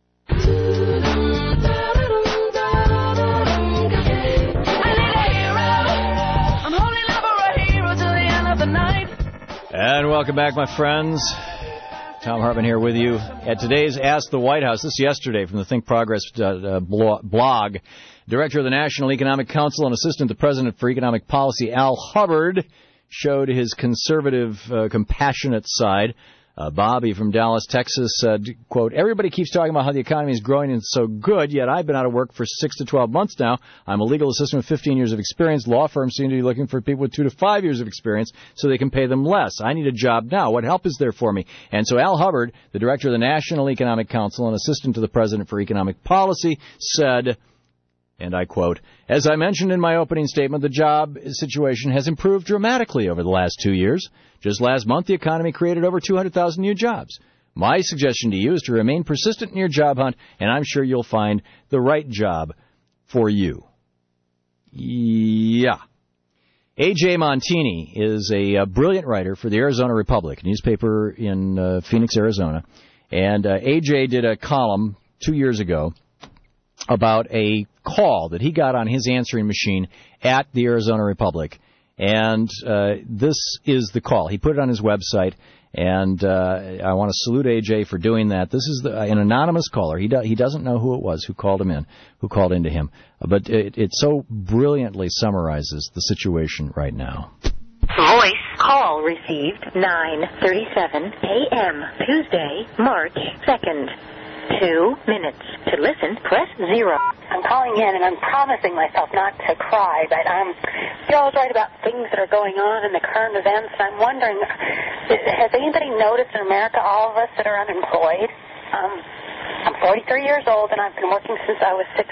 And welcome back, my friends. Tom Hartman here with you at today's Ask the White House. This yesterday from the Think Progress blog. Director of the National Economic Council and Assistant to the President for Economic Policy, Al Hubbard, showed his conservative, compassionate side. Bobby from Dallas, Texas said, quote, everybody keeps talking about how the economy is growing and so good, yet I've been out of work for 6 to 12 months now. I'm a legal assistant with 15 years of experience. Law firms seem to be looking for people with 2 to 5 years of experience so they can pay them less. I need a job now. What help is there for me? And so Al Hubbard, the director of the National Economic Council and assistant to the President for Economic Policy, said, and I quote, as I mentioned in my opening statement, the job situation has improved dramatically over the last 2 years. Just last month, the economy created over 200,000 new jobs. My suggestion to you is to remain persistent in your job hunt, and I'm sure you'll find the right job for you. Yeah. A.J. Montini is a brilliant writer for the Arizona Republic, a newspaper in Phoenix, Arizona. And A.J. did a column 2 years ago about a call that he got on his answering machine at the Arizona Republic. And this is the call. He put it on his website, and I want to salute A.J. for doing that. This is an anonymous caller. He doesn't know who it was who called into him. But it so brilliantly summarizes the situation right now. Voice call received 9:37 a.m. Tuesday, March 2nd. 2 minutes. To listen, press 0. I'm calling in, and I'm promising myself not to cry, but you're always right about things that are going on in the current events, and I'm wondering, has anybody noticed in America, all of us that are unemployed? I'm 43 years old, and I've been working since I was 16.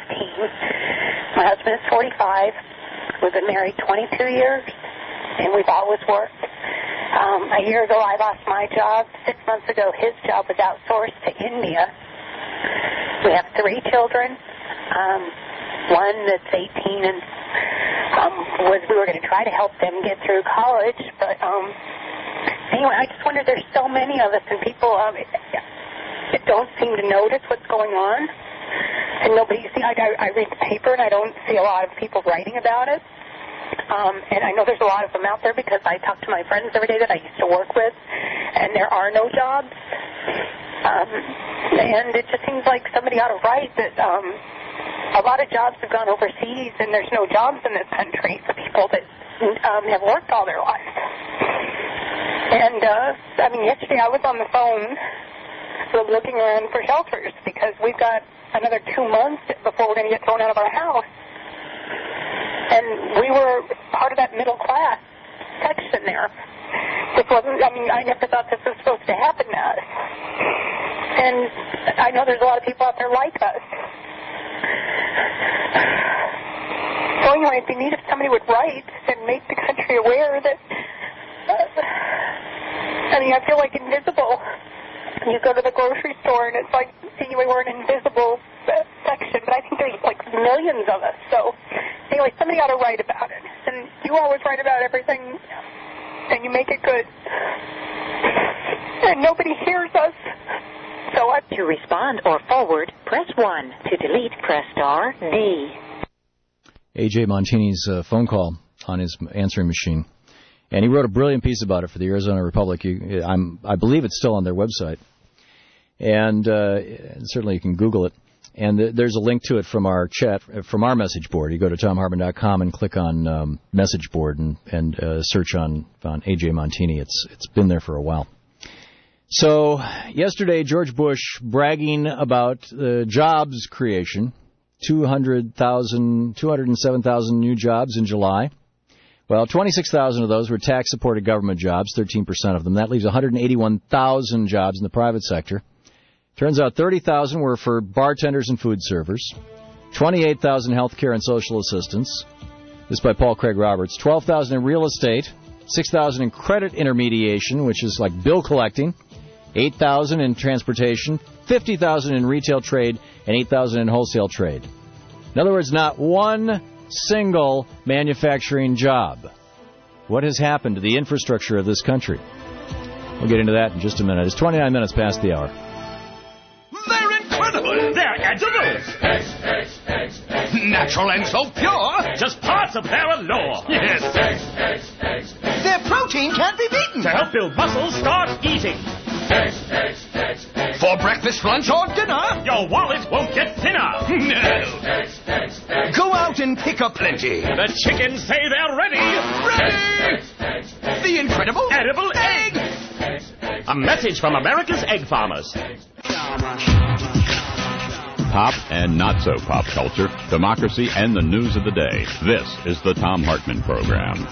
My husband is 45. We've been married 22 years, and we've always worked. A year ago, I lost my job. 6 months ago, his job was outsourced to India. We have 3 children. One that's 18, and we were going to try to help them get through college. But anyway, I just wonder, there's so many of us, and people that don't seem to notice what's going on. And nobody, I read the paper, and I don't see a lot of people writing about it. And I know there's a lot of them out there because I talk to my friends every day that I used to work with, and there are no jobs. And it just seems like somebody ought to write that a lot of jobs have gone overseas, and there's no jobs in this country for people that have worked all their lives. And, yesterday I was on the phone looking around for shelters because we've got another 2 months before we're going to get thrown out of our house. And we were part of that middle class section there. This wasn't, I never thought this was supposed to happen to us. And I know there's a lot of people out there like us. So anyway, it'd be neat if somebody would write and make the country aware that, I feel like invisible. You go to the grocery store and it's like, we're an invisible section, but I think there's like millions of us. So anyway, somebody ought to write about it. And you always write about everything, and you make it good. And nobody hears us. So to respond or forward, press 1. To delete, press star D. A.J. Montini's phone call on his answering machine. And he wrote a brilliant piece about it for the Arizona Republic. I believe it's still on their website. And certainly you can Google it. And there's a link to it from our chat, from our message board. You go to TomHartman.com and click on message board and search on A.J. Montini. It's been there for a while. So yesterday, George Bush bragging about jobs creation, 207,000 new jobs in July. Well, 26,000 of those were tax-supported government jobs, 13% of them. That leaves 181,000 jobs in the private sector. Turns out 30,000 were for bartenders and food servers, 28,000 healthcare and social assistance. This is by Paul Craig Roberts. 12,000 in real estate, 6,000 in credit intermediation, which is like bill collecting, 8,000 in transportation, 50,000 in retail trade, and 8,000 in wholesale trade. In other words, not one single manufacturing job. What has happened to the infrastructure of this country? We'll get into that in just a minute. It's 29 minutes past the hour. They're incredible! They're edibles! Natural and so pure! Just parts of their allure! Yes! Their protein can't be beaten! To help build muscles, start eating! For breakfast, lunch, or dinner, your wallet won't get thinner. No. Go out and pick up plenty. The chickens say they're ready. Ready! The incredible edible egg. A message from America's egg farmers. Pop and not so pop culture, democracy, and the news of the day. This is the Thom Hartmann Program.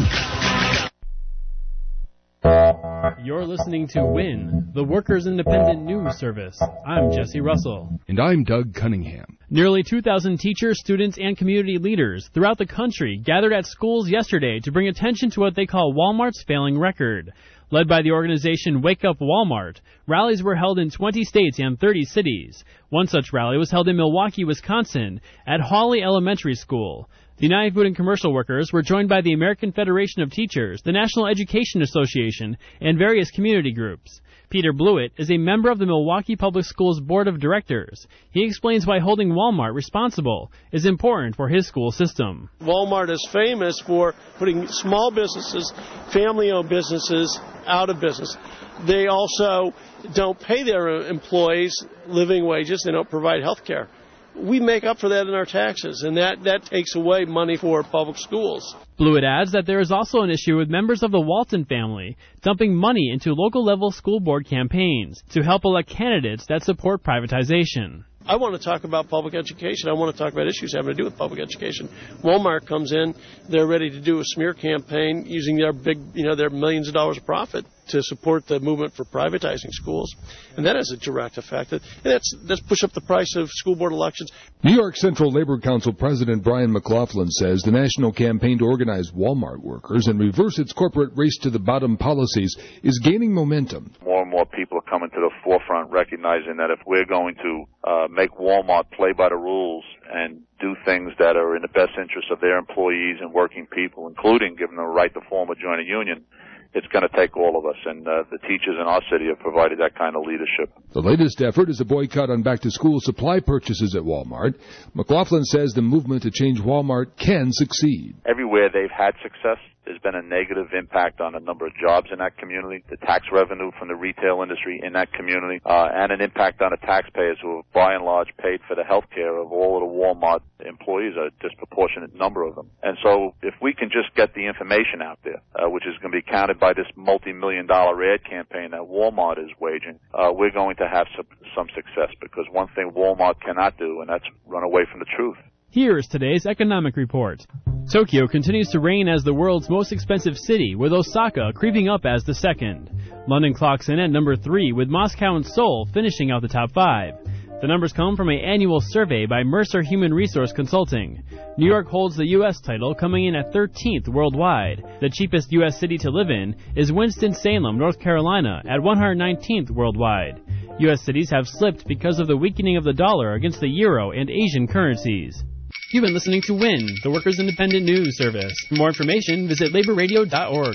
You're listening to WIN, the Workers' Independent News Service. I'm Jesse Russell. And I'm Doug Cunningham. Nearly 2,000 teachers, students, and community leaders throughout the country gathered at schools yesterday to bring attention to what they call Walmart's failing record. Led by the organization Wake Up Walmart, rallies were held in 20 states and 30 cities. One such rally was held in Milwaukee, Wisconsin, at Hawley Elementary School. The United Food and Commercial Workers were joined by the American Federation of Teachers, the National Education Association, and various community groups. Peter Blewett is a member of the Milwaukee Public Schools Board of Directors. He explains why holding Walmart responsible is important for his school system. Walmart is famous for putting small businesses, family-owned businesses, out of business. They also don't pay their employees living wages. They don't provide health care. We make up for that in our taxes, and that takes away money for public schools. Blewett adds that there is also an issue with members of the Walton family dumping money into local-level school board campaigns to help elect candidates that support privatization. I want to talk about public education. I want to talk about issues having to do with public education. Walmart comes in, they're ready to do a smear campaign using their their millions of dollars of profit to support the movement for privatizing schools. And that has a direct effect. And that's push up the price of school board elections. New York Central Labor Council President Brian McLaughlin says the national campaign to organize Walmart workers and reverse its corporate race-to-the-bottom policies is gaining momentum. More and more people are coming to the forefront recognizing that if we're going to make Walmart play by the rules and do things that are in the best interest of their employees and working people, including giving them a right to form or join a union, it's going to take all of us, and the teachers in our city have provided that kind of leadership. The latest effort is a boycott on back-to-school supply purchases at Walmart. McLaughlin says the movement to change Walmart can succeed. Everywhere they've had success, there's been a negative impact on a number of jobs in that community, the tax revenue from the retail industry in that community, and an impact on the taxpayers who have, by and large, paid for the health care of all of the Walmart employees, a disproportionate number of them. And so if we can just get the information out there, which is going to be counted by this multi-million-dollar ad campaign that Walmart is waging, we're going to have some success, because one thing Walmart cannot do, and that's run away from the truth. Here is today's economic report. Tokyo continues to reign as the world's most expensive city, with Osaka creeping up as the second. London clocks in at number 3, with Moscow and Seoul finishing out the top 5. The numbers come from an annual survey by Mercer Human Resource Consulting. New York holds the U.S. title, coming in at 13th worldwide. The cheapest U.S. city to live in is Winston-Salem, North Carolina, at 119th worldwide. U.S. cities have slipped because of the weakening of the dollar against the euro and Asian currencies. You've been listening to WIN, the Workers' Independent News Service. For more information, visit laborradio.org.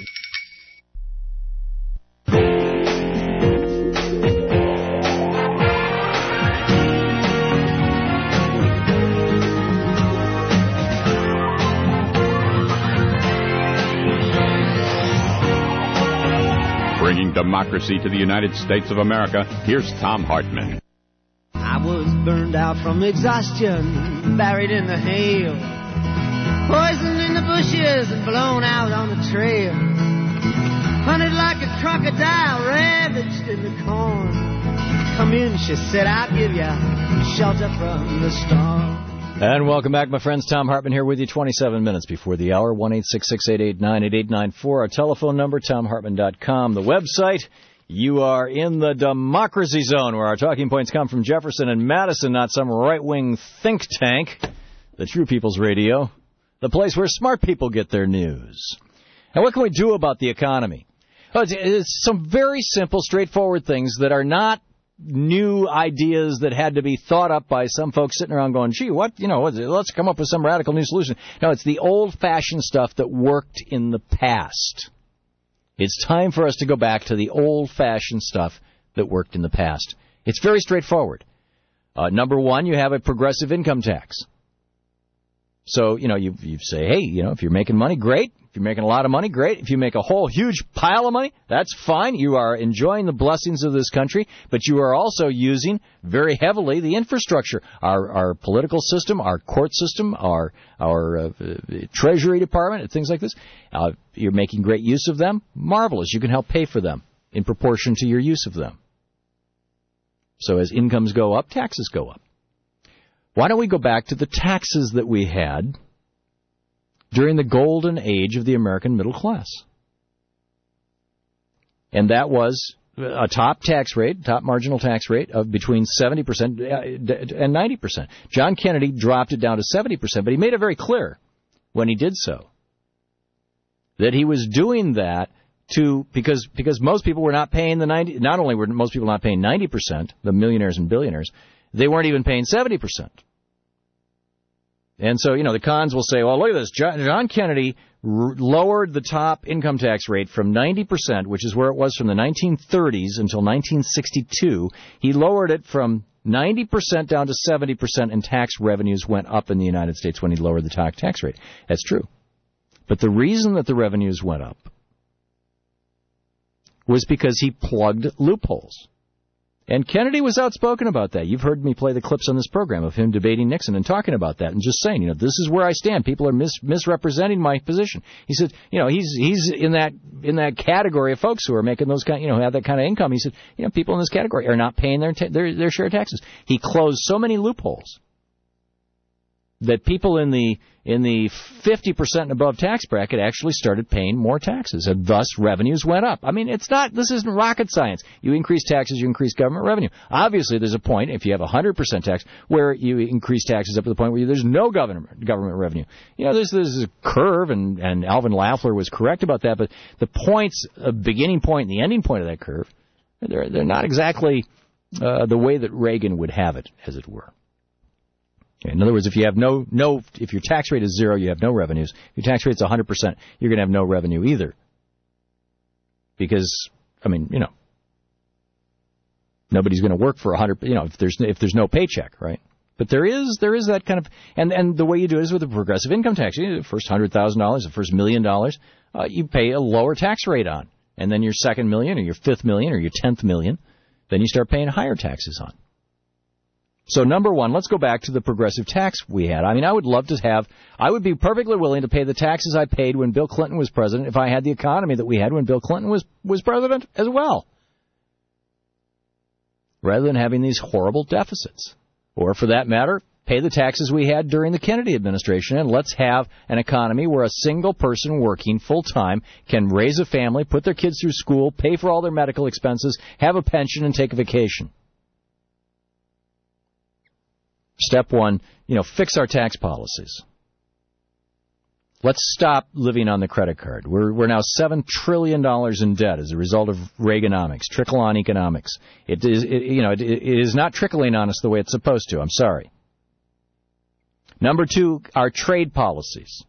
Bringing democracy to the United States of America, here's Thom Hartmann. I was burned out from exhaustion, buried in the hail, poisoned in the bushes and blown out on the trail, hunted like a crocodile, ravaged in the corn. Come in, she said, I'll give you shelter from the storm. And welcome back, my friends. Thom Hartmann here with you 27 minutes before the hour. 1-866-889-8894. Our telephone number, ThomHartmann.com. The website, you are in the democracy zone, where our talking points come from Jefferson and Madison, not some right-wing think tank. The True People's Radio, the place where smart people get their news. And what can we do about the economy? Well, it's some very simple, straightforward things that are not new ideas that had to be thought up by some folks sitting around going, gee, let's come up with some radical new solution. No, it's the old-fashioned stuff that worked in the past. It's time for us to go back to the old-fashioned stuff that worked in the past. It's very straightforward. Number one, you have a progressive income tax. So, you say, hey, if you're making money, great. If you're making a lot of money, great. If you make a whole huge pile of money, that's fine. You are enjoying the blessings of this country, but you are also using very heavily the infrastructure, our political system, our court system, our Treasury Department, and things like this. You're making great use of them. Marvelous. You can help pay for them in proportion to your use of them. So as incomes go up, taxes go up. Why don't we go back to the taxes that we had during the golden age of the American middle class? And that was a top marginal tax rate of between 70% and 90%. John Kennedy dropped it down to 70%, but he made it very clear when he did so that he was doing that because most people were not paying not only were most people not paying 90%, the millionaires and billionaires, they weren't even paying 70%. And so, the cons will say, well, look at this. John Kennedy lowered the top income tax rate from 90%, which is where it was from the 1930s until 1962. He lowered it from 90% down to 70%, and tax revenues went up in the United States when he lowered the top tax rate. That's true. But the reason that the revenues went up was because he plugged loopholes. And Kennedy was outspoken about that. You've heard me play the clips on this program of him debating Nixon and talking about that and just saying, this is where I stand. People are misrepresenting my position. He said, he's in that category of folks who are making those kind, have that kind of income. He said, people in this category are not paying their share of taxes. He closed so many loopholes that people in the 50% and above tax bracket actually started paying more taxes, and thus revenues went up. I mean, this isn't rocket science. You increase taxes, you increase government revenue. Obviously, there's a point, if you have 100% tax, where you increase taxes up to the point where there's no government revenue. There's a curve, and Alvin Lafler was correct about that, but the points, the beginning point and the ending point of that curve, they're not exactly the way that Reagan would have it, as it were. In other words, if you have if your tax rate is 0, you have no revenues. If your tax rate's 100%, you're going to have no revenue either. Because, nobody's going to work for 100, if there's no paycheck, right? But there is that kind of, and the way you do it is with a progressive income tax. The first $100,000, the first $1 million, you pay a lower tax rate on. And then your second million or your fifth million or your 10th million, then you start paying higher taxes on. So number one, let's go back to the progressive tax we had. I would be perfectly willing to pay the taxes I paid when Bill Clinton was president if I had the economy that we had when Bill Clinton was president as well, rather than having these horrible deficits. Or for that matter, pay the taxes we had during the Kennedy administration, and let's have an economy where a single person working full-time can raise a family, put their kids through school, pay for all their medical expenses, have a pension, and take a vacation. Step one, fix our tax policies. Let's stop living on the credit card. We're now $7 trillion in debt as a result of Reaganomics, trickle-on economics. It is not trickling on us the way it's supposed to. I'm sorry. Number two, our trade policies.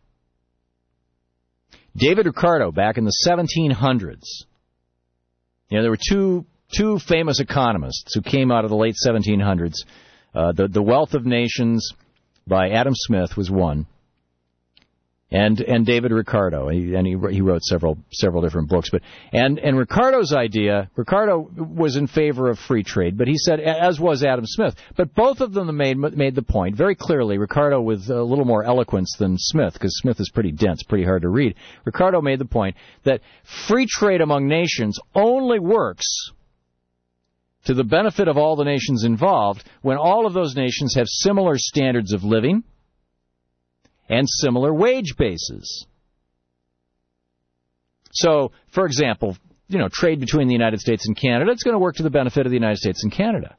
David Ricardo, back in the 1700s, there were two famous economists who came out of the late 1700s. The Wealth of Nations by Adam Smith was one. and David Ricardo, and he wrote several different books. But and Ricardo's idea, Ricardo was in favor of free trade, but he said, as was Adam Smith. But both of them made the point very clearly. Ricardo with a little more eloquence than Smith, because Smith is pretty dense, pretty hard to read. Ricardo made the point that free trade among nations only works to the benefit of all the nations involved when all of those nations have similar standards of living and similar wage bases. So, for example, trade between the United States and Canada, it's going to work to the benefit of the United States and Canada.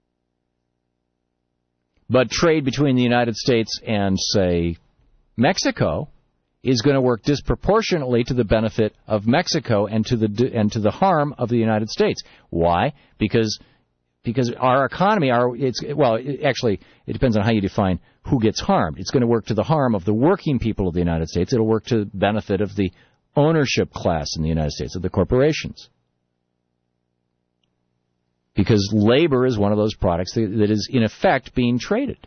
But trade between the United States and, say, Mexico is going to work disproportionately to the benefit of Mexico and to the harm of the United States. Why? Because our economy, it depends on how you define who gets harmed. It's going to work to the harm of the working people of the United States. It'll work to the benefit of the ownership class in the United States, of the corporations. Because labor is one of those products that is, in effect, being traded.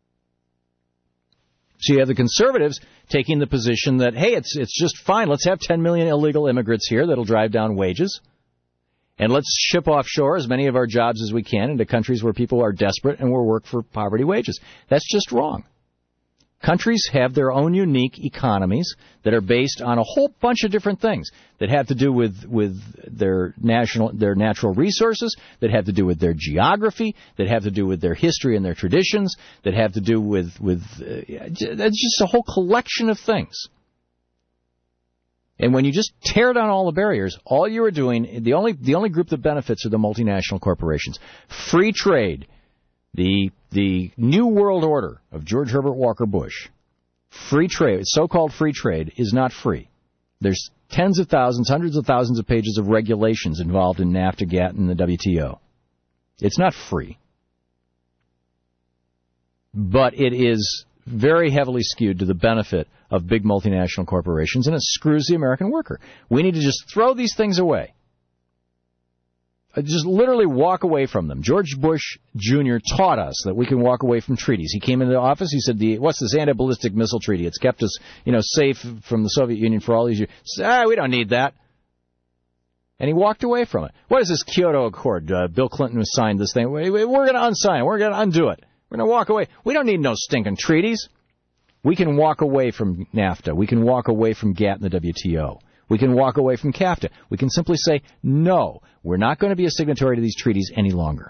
So you have the conservatives taking the position that, hey, it's just fine. Let's have 10 million illegal immigrants here that'll drive down wages. And let's ship offshore as many of our jobs as we can into countries where people are desperate and will work for poverty wages. That's just wrong. Countries have their own unique economies that are based on a whole bunch of different things that have to do with their natural resources, that have to do with their geography, that have to do with their history and their traditions, that have to do with that's just a whole collection of things. And when you just tear down all the barriers, all you are doing, the only group that benefits are the multinational corporations. Free trade, the New World Order of George Herbert Walker Bush, free trade, so-called free trade, is not free. There's tens of thousands, hundreds of thousands of pages of regulations involved in NAFTA, GATT, and the WTO. It's not free. But it is very heavily skewed to the benefit of big multinational corporations, and it screws the American worker. We need to just throw these things away. Just literally walk away from them. George Bush Jr. taught us that we can walk away from treaties. He came into the office, he said, what's this anti-ballistic missile treaty? It's kept us, safe from the Soviet Union for all these years. We don't need that. And he walked away from it. What is this Kyoto Accord? Bill Clinton has signed this thing. We're going to unsign it. We're going to undo it. We're going to walk away. We don't need no stinking treaties. We can walk away from NAFTA. We can walk away from GATT and the WTO. We can walk away from CAFTA. We can simply say, no, we're not going to be a signatory to these treaties any longer.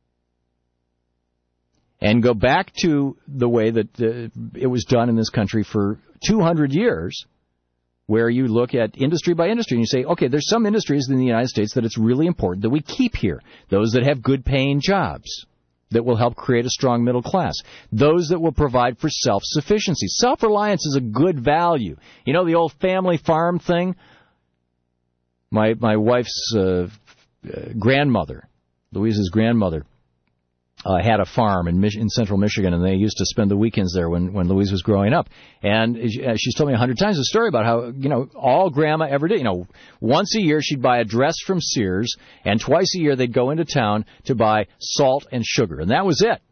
And go back to the way that it was done in this country for 200 years, where you look at industry by industry and you say, okay, there's some industries in the United States that it's really important that we keep here. Those that have good paying jobs that will help create a strong middle class. Those that will provide for self-sufficiency. Self-reliance is a good value. You know the old family farm thing? My wife's grandmother, Louise's grandmother, had a farm in central Michigan, and they used to spend the weekends there when Louise was growing up. And she's told me 100 times the story about how, all Grandma ever did. Once a year she'd buy a dress from Sears, and twice a year they'd go into town to buy salt and sugar. And that was it.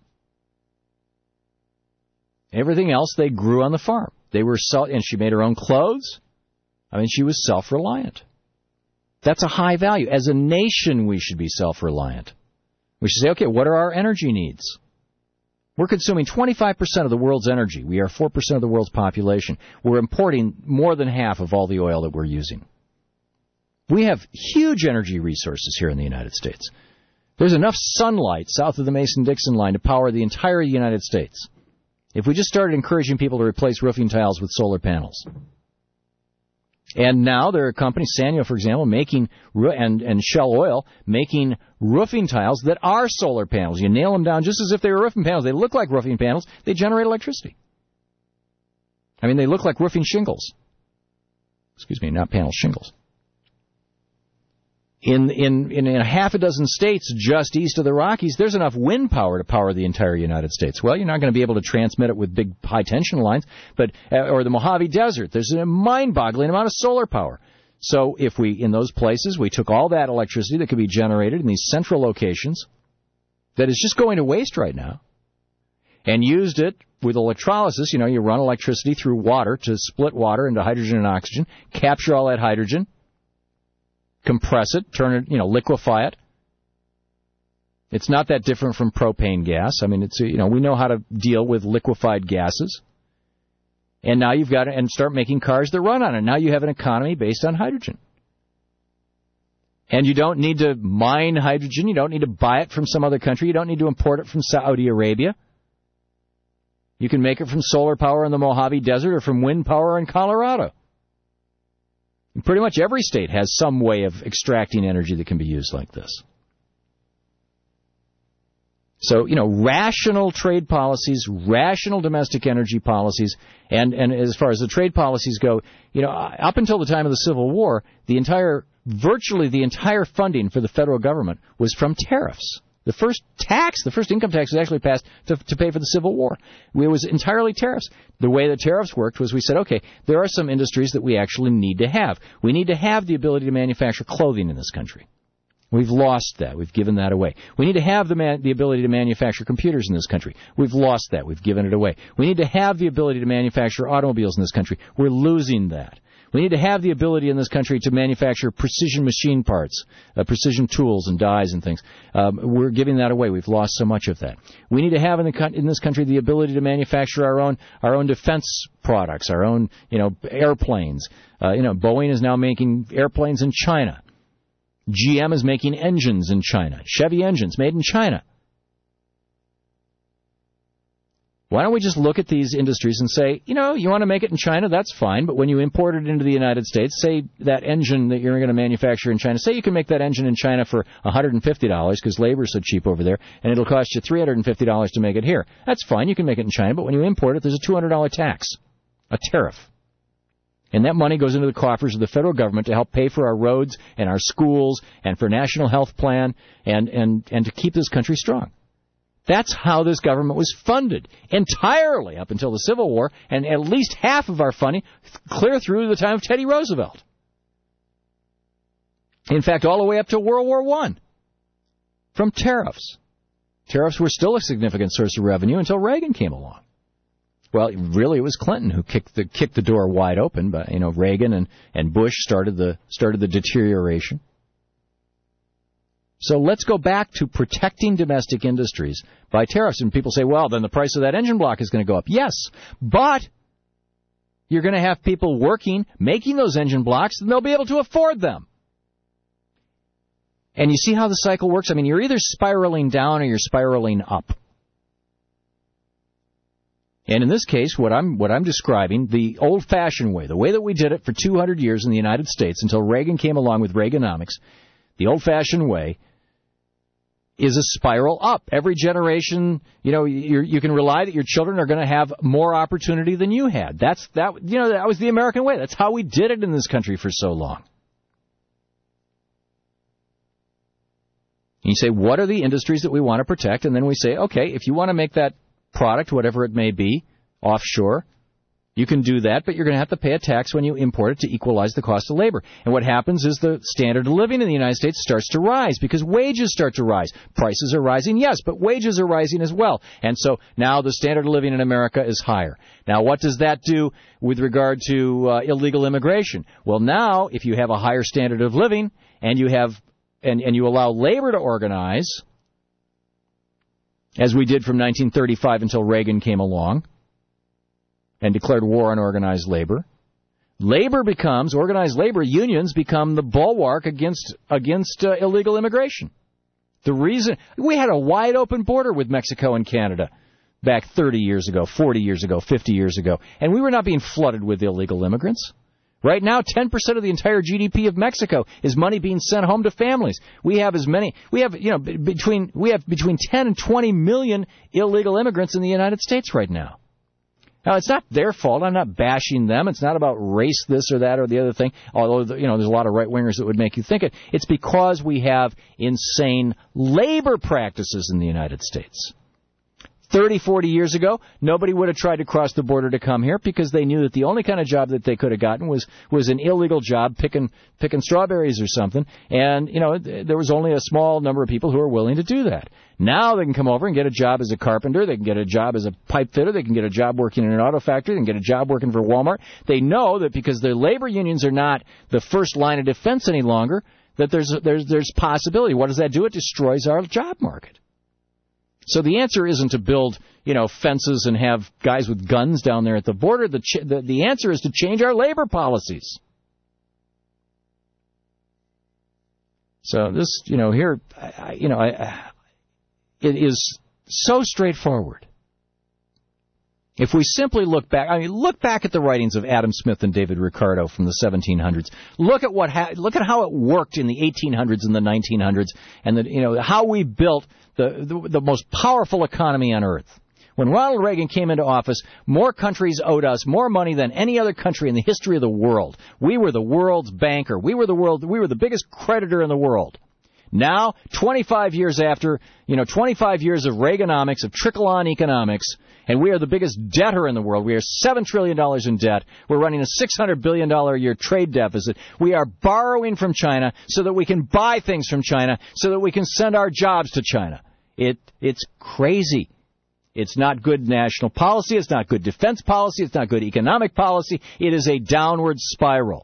Everything else they grew on the farm. And she made her own clothes. She was self-reliant. That's a high value. As a nation, we should be self-reliant. We should say, okay, what are our energy needs? We're consuming 25% of the world's energy. We are 4% of the world's population. We're importing more than half of all the oil that we're using. We have huge energy resources here in the United States. There's enough sunlight south of the Mason-Dixon line to power the entire United States. If we just started encouraging people to replace roofing tiles with solar panels. And now there are companies, Sanyo, for example, making, and Shell Oil, making roofing tiles that are solar panels. You nail them down just as if they were roofing panels. They look like roofing panels. They generate electricity. They look like roofing shingles. Excuse me, not panels, shingles. In a half a dozen states just east of the Rockies, there's enough wind power to power the entire United States. Well, you're not going to be able to transmit it with big high-tension lines, or the Mojave Desert. There's a mind-boggling amount of solar power. So if in those places, we took all that electricity that could be generated in these central locations that is just going to waste right now, and used it with electrolysis. You know, you run electricity through water to split water into hydrogen and oxygen, capture all that hydrogen, compress it, turn it, liquefy it. It's not that different from propane gas. I mean, we know how to deal with liquefied gases. And now you've got to start making cars that run on it. Now you have an economy based on hydrogen. And you don't need to mine hydrogen. You don't need to buy it from some other country. You don't need to import it from Saudi Arabia. You can make it from solar power in the Mojave Desert or from wind power in Colorado. And pretty much every state has some way of extracting energy that can be used like this. So, rational trade policies, rational domestic energy policies, and as far as the trade policies go, up until the time of the Civil War, virtually the entire funding for the federal government was from tariffs. The first income tax was actually passed to pay for the Civil War. It was entirely tariffs. The way the tariffs worked was we said, okay, there are some industries that we actually need to have. We need to have the ability to manufacture clothing in this country. We've lost that. We've given that away. We need to have the ability to manufacture computers in this country. We've lost that. We've given it away. We need to have the ability to manufacture automobiles in this country. We're losing that. We need to have the ability in this country to manufacture precision machine parts, precision tools and dies and things. We're giving that away. We've lost so much of that. We need to have in this country the ability to manufacture our own defense products, our own airplanes. Boeing is now making airplanes in China. GM is making engines in China. Chevy engines made in China. Why don't we just look at these industries and say, you want to make it in China, that's fine, but when you import it into the United States, say that engine that you're going to manufacture in China, say you can make that engine in China for $150 because labor is so cheap over there, and it'll cost you $350 to make it here. That's fine, you can make it in China, but when you import it, there's a $200 tax, a tariff. And that money goes into the coffers of the federal government to help pay for our roads and our schools and for national health plan and to keep this country strong. That's how this government was funded entirely up until the Civil War, and at least half of our funding clear through the time of Teddy Roosevelt. In fact, all the way up to World War I from tariffs. Tariffs were still a significant source of revenue until Reagan came along. Well, really, it was Clinton who kicked the door wide open, but Reagan and Bush started the deterioration. So let's go back to protecting domestic industries by tariffs. And people say, well, then the price of that engine block is going to go up. Yes, but you're going to have people working, making those engine blocks, and they'll be able to afford them. And you see how the cycle works? I mean, you're either spiraling down or you're spiraling up. And in this case, what I'm describing, the old-fashioned way, the way that we did it for 200 years in the United States until Reagan came along with Reaganomics, the old-fashioned way is a spiral up. Every generation, you can rely that your children are going to have more opportunity than you had. That was the American way. That's how we did it in this country for so long. And you say, what are the industries that we want to protect? And then we say, okay, if you want to make that product, whatever it may be, offshore, you can do that, but you're going to have to pay a tax when you import it to equalize the cost of labor. And what happens is the standard of living in the United States starts to rise because wages start to rise. Prices are rising, yes, but wages are rising as well. And so now the standard of living in America is higher. Now, what does that do with regard to illegal immigration? Well, now, if you have a higher standard of living and you have and you allow labor to organize, as we did from 1935 until Reagan came along and declared war on organized labor, organized labor unions become the bulwark against illegal immigration. The reason we had a wide open border with Mexico and Canada back 30 years ago, 40 years ago, 50 years ago, and we were not being flooded with illegal immigrants. Right now, 10% of the entire GDP of Mexico is money being sent home to families. We have between 10 and 20 million illegal immigrants in the United States right now. Now, it's not their fault. I'm not bashing them. It's not about race, this or that or the other thing, although, there's a lot of right-wingers that would make you think it. It's because we have insane labor practices in the United States. 30, 40 years ago, nobody would have tried to cross the border to come here because they knew that the only kind of job that they could have gotten was an illegal job picking strawberries or something. And, there was only a small number of people who were willing to do that. Now they can come over and get a job as a carpenter. They can get a job as a pipe fitter. They can get a job working in an auto factory. They can get a job working for Walmart. They know that because their labor unions are not the first line of defense any longer, that there's possibility. What does that do? It destroys our job market. So the answer isn't to build, fences and have guys with guns down there at the border. The answer is to change our labor policies. So this, here, it is so straightforward. If we simply look back at the writings of Adam Smith and David Ricardo from the 1700s. Look at how it worked in the 1800s and the 1900s, and how we built the most powerful economy on earth. When Ronald Reagan came into office, more countries owed us more money than any other country in the history of the world. We were the world's banker. We were the biggest creditor in the world. Now, 25 years after, 25 years of Reaganomics, of trickle-on economics, and we are the biggest debtor in the world. We are $7 trillion in debt. We're running a $600 billion a year trade deficit. We are borrowing from China so that we can buy things from China, so that we can send our jobs to China. It's crazy. It's not good national policy. It's not good defense policy. It's not good economic policy. It is a downward spiral.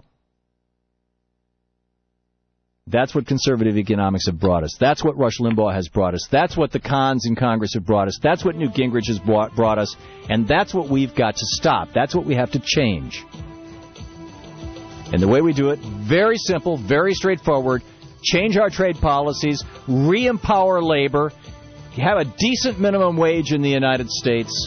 That's what conservative economics have brought us. That's what Rush Limbaugh has brought us. That's what the cons in Congress have brought us. That's what Newt Gingrich has brought us. And that's what we've got to stop. That's what we have to change. And the way we do it, very simple, very straightforward. Change our trade policies, re-empower labor, have a decent minimum wage in the United States.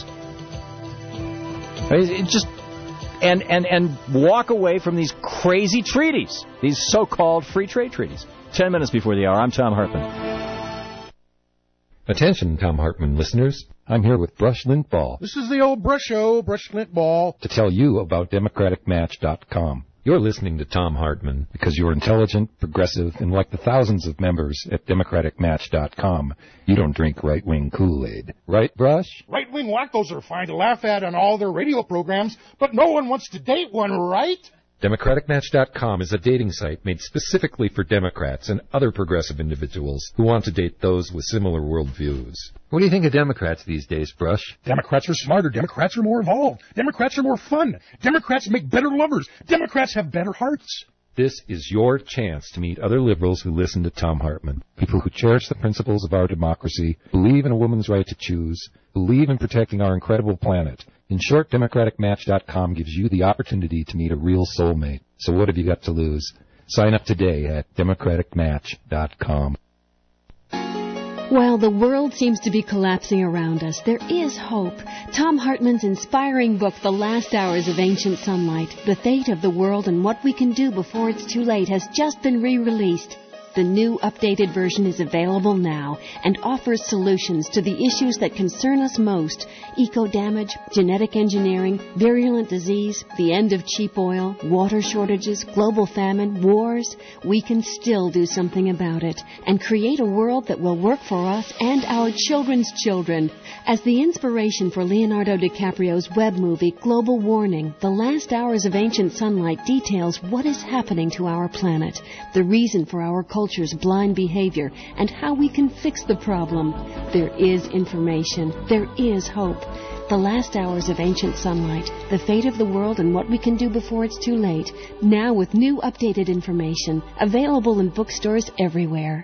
And walk away from these crazy treaties, these so-called free trade treaties. 10 minutes before the hour, I'm Tom Hartman. Attention, Tom Hartman listeners. I'm here with Brush Limbaugh. This is the old Brush Show, Brush Limbaugh. To tell you about DemocraticMatch.com. You're listening to Tom Hartman because you're intelligent, progressive, and like the thousands of members at DemocraticMatch.com, you don't drink right-wing Kool-Aid. Right, Brush? Right-wing wackos are fine to laugh at on all their radio programs, but no one wants to date one, right? DemocraticMatch.com is a dating site made specifically for Democrats and other progressive individuals who want to date those with similar worldviews. What do you think of Democrats these days, Brush? Democrats are smarter. Democrats are more evolved. Democrats are more fun. Democrats make better lovers. Democrats have better hearts. This is your chance to meet other liberals who listen to Tom Hartman, people who cherish the principles of our democracy, believe in a woman's right to choose, believe in protecting our incredible planet. In short, DemocraticMatch.com gives you the opportunity to meet a real soulmate. So what have you got to lose? Sign up today at DemocraticMatch.com. While the world seems to be collapsing around us, there is hope. Tom Hartman's inspiring book, The Last Hours of Ancient Sunlight, The Fate of the World and What We Can Do Before It's Too Late, has just been re-released. The new updated version is available now and offers solutions to the issues that concern us most: eco-damage, genetic engineering, virulent disease, the end of cheap oil, water shortages, global famine, wars. We can still do something about it and create a world that will work for us and our children's children. As the inspiration for Leonardo DiCaprio's web movie Global Warning, The Last Hours of Ancient Sunlight details what is happening to our planet, the reason for our culture's blind behavior, and how we can fix the problem. There is information. There is hope. The Last Hours of Ancient Sunlight, The Fate of the World and What We Can Do Before It's Too Late, now with new updated information, available in bookstores everywhere.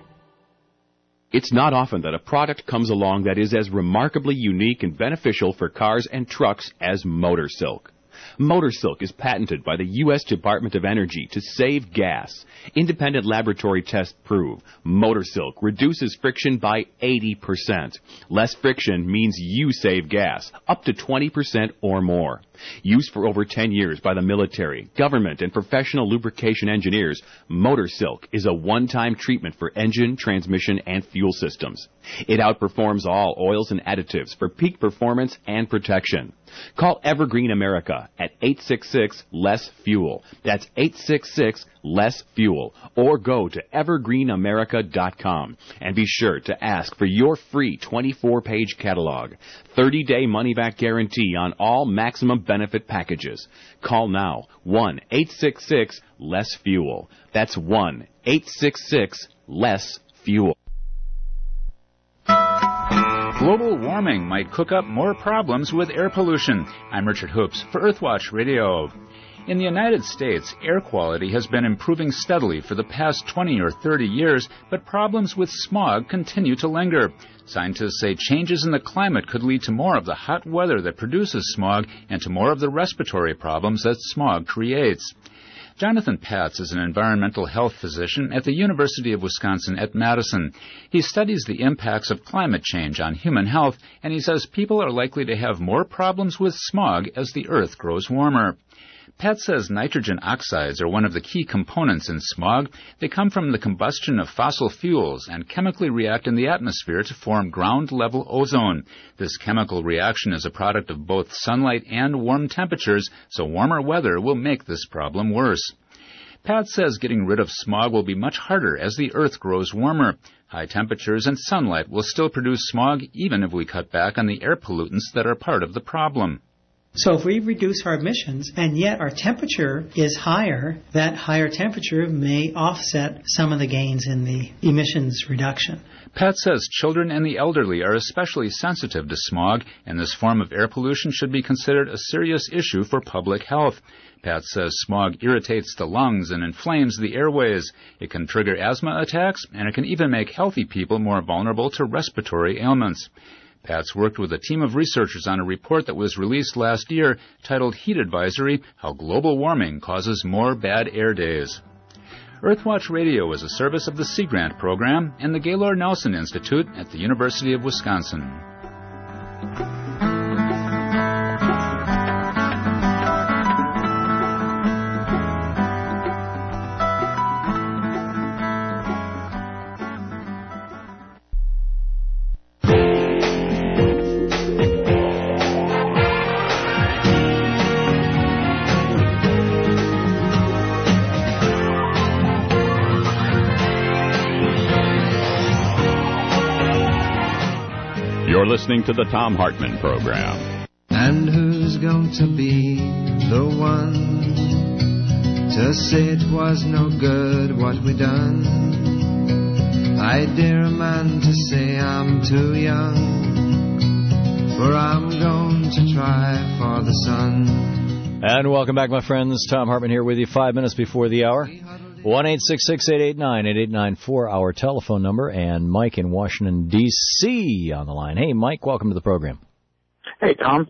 It's not often that a product comes along that is as remarkably unique and beneficial for cars and trucks as MotorSilk. MotorSilk is patented by the U.S. Department of Energy to save gas. Independent laboratory tests prove MotorSilk reduces friction by 80%. Less friction means you save gas, up to 20% or more. Used for over 10 years by the military, government, and professional lubrication engineers, MotorSilk is a one-time treatment for engine, transmission, and fuel systems. It outperforms all oils and additives for peak performance and protection. Call Evergreen America at 866-LESS-FUEL. That's 866-LESS-FUEL. Or go to evergreenamerica.com and be sure to ask for your free 24-page catalog. 30-day money-back guarantee on all maximum benefit packages. Call now, 1-866-LESS-FUEL. That's 1-866-LESS-FUEL. Global warming might cook up more problems with air pollution. I'm Richard Hoops for Earthwatch Radio. In the United States, air quality has been improving steadily for the past 20 or 30 years, but problems with smog continue to linger. Scientists say changes in the climate could lead to more of the hot weather that produces smog and to more of the respiratory problems that smog creates. Jonathan Patz is an environmental health physician at the University of Wisconsin at Madison. He studies the impacts of climate change on human health, and he says people are likely to have more problems with smog as the Earth grows warmer. Patz says nitrogen oxides are one of the key components in smog. They come from the combustion of fossil fuels and chemically react in the atmosphere to form ground-level ozone. This chemical reaction is a product of both sunlight and warm temperatures, so warmer weather will make this problem worse. Patz says getting rid of smog will be much harder as the Earth grows warmer. High temperatures and sunlight will still produce smog even if we cut back on the air pollutants that are part of the problem. So if we reduce our emissions and yet our temperature is higher, that higher temperature may offset some of the gains in the emissions reduction. Pat says children and the elderly are especially sensitive to smog, and this form of air pollution should be considered a serious issue for public health. Pat says smog irritates the lungs and inflames the airways. It can trigger asthma attacks, and it can even make healthy people more vulnerable to respiratory ailments. Pat's worked with a team of researchers on a report that was released last year titled Heat Advisory, How Global Warming Causes More Bad Air Days. Earthwatch Radio is a service of the Sea Grant Program and the Gaylord Nelson Institute at the University of Wisconsin. You're listening to the Thom Hartmann Program. And who's going to be the one to say it was no good what we done? I dare a man to say I'm too young, for I'm going to try for the sun. And welcome back, my friends. Thom Hartmann here with you 5 minutes before the hour. 1-866-889-8894, our telephone number, and Mike in Washington, D.C. on the line. Hey, Mike, welcome to the program. Hey, Tom.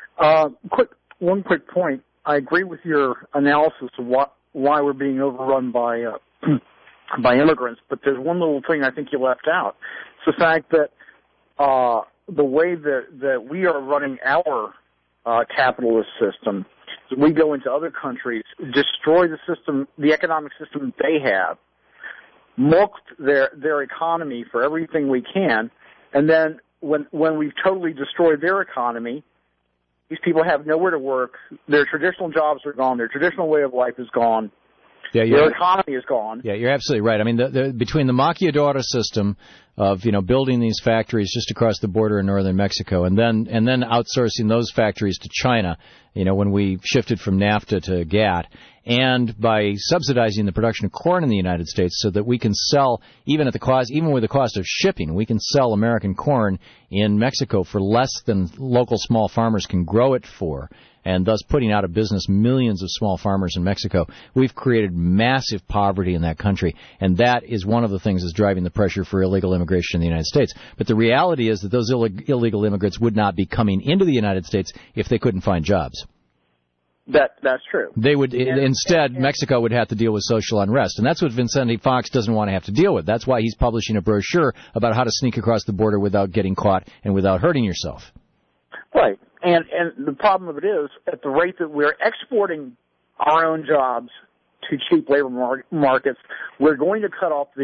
One quick point. I agree with your analysis of why we're being overrun by immigrants, but there's one little thing I think you left out. It's the fact that the way that we are running our capitalist system, we go into other countries, destroy the system, the economic system they have, milk their economy for everything we can, and then when we've totally destroyed their economy, these people have nowhere to work. Their traditional jobs are gone. Their traditional way of life is gone. Yeah, their economy is gone. Yeah, you're absolutely right. I mean, between the maquiladora system of building these factories just across the border in northern Mexico, and then outsourcing those factories to China, when we shifted from NAFTA to GATT, and by subsidizing the production of corn in the United States so that we can sell even with the cost of shipping, we can sell American corn in Mexico for less than local small farmers can grow it for, and thus putting out of business millions of small farmers in Mexico. We've created massive poverty in that country, and that is one of the things that's driving the pressure for illegal immigration in the United States. But the reality is that those illegal immigrants would not be coming into the United States if they couldn't find jobs. That's true. They would instead, Mexico would have to deal with social unrest, and that's what Vicente Fox doesn't want to have to deal with. That's why he's publishing a brochure about how to sneak across the border without getting caught and without hurting yourself. Right, and the problem of it is, at the rate that we're exporting our own jobs to cheap labor markets, we're going to cut off the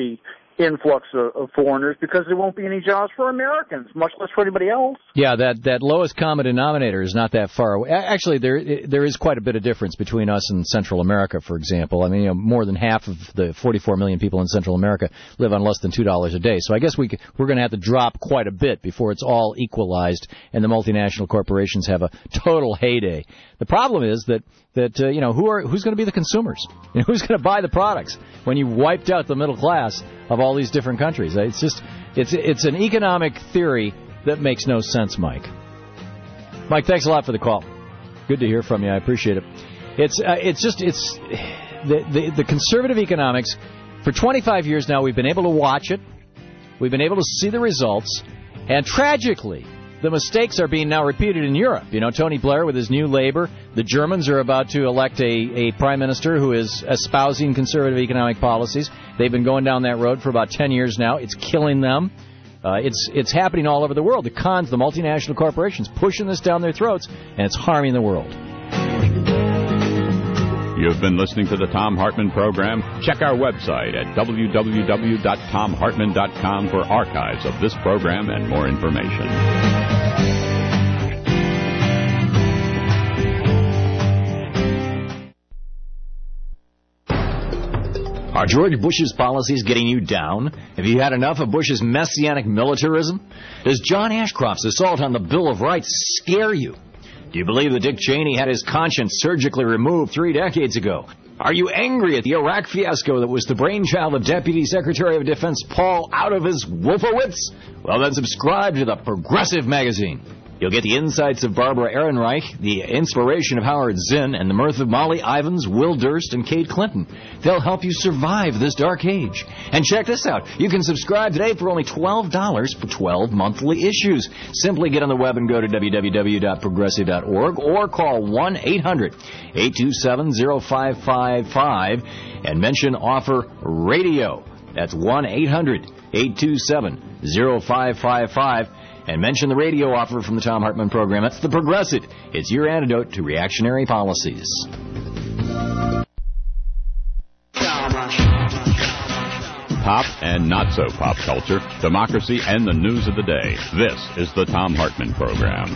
influx of foreigners because there won't be any jobs for Americans, much less for anybody else. Yeah, that lowest common denominator is not that far away. Actually, there is quite a bit of difference between us and Central America, for example. I mean, more than half of the 44 million people in Central America live on less than $2 a day. So I guess we're going to have to drop quite a bit before it's all equalized and the multinational corporations have a total heyday. The problem is that who's going to be the consumers? Who's going to buy the products when you wiped out the middle class of all these different countries? It's an economic theory that makes no sense, Mike. Mike, thanks a lot for the call. Good to hear from you. I appreciate it. The conservative economics. For 25 years now, we've been able to watch it. We've been able to see the results, and tragically, the mistakes are being now repeated in Europe. Tony Blair with his new Labour. The Germans are about to elect a prime minister who is espousing conservative economic policies. They've been going down that road for about 10 years now. It's killing them. It's happening all over the world. The multinational corporations, pushing this down their throats, and it's harming the world. You've been listening to the Thom Hartmann Program. Check our website at www.thomhartmann.com for archives of this program and more information. Are George Bush's policies getting you down? Have you had enough of Bush's messianic militarism? Does John Ashcroft's assault on the Bill of Rights scare you? Do you believe that Dick Cheney had his conscience surgically removed 3 decades ago? Are you angry at the Iraq fiasco that was the brainchild of Deputy Secretary of Defense Paul out of his Wolfowitz? Well, then subscribe to the Progressive Magazine. You'll get the insights of Barbara Ehrenreich, the inspiration of Howard Zinn, and the mirth of Molly Ivins, Will Durst, and Kate Clinton. They'll help you survive this dark age. And check this out. You can subscribe today for only $12 for 12 monthly issues. Simply get on the web and go to www.progressive.org or call 1-800-827-0555 and mention offer radio. That's 1-800-827-0555. And mention the radio offer from the Thom Hartmann Program. That's the Progressive. It's your antidote to reactionary policies. Pop and not so pop culture, democracy, and the news of the day. This is the Thom Hartmann Program.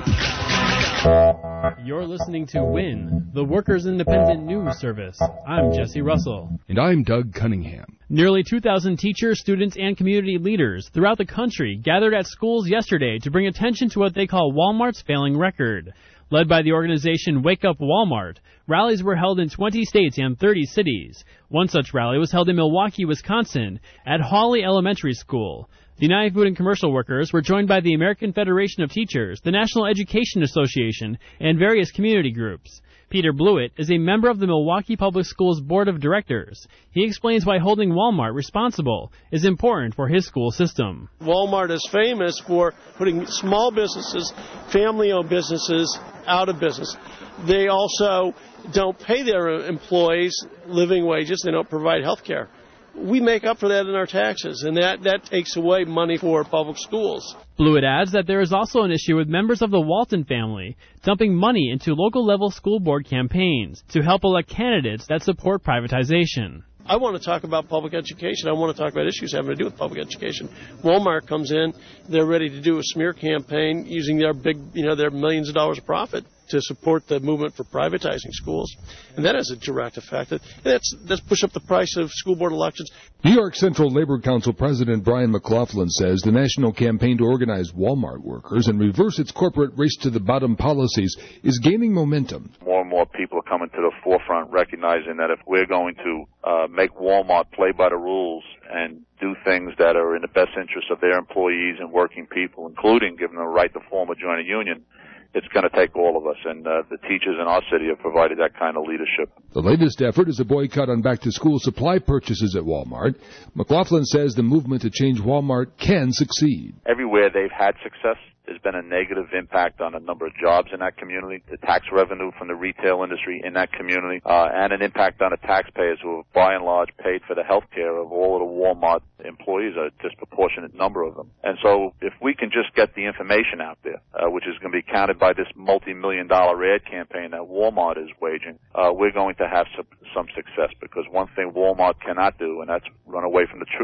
You're listening to WIN, the Workers' Independent News Service. I'm Jesse Russell. And I'm Doug Cunningham. Nearly 2,000 teachers, students, and community leaders throughout the country gathered at schools yesterday to bring attention to what they call Walmart's failing record. Led by the organization Wake Up Walmart, rallies were held in 20 states and 30 cities. One such rally was held in Milwaukee, Wisconsin, at Hawley Elementary School. The United Food and Commercial Workers were joined by the American Federation of Teachers, the National Education Association, and various community groups. Peter Blewett is a member of the Milwaukee Public Schools Board of Directors. He explains why holding Walmart responsible is important for his school system. Walmart is famous for putting small businesses, family-owned businesses, out of business. They also don't pay their employees living wages. They don't provide health care. We make up for that in our taxes, and that takes away money for public schools. Blewett adds that there is also an issue with members of the Walton family dumping money into local-level school board campaigns to help elect candidates that support privatization. I want to talk about public education. I want to talk about issues having to do with public education. Walmart comes in, they're ready to do a smear campaign using their their millions of dollars of profit to support the movement for privatizing schools. And that has a direct effect. That's push up the price of school board elections. New York Central Labor Council President Brian McLaughlin says the national campaign to organize Walmart workers and reverse its corporate race-to-the-bottom policies is gaining momentum. More and more people are coming to the forefront recognizing that if we're going to make Walmart play by the rules and do things that are in the best interest of their employees and working people, including giving them the right to form or join a union, it's going to take all of us, and the teachers in our city have provided that kind of leadership. The latest effort is a boycott on back-to-school supply purchases at Walmart. McLaughlin says the movement to change Walmart can succeed. Everywhere they've had success, there's been a negative impact on a number of jobs in that community, the tax revenue from the retail industry in that community, and an impact on the taxpayers who have, by and large, paid for the health care of all of the Walmart employees, a disproportionate number of them. And so if we can just get the information out there, which is going to be counted by this multi-million-dollar ad campaign that Walmart is waging, we're going to have some success, because one thing Walmart cannot do, and that's run away from the truth.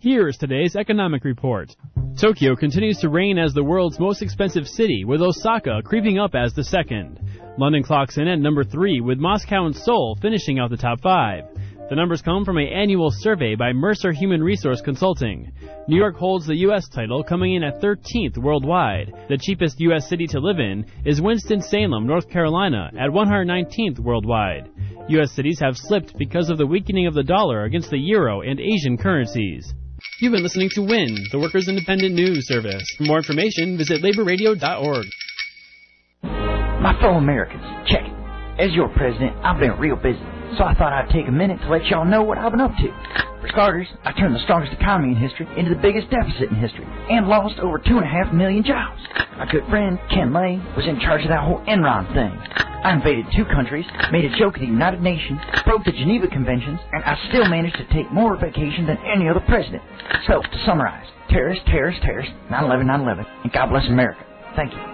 Here's today's economic report. Tokyo continues to reign as the world's most expensive city, with Osaka creeping up as the second. London clocks in at number 3, with Moscow and Seoul finishing out the top 5. The numbers come from an annual survey by Mercer Human Resource Consulting. New York holds the U.S. title, coming in at 13th worldwide. The cheapest U.S. city to live in is Winston-Salem, North Carolina, at 119th worldwide. U.S. cities have slipped because of the weakening of the dollar against the euro and Asian currencies. You've been listening to WIN, the Workers' Independent News Service. For more information, visit laborradio.org. My fellow Americans, check it. As your president, I've been real busy, so I thought I'd take a minute to let y'all know what I've been up to. For starters, I turned the strongest economy in history into the biggest deficit in history, and lost over 2.5 million jobs. My good friend, Ken Lay, was in charge of that whole Enron thing. I invaded 2 countries, made a joke at the United Nations, broke the Geneva Conventions, and I still managed to take more vacation than any other president. So, to summarize, terrorists, terrorists, terrorists, 9/11, 9/11, and God bless America. Thank you.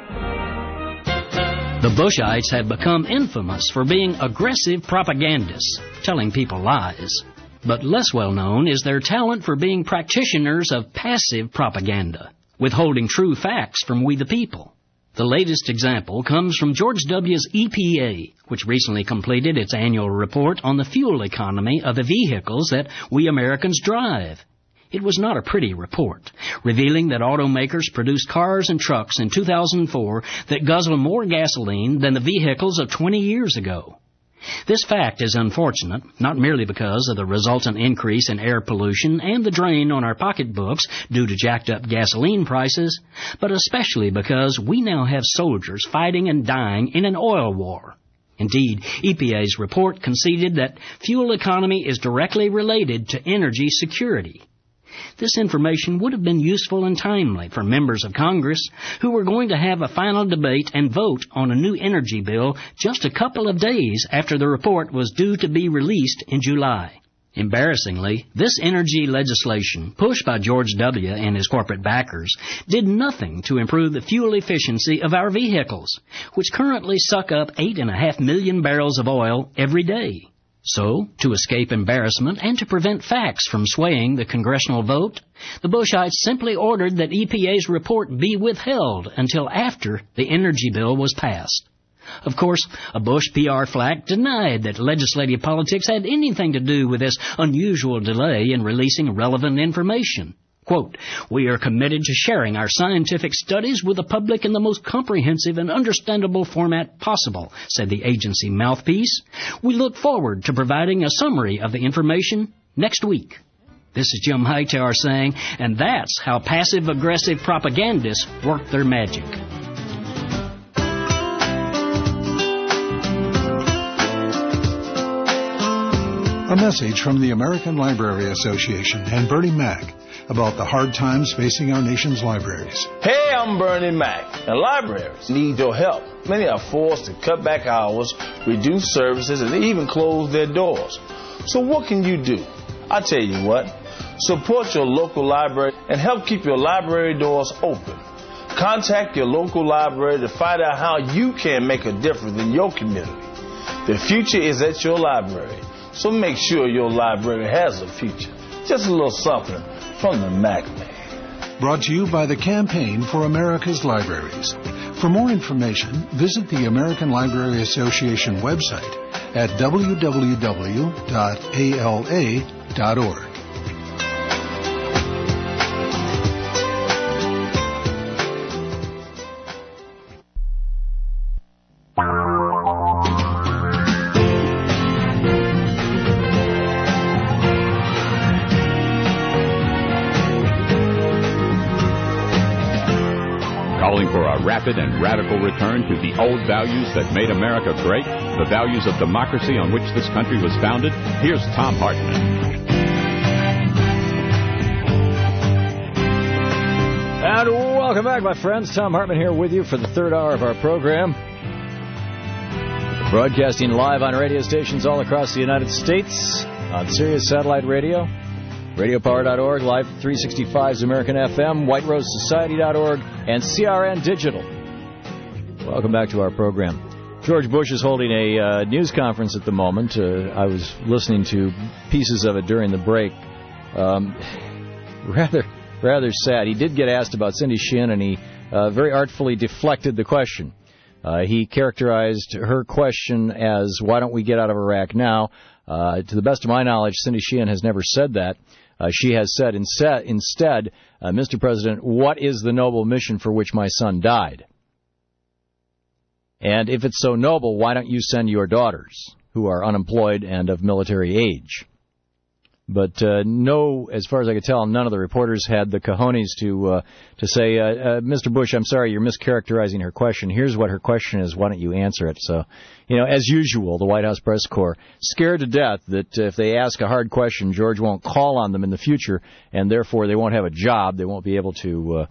The Bushites have become infamous for being aggressive propagandists, telling people lies. But less well known is their talent for being practitioners of passive propaganda, withholding true facts from we the people. The latest example comes from George W.'s EPA, which recently completed its annual report on the fuel economy of the vehicles that we Americans drive. It was not a pretty report, revealing that automakers produced cars and trucks in 2004 that guzzle more gasoline than the vehicles of 20 years ago. This fact is unfortunate, not merely because of the resultant increase in air pollution and the drain on our pocketbooks due to jacked up gasoline prices, but especially because we now have soldiers fighting and dying in an oil war. Indeed, EPA's report conceded that fuel economy is directly related to energy security. This information would have been useful and timely for members of Congress who were going to have a final debate and vote on a new energy bill just a couple of days after the report was due to be released in July. Embarrassingly, this energy legislation, pushed by George W. and his corporate backers, did nothing to improve the fuel efficiency of our vehicles, which currently suck up 8.5 million barrels of oil every day. So, to escape embarrassment and to prevent facts from swaying the congressional vote, the Bushites simply ordered that EPA's report be withheld until after the energy bill was passed. Of course, a Bush PR flack denied that legislative politics had anything to do with this unusual delay in releasing relevant information. Quote, "We are committed to sharing our scientific studies with the public in the most comprehensive and understandable format possible," said the agency mouthpiece. "We look forward to providing a summary of the information next week." This is Jim Hightower saying, and that's how passive-aggressive propagandists work their magic. A message from the American Library Association and Bernie Mac about the hard times facing our nation's libraries. Hey, I'm Bernie Mac, and libraries need your help. Many are forced to cut back hours, reduce services, and even close their doors. So what can you do? I tell you what, support your local library and help keep your library doors open. Contact your local library to find out how you can make a difference in your community. The future is at your library, so make sure your library has a future. Just a little something from the Mac Man. Brought to you by the Campaign for America's Libraries. For more information, visit the American Library Association website at www.ala.org. Rapid and radical return to the old values that made America great, the values of democracy on which this country was founded. Here's Thom Hartmann. And welcome back, my friends. Thom Hartmann here with you for the third hour of our program. Broadcasting live on radio stations all across the United States, on Sirius Satellite Radio, RadioPower.org, Live 365's American FM, WhiteRoseSociety.org, and CRN Digital. Welcome back to our program. George Bush is holding a news conference at the moment. I was listening to pieces of it during the break. rather sad. He did get asked about Cindy Sheehan, and he very artfully deflected the question. He characterized her question as, why don't we get out of Iraq now? To the best of my knowledge, Cindy Sheehan has never said that. She has said instead, Mr. President, what is the noble mission for which my son died? And if it's so noble, why don't you send your daughters, who are unemployed and of military age? But no, as far as I could tell, none of the reporters had the cojones to say, Mr. Bush, I'm sorry, you're mischaracterizing her question. Here's what her question is. Why don't you answer it? So, as usual, the White House press corps scared to death that if they ask a hard question, George won't call on them in the future, and therefore they won't have a job. They won't be able to,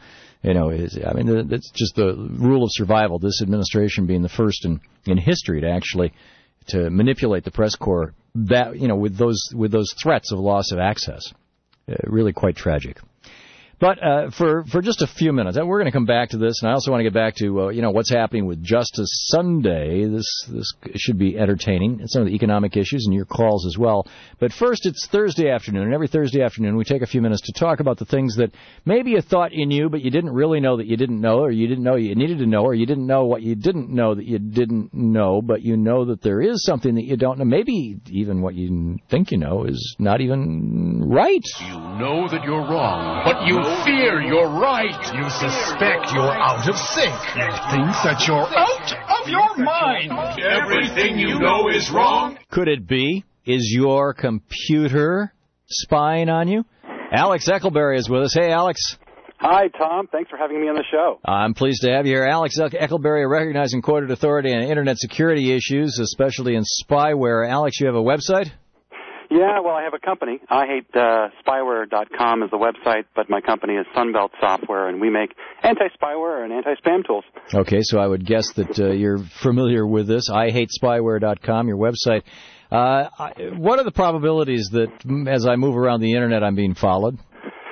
it's just the rule of survival. This administration being the first in history to manipulate the press corps. That with those threats of loss of access, really quite tragic. But for just a few minutes, we're going to come back to this, and I also want to get back to what's happening with Justice Sunday. This should be entertaining, and some of the economic issues and your calls as well. But first, it's Thursday afternoon, and every Thursday afternoon we take a few minutes to talk about the things that maybe you thought you knew, but you didn't really know that you didn't know, or you didn't know you needed to know, or you didn't know what you didn't know that you didn't know, but you know that there is something that you don't know. Maybe even what you think you know is not even right. You know that you're wrong, but you fear you're right. You suspect you're out of sync. You think that you're out of your mind. Everything you know is wrong. Could it be? Is your computer spying on you? Alex Eckelberry is with us. Hey, Alex. Hi, Tom. Thanks for having me on the show. I'm pleased to have you here. Alex Eckelberry, a recognized and quoted authority on Internet security issues, especially in spyware. Alex, you have a website? Yeah, well, I have a company. IHateSpyware.com is the website, but my company is Sunbelt Software, and we make anti-spyware and anti-spam tools. Okay, so I would guess that you're familiar with this. IHateSpyware.com, your website. What are the probabilities that as I move around the Internet, I'm being followed?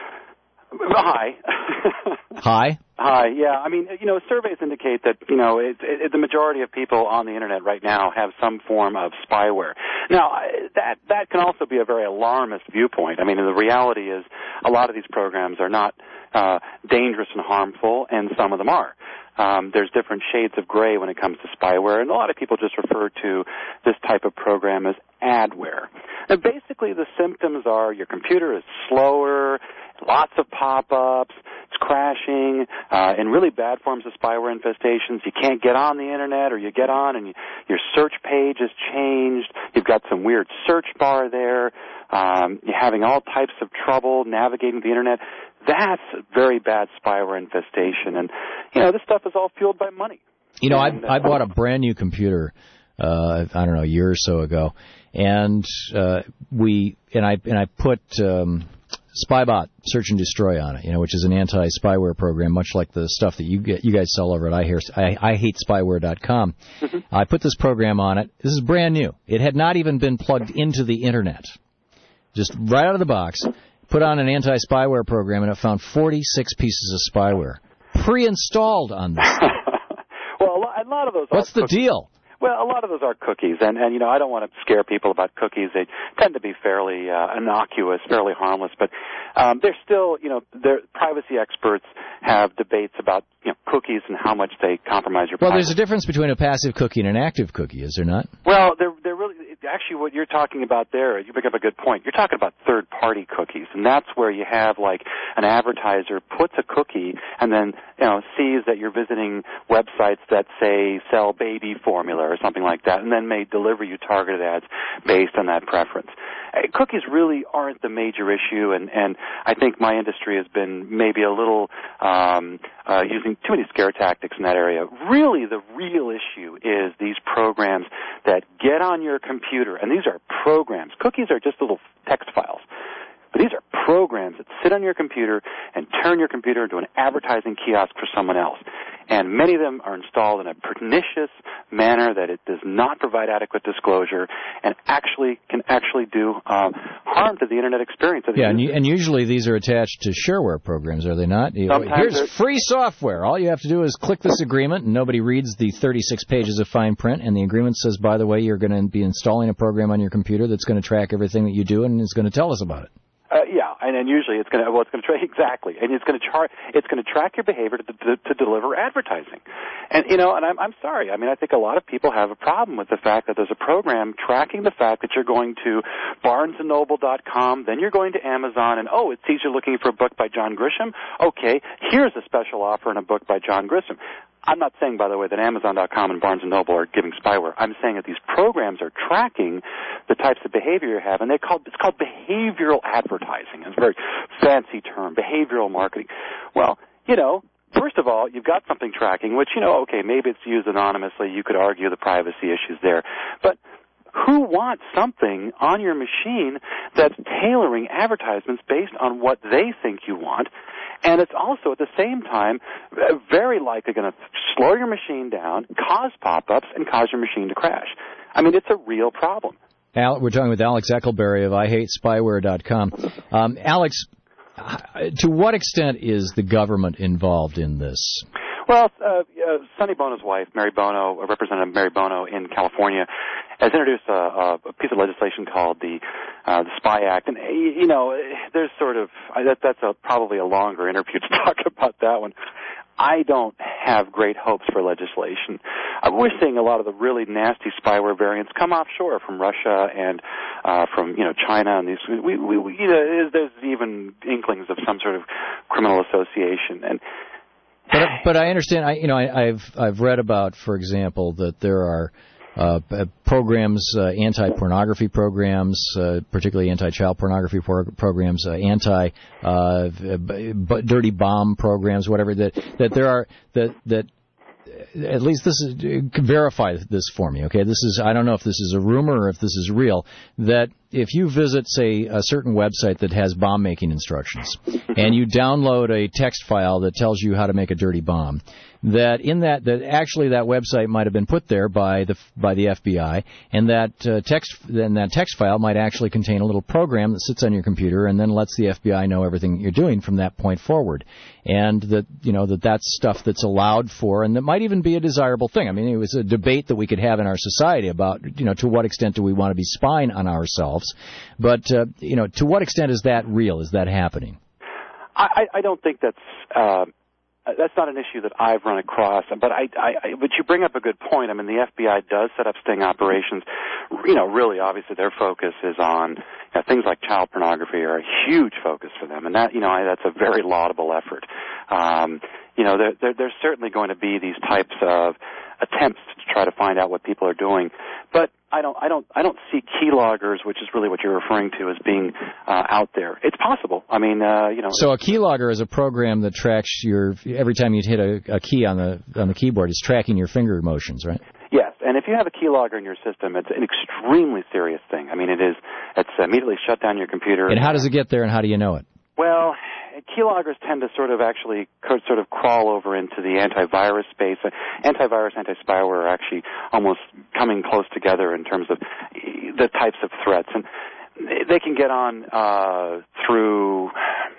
High. High? Hi, yeah. I mean, surveys indicate that, the majority of people on the Internet right now have some form of spyware. Now, that can also be a very alarmist viewpoint. I mean, the reality is a lot of these programs are not dangerous and harmful, and some of them are. There's different shades of gray when it comes to spyware, and a lot of people just refer to this type of program as adware. And basically the symptoms are your computer is slower, lots of pop-ups, it's crashing, and really bad forms of spyware infestations. You can't get on the Internet, or you get on and your search page has changed. You've got some weird search bar there. You're having all types of trouble navigating the Internet. That's very bad spyware infestation. And, this stuff is all fueled by money. I bought a brand new computer, I don't know, a year or so ago, and I put Spybot Search and Destroy on it, which is an anti-spyware program, much like the stuff that you guys sell over at IHateSpyware.com. Mm-hmm. I put this program on it. This is brand new. It had not even been plugged into the Internet. Just right out of the box, put on an anti-spyware program, and it found 46 pieces of spyware pre-installed on this. Well, a lot of those. What's the deal? Well, a lot of those are cookies, and I don't want to scare people about cookies. They tend to be fairly innocuous, fairly harmless, but they're still, their privacy experts have debates about cookies and how much they compromise your privacy. Well, there's a difference between a passive cookie and an active cookie, is there not? Well, they're really actually what you're talking about there. You pick up a good point. You're talking about third-party cookies, and that's where you have like an advertiser puts a cookie and then sees that you're visiting websites that say sell baby formula or something like that, and then may deliver you targeted ads based on that preference. Cookies really aren't the major issue, and I think my industry has been maybe a little using too many scare tactics in that area. Really, the real issue is these programs that get on your computer, and these are programs. Cookies are just little text files. But these are programs that sit on your computer and turn your computer into an advertising kiosk for someone else. And many of them are installed in a pernicious manner that it does not provide adequate disclosure and can actually do harm to the Internet experience. Yeah, and usually these are attached to shareware programs, are they not? Here's free software. All you have to do is click this agreement, and nobody reads the 36 pages of fine print, and the agreement says, by the way, you're going to be installing a program on your computer that's going to track everything that you do and is going to tell us about it. Yeah, and usually it's going to track exactly, and it's going to track your behavior to deliver advertising. And and I'm sorry. I mean, I think a lot of people have a problem with the fact that there's a program tracking the fact that you're going to BarnesandNoble.com, then you're going to Amazon, and it sees you're looking for a book by John Grisham. Okay, here's a special offer on a book by John Grisham. I'm not saying, by the way, that Amazon.com and Barnes & Noble are giving spyware. I'm saying that these programs are tracking the types of behavior you have, and it's called behavioral advertising. It's a very fancy term, behavioral marketing. Well, first of all, you've got something tracking, which, okay, maybe it's used anonymously. You could argue the privacy issues there. But who wants something on your machine that's tailoring advertisements based on what they think you want? And it's also, at the same time, very likely going to slow your machine down, cause pop-ups, and cause your machine to crash. I mean, it's a real problem. We're talking with Alex Eckelberry of IHateSpyware.com. Alex, to what extent is the government involved in this? Well, Sonny Bono's wife, Mary Bono, Representative Mary Bono in California, has introduced a piece of legislation called the Spy Act, and there's sort of that's probably a longer interview to talk about that one. I don't have great hopes for legislation. We're seeing a lot of the really nasty spyware variants come offshore from Russia and from China, and these. There's even inklings of some sort of criminal association and. But I understand. I've read about, for example, that there are programs, anti-pornography programs, particularly anti-child pornography programs, dirty bomb programs, whatever. That there are that. At least this is verify this for me, okay? I don't know if this is a rumor or if this is real. That if you visit, say, a certain website that has bomb making instructions, and you download a text file that tells you how to make a dirty bomb, that actually that website might have been put there by the FBI, and that text file might actually contain a little program that sits on your computer and then lets the FBI know everything you're doing from that point forward, and that's stuff that's allowed for, and that might even be a desirable thing. I mean, it was a debate that we could have in our society about to what extent do we want to be spying on ourselves, but to what extent is that real? Is that happening? I don't think that's not an issue that I've run across, but but you bring up a good point. I mean, the FBI does set up sting operations. Really, obviously, their focus is on things like child pornography are a huge focus for them, and that's a very laudable effort. There's certainly going to be these types of attempts to try to find out what people are doing, but I don't see keyloggers, which is really what you're referring to, as being out there. It's possible. I mean, So a keylogger is a program that tracks every time you hit a key on the keyboard, it's tracking your finger motions, right? Yes, and if you have a keylogger in your system, it's an extremely serious thing. I mean, it's immediately shut down your computer. And how does it get there, and how do you know it? Well, keyloggers tend to sort of crawl over into the antivirus space. Antivirus, anti-spyware are actually almost coming close together in terms of the types of threats, and they can get on through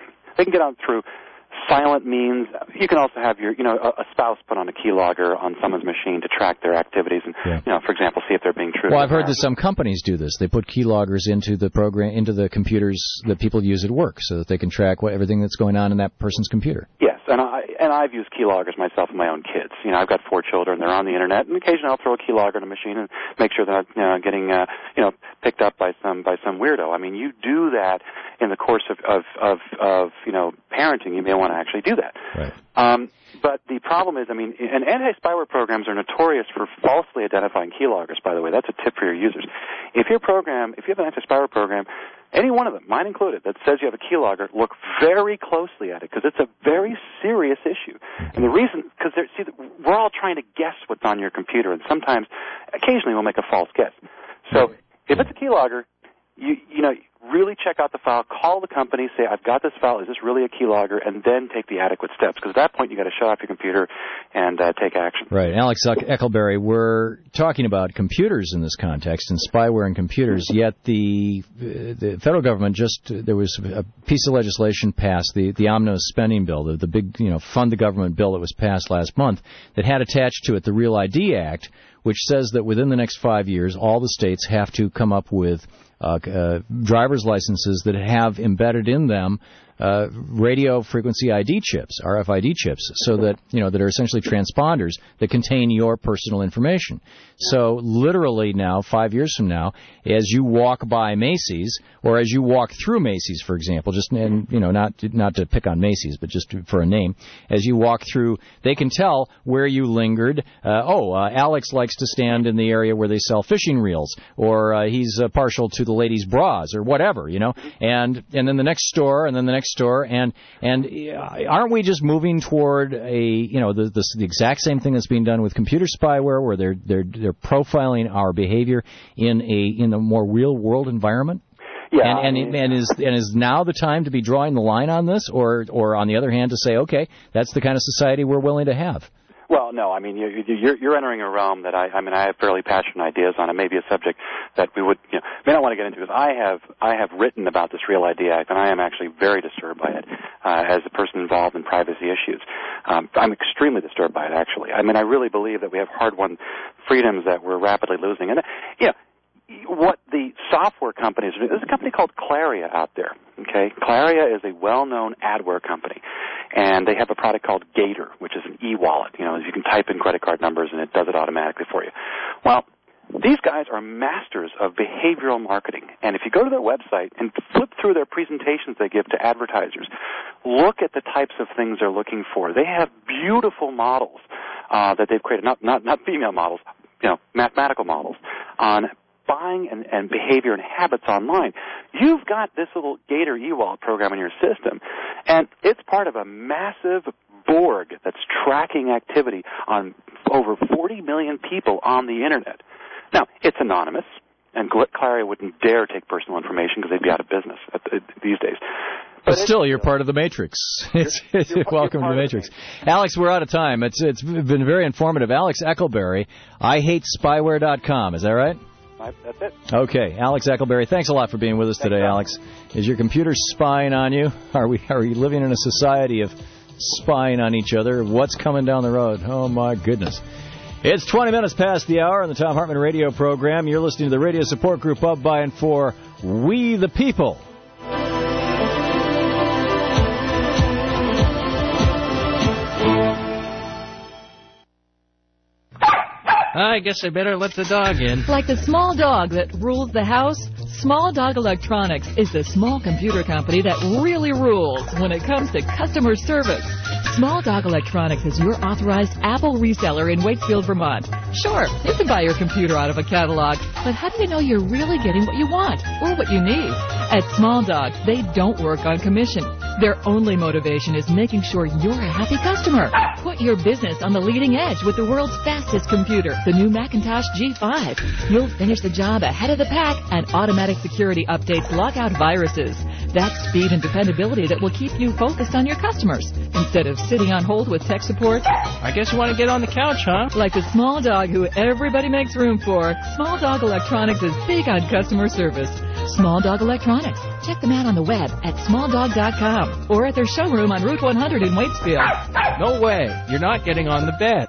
silent means. You can also have a spouse put on a keylogger on someone's machine to track their activities and, for example, see if they're being true. Well, I've heard that some companies do this. They put keyloggers into the computers that people use at work so that they can track everything that's going on in that person's computer. Yes, and I've used keyloggers myself and my own kids. I've got 4 children. They're on the internet, and occasionally I'll throw a keylogger in a machine and make sure they're not getting picked up by some weirdo. I mean, you do that in the course of parenting. You may want to actually do that. Right. But the problem is, and anti-spyware programs are notorious for falsely identifying keyloggers, by the way. That's a tip for your users. If you have an anti-spyware program, any one of them, mine included, that says you have a keylogger, look very closely at it, because it's a very serious issue. And the reason, because we're all trying to guess what's on your computer, and occasionally we'll make a false guess. So if it's a keylogger, you really check out the file, call the company, say, I've got this file, is this really a keylogger, and then take the adequate steps, because at that point you've got to shut off your computer and take action. Right. Alex Eckelberry, we're talking about computers in this context and spyware in computers, yet the federal government there was a piece of legislation passed, the omnibus spending bill, the big, fund the government bill that was passed last month, that had attached to it the Real ID Act, which says that within the next 5 years, all the states have to come up with driver's licenses that have embedded in them radio frequency ID chips, RFID chips, so that, that are essentially transponders that contain your personal information. So literally now, 5 years from now, as you walk by Macy's, or as you walk through Macy's, for example, not to pick on Macy's, but just for a name, as you walk through, they can tell where you lingered. Alex likes to stand in the area where they sell fishing reels, or he's partial to the ladies' bras, or whatever, and then the next store, and then the next store, and aren't we just moving toward the exact same thing that's being done with computer spyware, where they're profiling our behavior in a more real world environment? Yeah, and is now the time to be drawing the line on this, or on the other hand to say, okay, that's the kind of society we're willing to have? Well, no, I mean, you're entering a realm that I have fairly passionate ideas on. It may be a subject that we would, may not want to get into, because I have written about this Real ID Act, and I am actually very disturbed by it as a person involved in privacy issues. I'm extremely disturbed by it, actually. I mean, I really believe that we have hard-won freedoms that we're rapidly losing. And, what the software companies are doing, there's a company called Claria out there, okay? Claria is a well-known adware company, and they have a product called Gator, which is an e-wallet. You can type in credit card numbers, and it does it automatically for you. Well, these guys are masters of behavioral marketing, and if you go to their website and flip through their presentations they give to advertisers, look at the types of things they're looking for. They have beautiful models that they've created, not female models, mathematical models on buying and behavior and habits online. You've got this little Gator e-wallet program in your system, and it's part of a massive Borg that's tracking activity on over 40 million people on the Internet. Now, it's anonymous, and Claria wouldn't dare take personal information because they'd be out of business these days. But still, you're part of the Matrix. Welcome to the Matrix. Alex, we're out of time. It's been very informative. Alex Eckelberry, IHateSpyware.com. Is that right? That's it. Okay, Alex Eckelberry, thanks a lot for being with us today, Alex. Is your computer spying on you? Are we living in a society of spying on each other? What's coming down the road? Oh, my goodness. It's 20 minutes past the hour on the Thom Hartmann radio program. You're listening to the radio support group of, by, and for We the People. I guess I better let the dog in. Like the small dog that rules the house, Small Dog Electronics is the small computer company that really rules when it comes to customer service. Small Dog Electronics is your authorized Apple reseller in Wakefield, Vermont. Sure, you can buy your computer out of a catalog, but how do you know you're really getting what you want or what you need? At Small Dog, they don't work on commission. Their only motivation is making sure you're a happy customer. Put your business on the leading edge with the world's fastest computer, the new Macintosh G5. You'll finish the job ahead of the pack, and automatic security updates lock out viruses. That's speed and dependability that will keep you focused on your customers instead of sitting on hold with tech support. I guess you want to get on the couch, huh? Like the small dog who everybody makes room for, Small Dog Electronics is big on customer service. Small Dog Electronics. Check them out on the web at smalldog.com or at their showroom on Route 100 in Waitsfield. No way. You're not getting on the bed.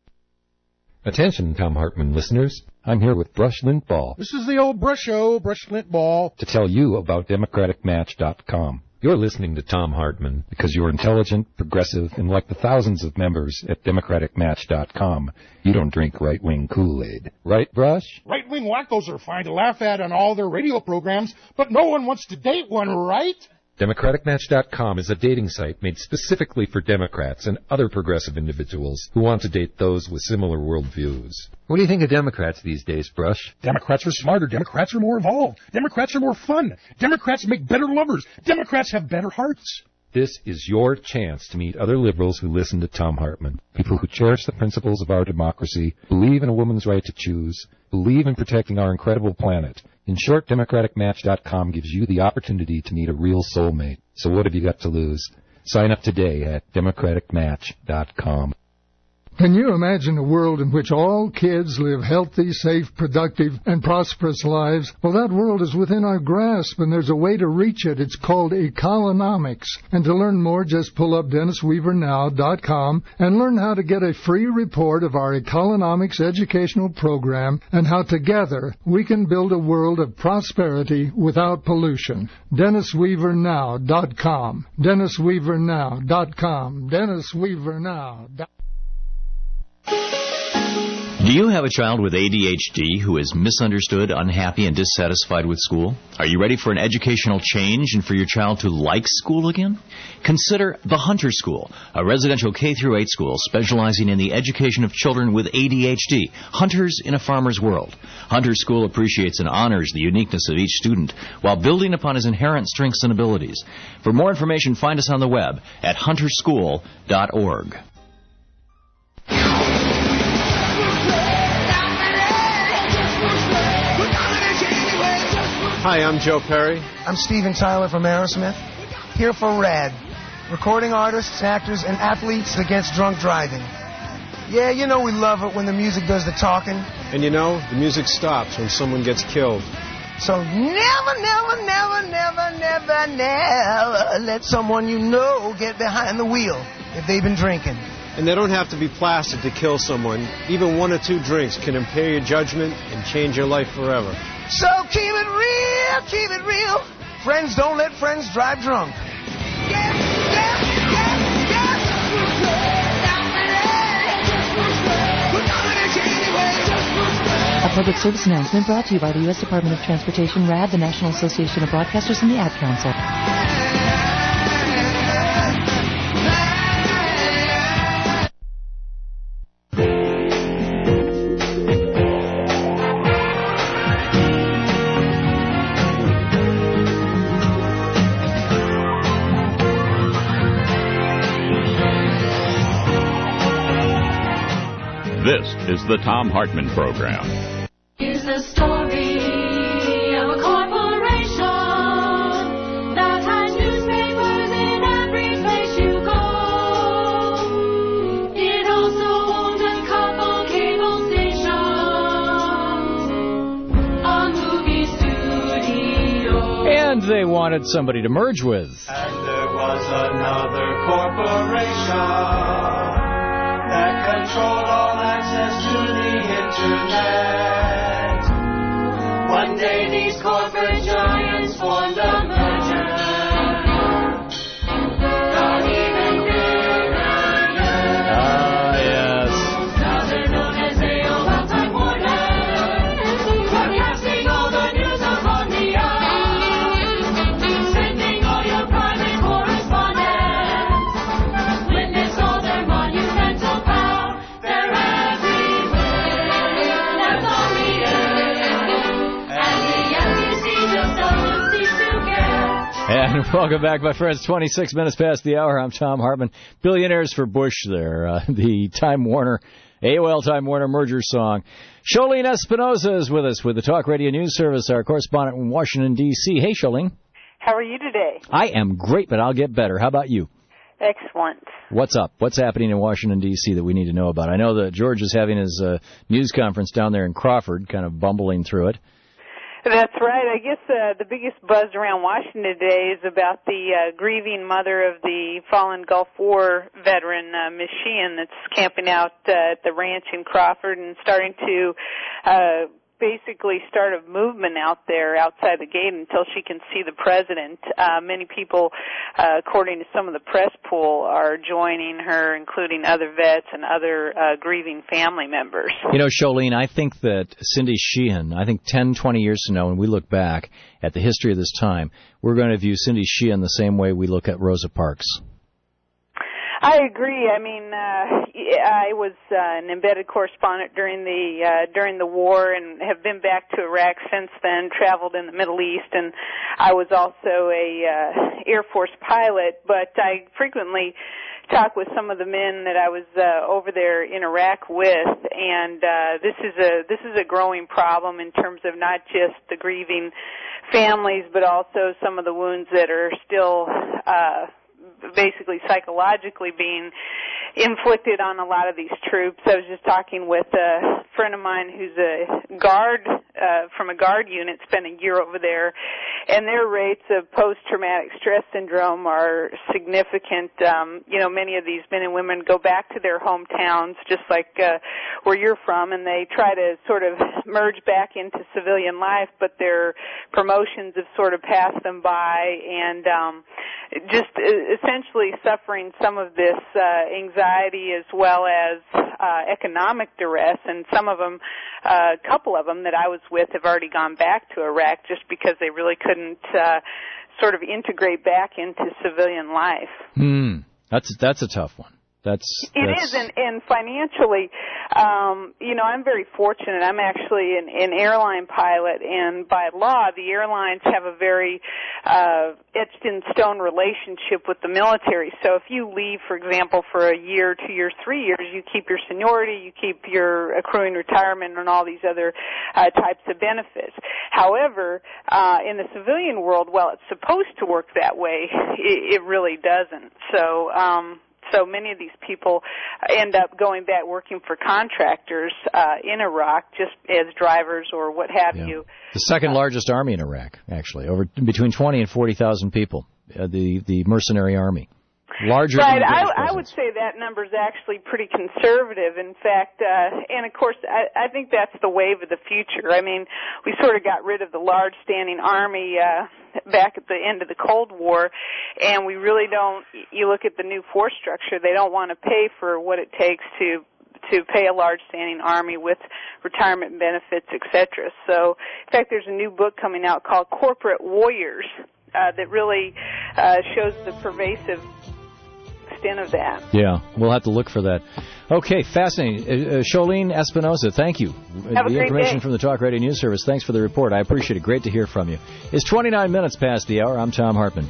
Attention, Thom Hartmann listeners. I'm here with Brush Lint Ball This is the old Brush Show, Brush Lint Ball, to tell you about DemocraticMatch.com. You're listening to Thom Hartmann because you're intelligent, progressive, and like the thousands of members at DemocraticMatch.com, you don't drink right-wing Kool-Aid. Right, Brush? Right-wing wackos are fine to laugh at on all their radio programs, but no one wants to date one, right? DemocraticMatch.com is a dating site made specifically for Democrats and other progressive individuals who want to date those with similar worldviews. What do you think of Democrats these days, Brush? Democrats are smarter. Democrats are more evolved. Democrats are more fun. Democrats make better lovers. Democrats have better hearts. This is your chance to meet other liberals who listen to Thom Hartmann, people who cherish the principles of our democracy, believe in a woman's right to choose, believe in protecting our incredible planet. In short, DemocraticMatch.com gives you the opportunity to meet a real soulmate. So what have you got to lose? Sign up today at DemocraticMatch.com. Can you imagine a world in which all kids live healthy, safe, productive, and prosperous lives? Well, that world is within our grasp, and there's a way to reach it. It's called Ecolonomics. And to learn more, just pull up DennisWeaverNow.com and learn how to get a free report of our Ecolonomics educational program and how together we can build a world of prosperity without pollution. DennisWeaverNow.com. DennisWeaverNow.com. DennisWeaverNow.com. Do you have a child with ADHD who is misunderstood, unhappy, and dissatisfied with school? Are you ready for an educational change and for your child to like school again? Consider the Hunter School, a residential K-8 school specializing in the education of children with ADHD, hunters in a farmer's world. Hunter School appreciates and honors the uniqueness of each student while building upon his inherent strengths and abilities. For more information, find us on the web at hunterschool.org. Hi, I'm Joe Perry. I'm Steven Tyler from Aerosmith, here for RAD, recording artists, actors, and athletes against drunk driving. Yeah, you know we love it when the music does the talking. And you know, the music stops when someone gets killed. So never, never, never, never, never, never let someone you know get behind the wheel if they've been drinking. And they don't have to be plastered to kill someone. Even 1 or 2 drinks can impair your judgment and change your life forever. So keep it real, keep it real. Friends don't let friends drive drunk. A public service announcement brought to you by the U.S. Department of Transportation, RAD, the National Association of Broadcasters, and the Ad Council. This is the Thom Hartmann Program. Here's the story of a corporation that has newspapers in every place you go. It also owns a couple cable stations, a movie studio. And they wanted somebody to merge with. And there was another corporation that controlled all access to the internet. One day these corporate giants formed a merger. Got even bigger. Ah, yes. Now they're known as AOL Time Warner, broadcasting all the news upon the hour, sending all your private correspondence, witness all their monumental power. They're everywhere. That's all we and the FCC just doesn't seem to care. And welcome back, my friends. 26 minutes past the hour. I'm Thom Hartmann. Billionaires for Bush there. The Time Warner, AOL Time Warner merger song. Sholene Espinosa is with us with the Talk Radio News Service, our correspondent in Washington, D.C. Hey, Sholene. How are you today? I am great, but I'll get better. How about you? Excellent. What's up? What's happening in Washington, D.C. that we need to know about? I know that George is having his news conference down there in Crawford, kind of bumbling through it. That's right. I guess the biggest buzz around Washington today is about the grieving mother of the fallen Gulf War veteran, Miss Sheehan, that's camping out at the ranch in Crawford and starting to basically start a movement out there outside the gate until she can see the president. Many people, according to some of the press pool, are joining her, including other vets and other grieving family members. You know, Sholene, I think that Cindy Sheehan, 10, 20 years from now, when we look back at the history of this time, we're going to view Cindy Sheehan the same way we look at Rosa Parks. I agree. I mean, I was an embedded correspondent during the war and have been back to Iraq since then, traveled in the Middle East, and I was also a Air Force pilot, but I frequently talk with some of the men that I was over there in Iraq with, and this is a growing problem in terms of not just the grieving families, but also some of the wounds that are still basically psychologically being inflicted on a lot of these troops. I was just talking with a friend of mine who's a guard from a guard unit, spent a year over there, and their rates of post-traumatic stress syndrome are significant. Many of these men and women go back to their hometowns, just like where you're from, and they try to sort of merge back into civilian life, but their promotions have sort of passed them by, and just essentially suffering some of this anxiety as well as economic duress. And some of them, a couple of them that I was with, have already gone back to Iraq just because they really couldn't sort of integrate back into civilian life. That's a tough one. It is, and financially, I'm very fortunate. I'm actually an airline pilot, and by law, the airlines have a very etched-in-stone relationship with the military. So if you leave, for example, for a year, 2 years, 3 years, you keep your seniority, you keep your accruing retirement, and all these other types of benefits. However, in the civilian world, while it's supposed to work that way, it really doesn't. So many of these people end up going back working for contractors in Iraq, just as drivers or what have you. The second largest army in Iraq, actually, between 20 and 40,000 people, the mercenary army. Larger right, than the I would say that number is actually pretty conservative. In fact, and of course, I think that's the wave of the future. I mean, we sort of got rid of the large standing army back at the end of the Cold War, and we really don't. You look at the new force structure; they don't want to pay for what it takes to pay a large standing army with retirement benefits, etc. So, in fact, there's a new book coming out called Corporate Warriors that really shows the pervasive extent of that. Yeah, we'll have to look for that. Okay, fascinating. Charlene Espinosa, thank you. Have a great information day. from the Talk Radio News Service. Thanks for the report. I appreciate it. Great to hear from you. It's 29 minutes past the hour. I'm Tom Hartman.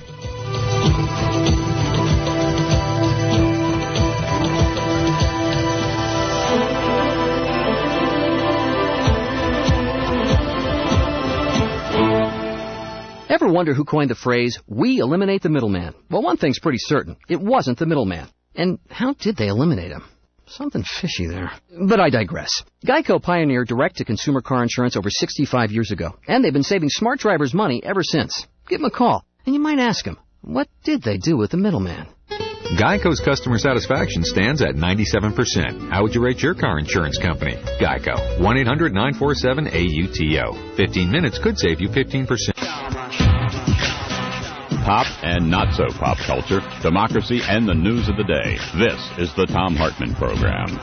Ever wonder who coined the phrase, "We eliminate the middleman"? Well, one thing's pretty certain. It wasn't the middleman. And how did they eliminate him? Something fishy there. But I digress. Geico pioneered direct-to-consumer car insurance over 65 years ago, and they've been saving smart drivers money ever since. Give them a call, and you might ask them, what did they do with the middleman? Geico's customer satisfaction stands at 97%. How would you rate your car insurance company? Geico. 1-800-947-AUTO. 15 minutes could save you 15%. Pop and not so pop culture, democracy, and the news of the day. This is the Tom Hartman Program.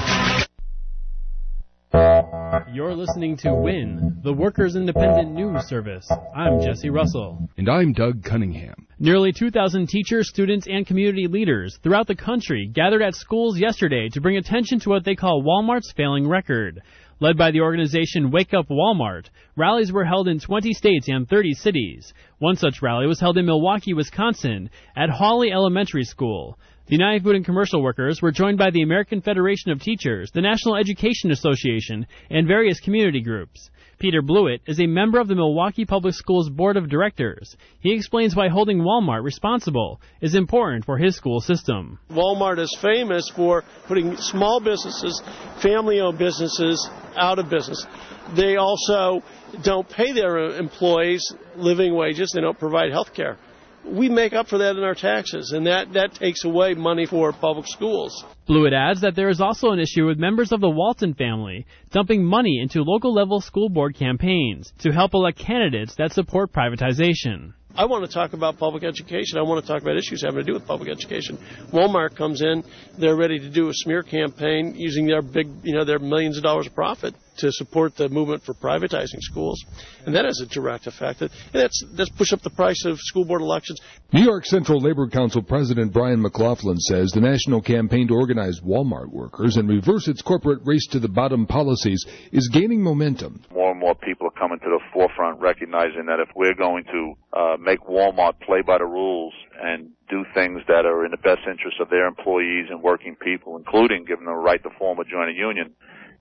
You're listening to WIN, the Workers' Independent News Service. I'm Jesse Russell. And I'm Doug Cunningham. Nearly 2,000 teachers, students, and community leaders throughout the country gathered at schools yesterday to bring attention to what they call Walmart's failing record. Led by the organization Wake Up Walmart, rallies were held in 20 states and 30 cities. One such rally was held in Milwaukee, Wisconsin, at Hawley Elementary School. The United Food and Commercial Workers were joined by the American Federation of Teachers, the National Education Association, and various community groups. Peter Blewett is a member of the Milwaukee Public Schools Board of Directors. He explains why holding Walmart responsible is important for his school system. Walmart is famous for putting small businesses, family-owned businesses, out of business. They also don't pay their employees living wages. They don't provide health care. We make up for that in our taxes, and that takes away money for public schools. Blewett adds that there is also an issue with members of the Walton family dumping money into local-level school board campaigns to help elect candidates that support privatization. I want to talk about public education. I want to talk about issues having to do with public education. Walmart comes in, they're ready to do a smear campaign using their their millions of dollars of profit to support the movement for privatizing schools. And that has a direct effect. And that's push up the price of school board elections. New York Central Labor Council President Brian McLaughlin says the national campaign to organize Walmart workers and reverse its corporate race-to-the-bottom policies is gaining momentum. More and more people are coming to the forefront recognizing that if we're going to make Walmart play by the rules and do things that are in the best interest of their employees and working people, including giving them a right to form or join a union,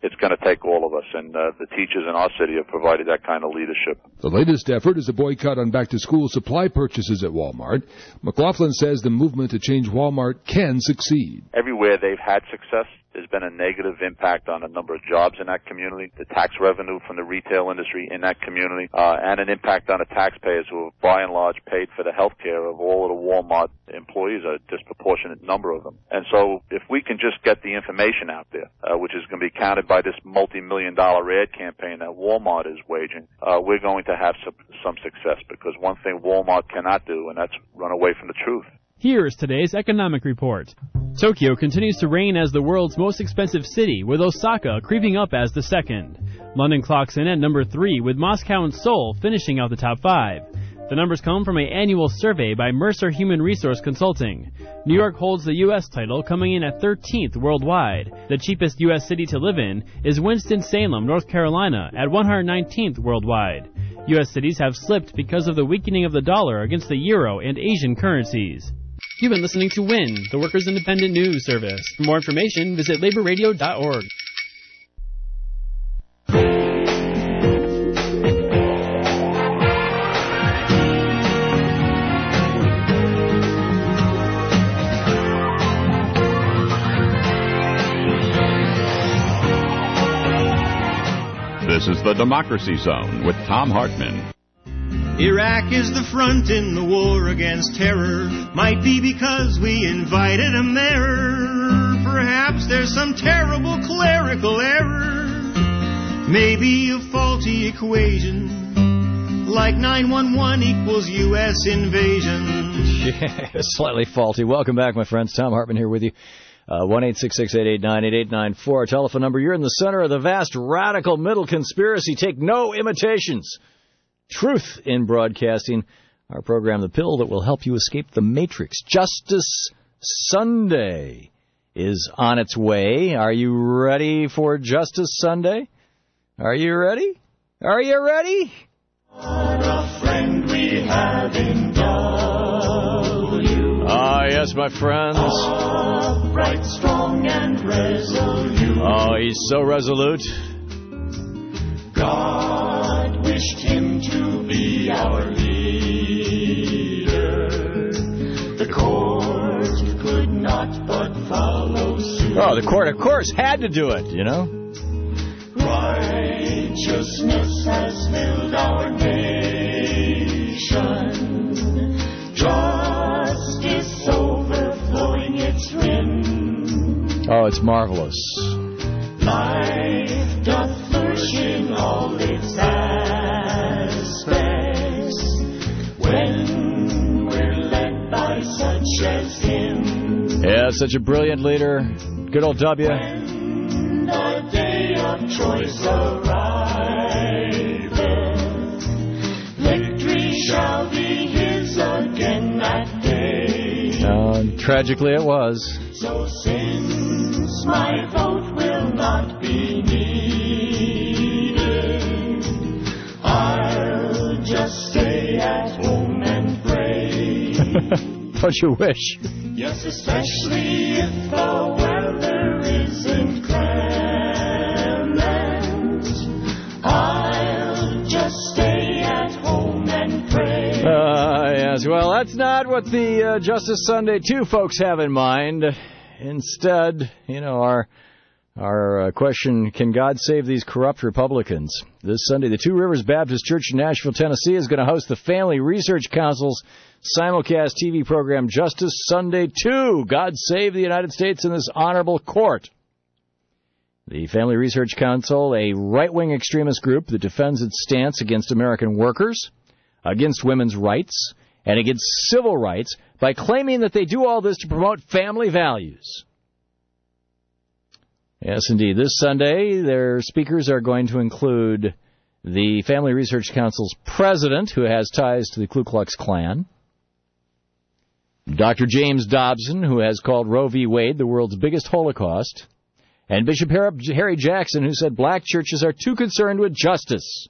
it's going to take all of us, and the teachers in our city have provided that kind of leadership. The latest effort is a boycott on back-to-school supply purchases at Walmart. McLaughlin says the movement to change Walmart can succeed. Everywhere they've had success, there's been a negative impact on a number of jobs in that community, the tax revenue from the retail industry in that community, and an impact on the taxpayers who have, by and large, paid for the health care of all of the Walmart employees, a disproportionate number of them. And so if we can just get the information out there, which is going to be counted by this multi-million-dollar ad campaign that Walmart is waging, we're going to have some success, because one thing Walmart cannot do, and that's run away from the truth. Here is today's economic report. Tokyo continues to reign as the world's most expensive city, with Osaka creeping up as the second. London clocks in at number 3, with Moscow and Seoul finishing out the top 5. The numbers come from an annual survey by Mercer Human Resource Consulting. New York holds the U.S. title, coming in at 13th worldwide. The cheapest U.S. city to live in is Winston-Salem, North Carolina, at 119th worldwide. U.S. cities have slipped because of the weakening of the dollar against the euro and Asian currencies. You've been listening to WIN, the Workers' Independent News Service. For more information, visit laborradio.org. This is the Democracy Zone with Tom Hartman. Iraq is the front in the war against terror. Might be because we invited a mirror. Perhaps there's some terrible clerical error. Maybe a faulty equation, like 911 equals U.S. invasion. Yeah, slightly faulty. Welcome back, my friends. Tom Hartman here with you. 1-866-889-8894, our telephone number. You're in the center of the vast radical middle conspiracy. Take no imitations. Truth in broadcasting. Our program, The Pill, that will help you escape the Matrix. Justice Sunday is on its way. Are you ready for Justice Sunday? Are you ready? Are you ready? What a friend we have in W. Ah, yes, my friends. Upright, strong, and resolute. Oh, he's so resolute. God wished him to be our leader. The court could not but follow suit. Oh, the court, of course, had to do it, you know. Righteousness has filled our nation. Justice overflowing its rim. Oh, it's marvelous. Life doth flourish in all its aspects when we're led by such as him. Yeah, such a brilliant leader. Good old W. When the day of choice arriveth, victory shall be his again that day. And tragically it was. So since my vote will not be needed, I'll just stay at home and pray. Don't you wish? Yes, especially if the weather is inclement, I'll just stay at home and pray. Yes, well, that's not what the Justice Sunday 2 folks have in mind. Instead, you know, our question, can God save these corrupt Republicans? This Sunday, the Two Rivers Baptist Church in Nashville, Tennessee is going to host the Family Research Council's simulcast TV program, Justice Sunday 2, God Save the United States in this Honorable Court. The Family Research Council, a right-wing extremist group that defends its stance against American workers, against women's rights, and against civil rights by claiming that they do all this to promote family values. Yes, indeed. This Sunday, their speakers are going to include the Family Research Council's president, who has ties to the Ku Klux Klan, Dr. James Dobson, who has called Roe v. Wade the world's biggest Holocaust, and Bishop Harry Jackson, who said black churches are too concerned with justice.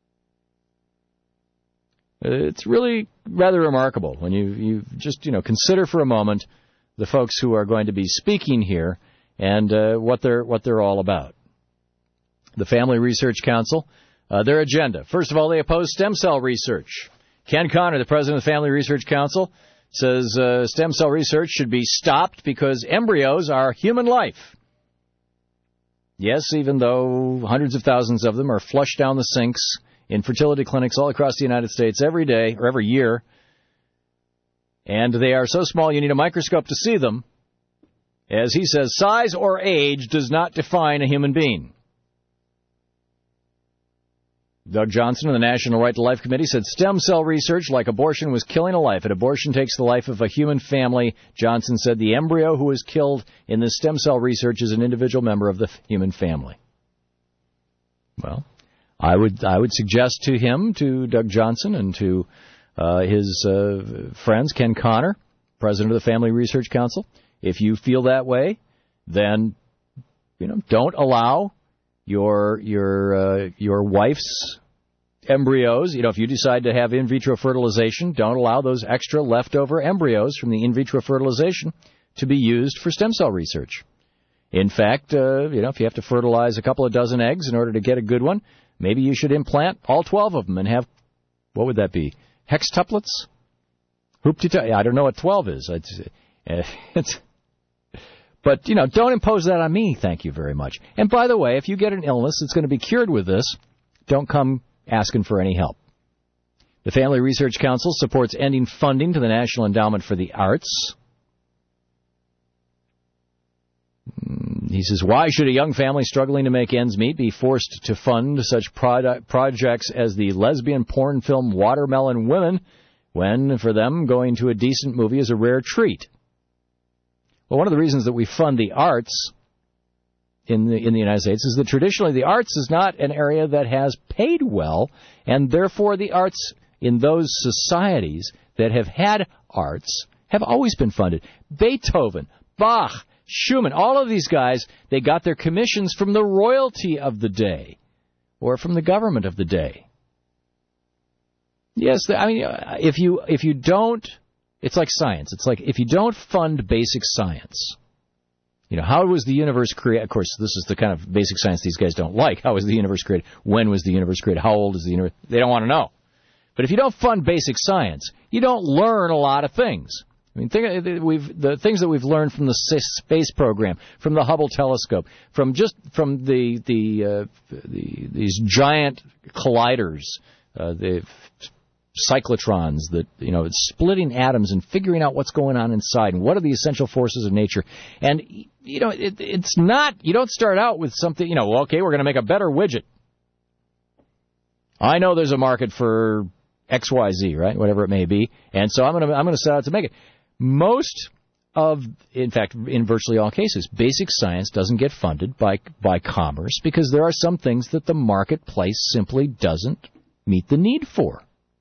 It's really rather remarkable when you just, consider for a moment the folks who are going to be speaking here and what they're all about. the Family Research Council, their agenda. First of all, they oppose stem cell research. Ken Connor, the president of the Family Research Council, says stem cell research should be stopped because embryos are human life. Yes, even though hundreds of thousands of them are flushed down the sinks in fertility clinics all across the United States every day or every year, and they are so small you need a microscope to see them. As he says, size or age does not define a human being. Doug Johnson of the National Right to Life Committee said stem cell research, like abortion, was killing a life. An abortion takes the life of a human family. Johnson said the embryo who was killed in this stem cell research is an individual member of the human family. Well, I would suggest to him, to Doug Johnson, and to his friends, Ken Connor, president of the Family Research Council, if you feel that way, then don't allow your wife's embryos. If you decide to have in vitro fertilization, don't allow those extra leftover embryos from the in vitro fertilization to be used for stem cell research. In fact, if you have to fertilize a couple of dozen eggs in order to get a good one, maybe you should implant all 12 of them and have, what would that be, hextuplets? I don't know what 12 is. But, don't impose that on me, thank you very much. And by the way, if you get an illness that's going to be cured with this, don't come asking for any help. The Family Research Council supports ending funding to the National Endowment for the Arts. He says, why should a young family struggling to make ends meet be forced to fund such projects as the lesbian porn film Watermelon Women, when, for them, going to a decent movie is a rare treat? Well, one of the reasons that we fund the arts in the United States is that traditionally the arts is not an area that has paid well, and therefore the arts in those societies that have had arts have always been funded. Beethoven, Bach, Schumann, all of these guys, they got their commissions from the royalty of the day or from the government of the day. Yes, I mean, if you don't, it's like science. It's like if you don't fund basic science, how was the universe created? Of course, this is the kind of basic science these guys don't like. How was the universe created? When was the universe created? How old is the universe? They don't want to know. But if you don't fund basic science, you don't learn a lot of things. I mean, the things that we've learned from the space program, from the Hubble telescope, from these giant colliders, the cyclotrons that, it's splitting atoms and figuring out what's going on inside and what are the essential forces of nature. And, it's not, you don't start out with something, okay, we're going to make a better widget. I know there's a market for XYZ, right? Whatever it may be. And so I'm going to set out to make it. In fact, in virtually all cases, basic science doesn't get funded by commerce because there are some things that the marketplace simply doesn't meet the need for.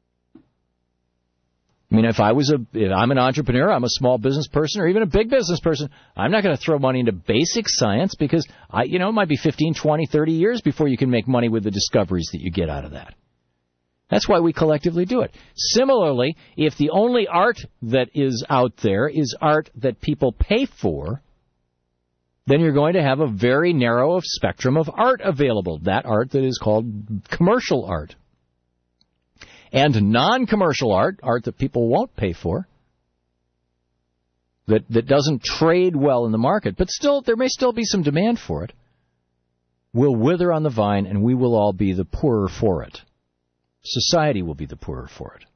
I mean, if I'm an entrepreneur, I'm a small business person, or even a big business person, I'm not going to throw money into basic science because, it might be 15, 20, 30 years before you can make money with the discoveries that you get out of that. That's why we collectively do it. Similarly, if the only art that is out there is art that people pay for, then you're going to have a very narrow spectrum of art available, that art that is called commercial art. And non-commercial art that people won't pay for, that doesn't trade well in the market, but still there may still be some demand for it, will wither on the vine, and we will all be the poorer for it. Society will be the poorer for it.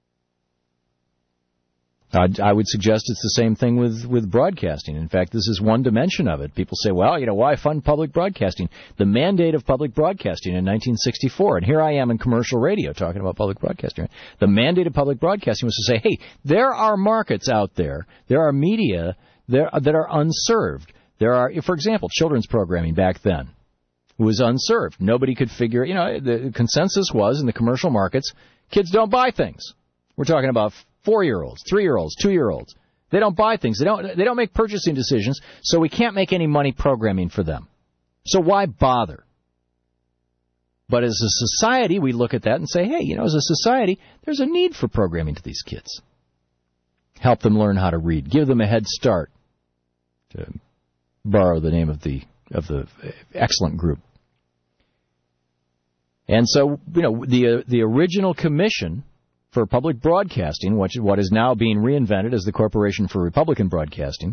I would suggest it's the same thing with broadcasting. In fact, this is one dimension of it. People say, well, why fund public broadcasting? The mandate of public broadcasting in 1964, and here I am in commercial radio talking about public broadcasting. The mandate of public broadcasting was to say, hey, there are markets out there, there are media that are unserved. There are, for example, children's programming back then was unserved. Nobody could figure, the consensus was in the commercial markets, kids don't buy things. We're talking about 4-year-olds, 3-year-olds, 2-year-olds. They don't buy things. They don't make purchasing decisions, so we can't make any money programming for them. So why bother? But as a society, we look at that and say, hey, as a society, there's a need for programming to these kids. Help them learn how to read. Give them a head start, to borrow the name of the excellent group. And so, the original commission for public broadcasting, what is now being reinvented as the Corporation for Republican Broadcasting,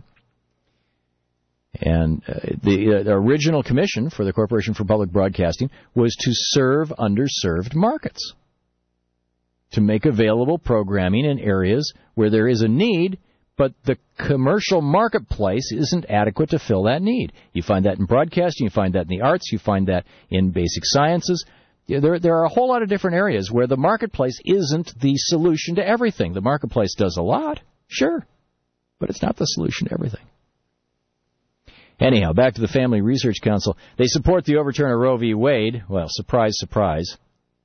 and the original commission for the Corporation for Public Broadcasting was to serve underserved markets, to make available programming in areas where there is a need, but the commercial marketplace isn't adequate to fill that need. You find that in broadcasting, you find that in the arts, you find that in basic sciences. There are a whole lot of different areas where the marketplace isn't the solution to everything. The marketplace does a lot, sure, but it's not the solution to everything. Anyhow, back to the Family Research Council. They support the overturn of Roe v. Wade. Well, surprise, surprise.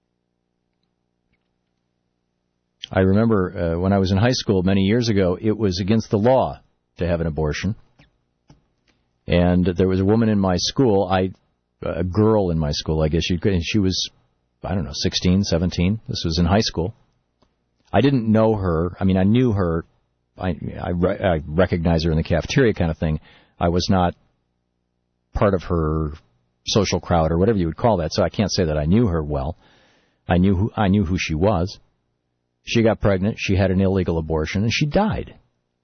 I remember when I was in high school many years ago, it was against the law to have an abortion. And there was a woman in my school, a girl in my school, I guess she was, 16, 17. This was in high school. I didn't know her. I mean, I knew her. I recognized her in the cafeteria kind of thing. I was not part of her social crowd or whatever you would call that, so I can't say that I knew her well. I knew who she was. She got pregnant, she had an illegal abortion, and she died.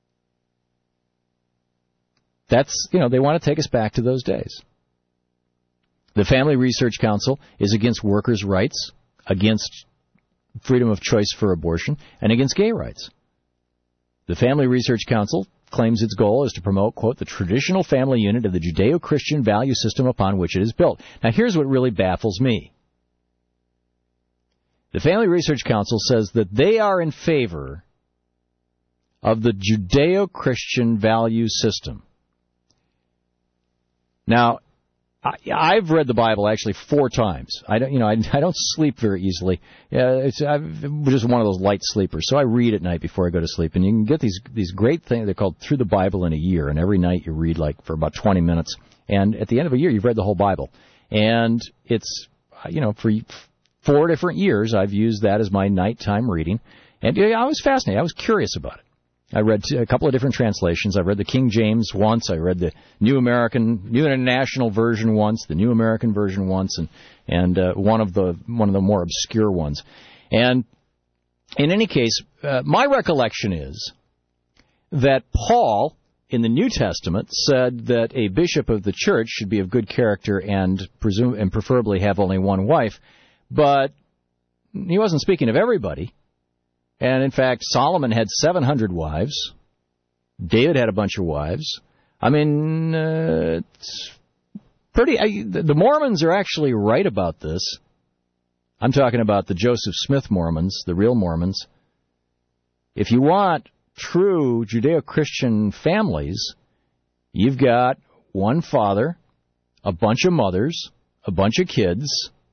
That's, they want to take us back to those days. The Family Research Council is against workers' rights, against freedom of choice for abortion, and against gay rights. The Family Research Council claims its goal is to promote, quote, the traditional family unit of the Judeo-Christian value system upon which it is built. Now, here's what really baffles me. The Family Research Council says that they are in favor of the Judeo-Christian value system. Now, I've read the Bible actually 4 times. I don't sleep very easily. I'm just one of those light sleepers, so I read at night before I go to sleep. And you can get these great things. They're called Through the Bible in a Year, and every night you read for about 20 minutes. And at the end of a year, you've read the whole Bible. And it's, for 4 different years, I've used that as my nighttime reading. And I was fascinated. I was curious about it. I read a couple of different translations. I read the King James once. I read the New International Version once, the New American Version once, and one of the more obscure ones. And in any case, my recollection is that Paul in the New Testament said that a bishop of the church should be of good character and preferably have only one wife, but he wasn't speaking of everybody. And, in fact, Solomon had 700 wives. David had a bunch of wives. I mean, it's pretty... the Mormons are actually right about this. I'm talking about the Joseph Smith Mormons, the real Mormons. If you want true Judeo-Christian families, you've got one father, a bunch of mothers, a bunch of kids...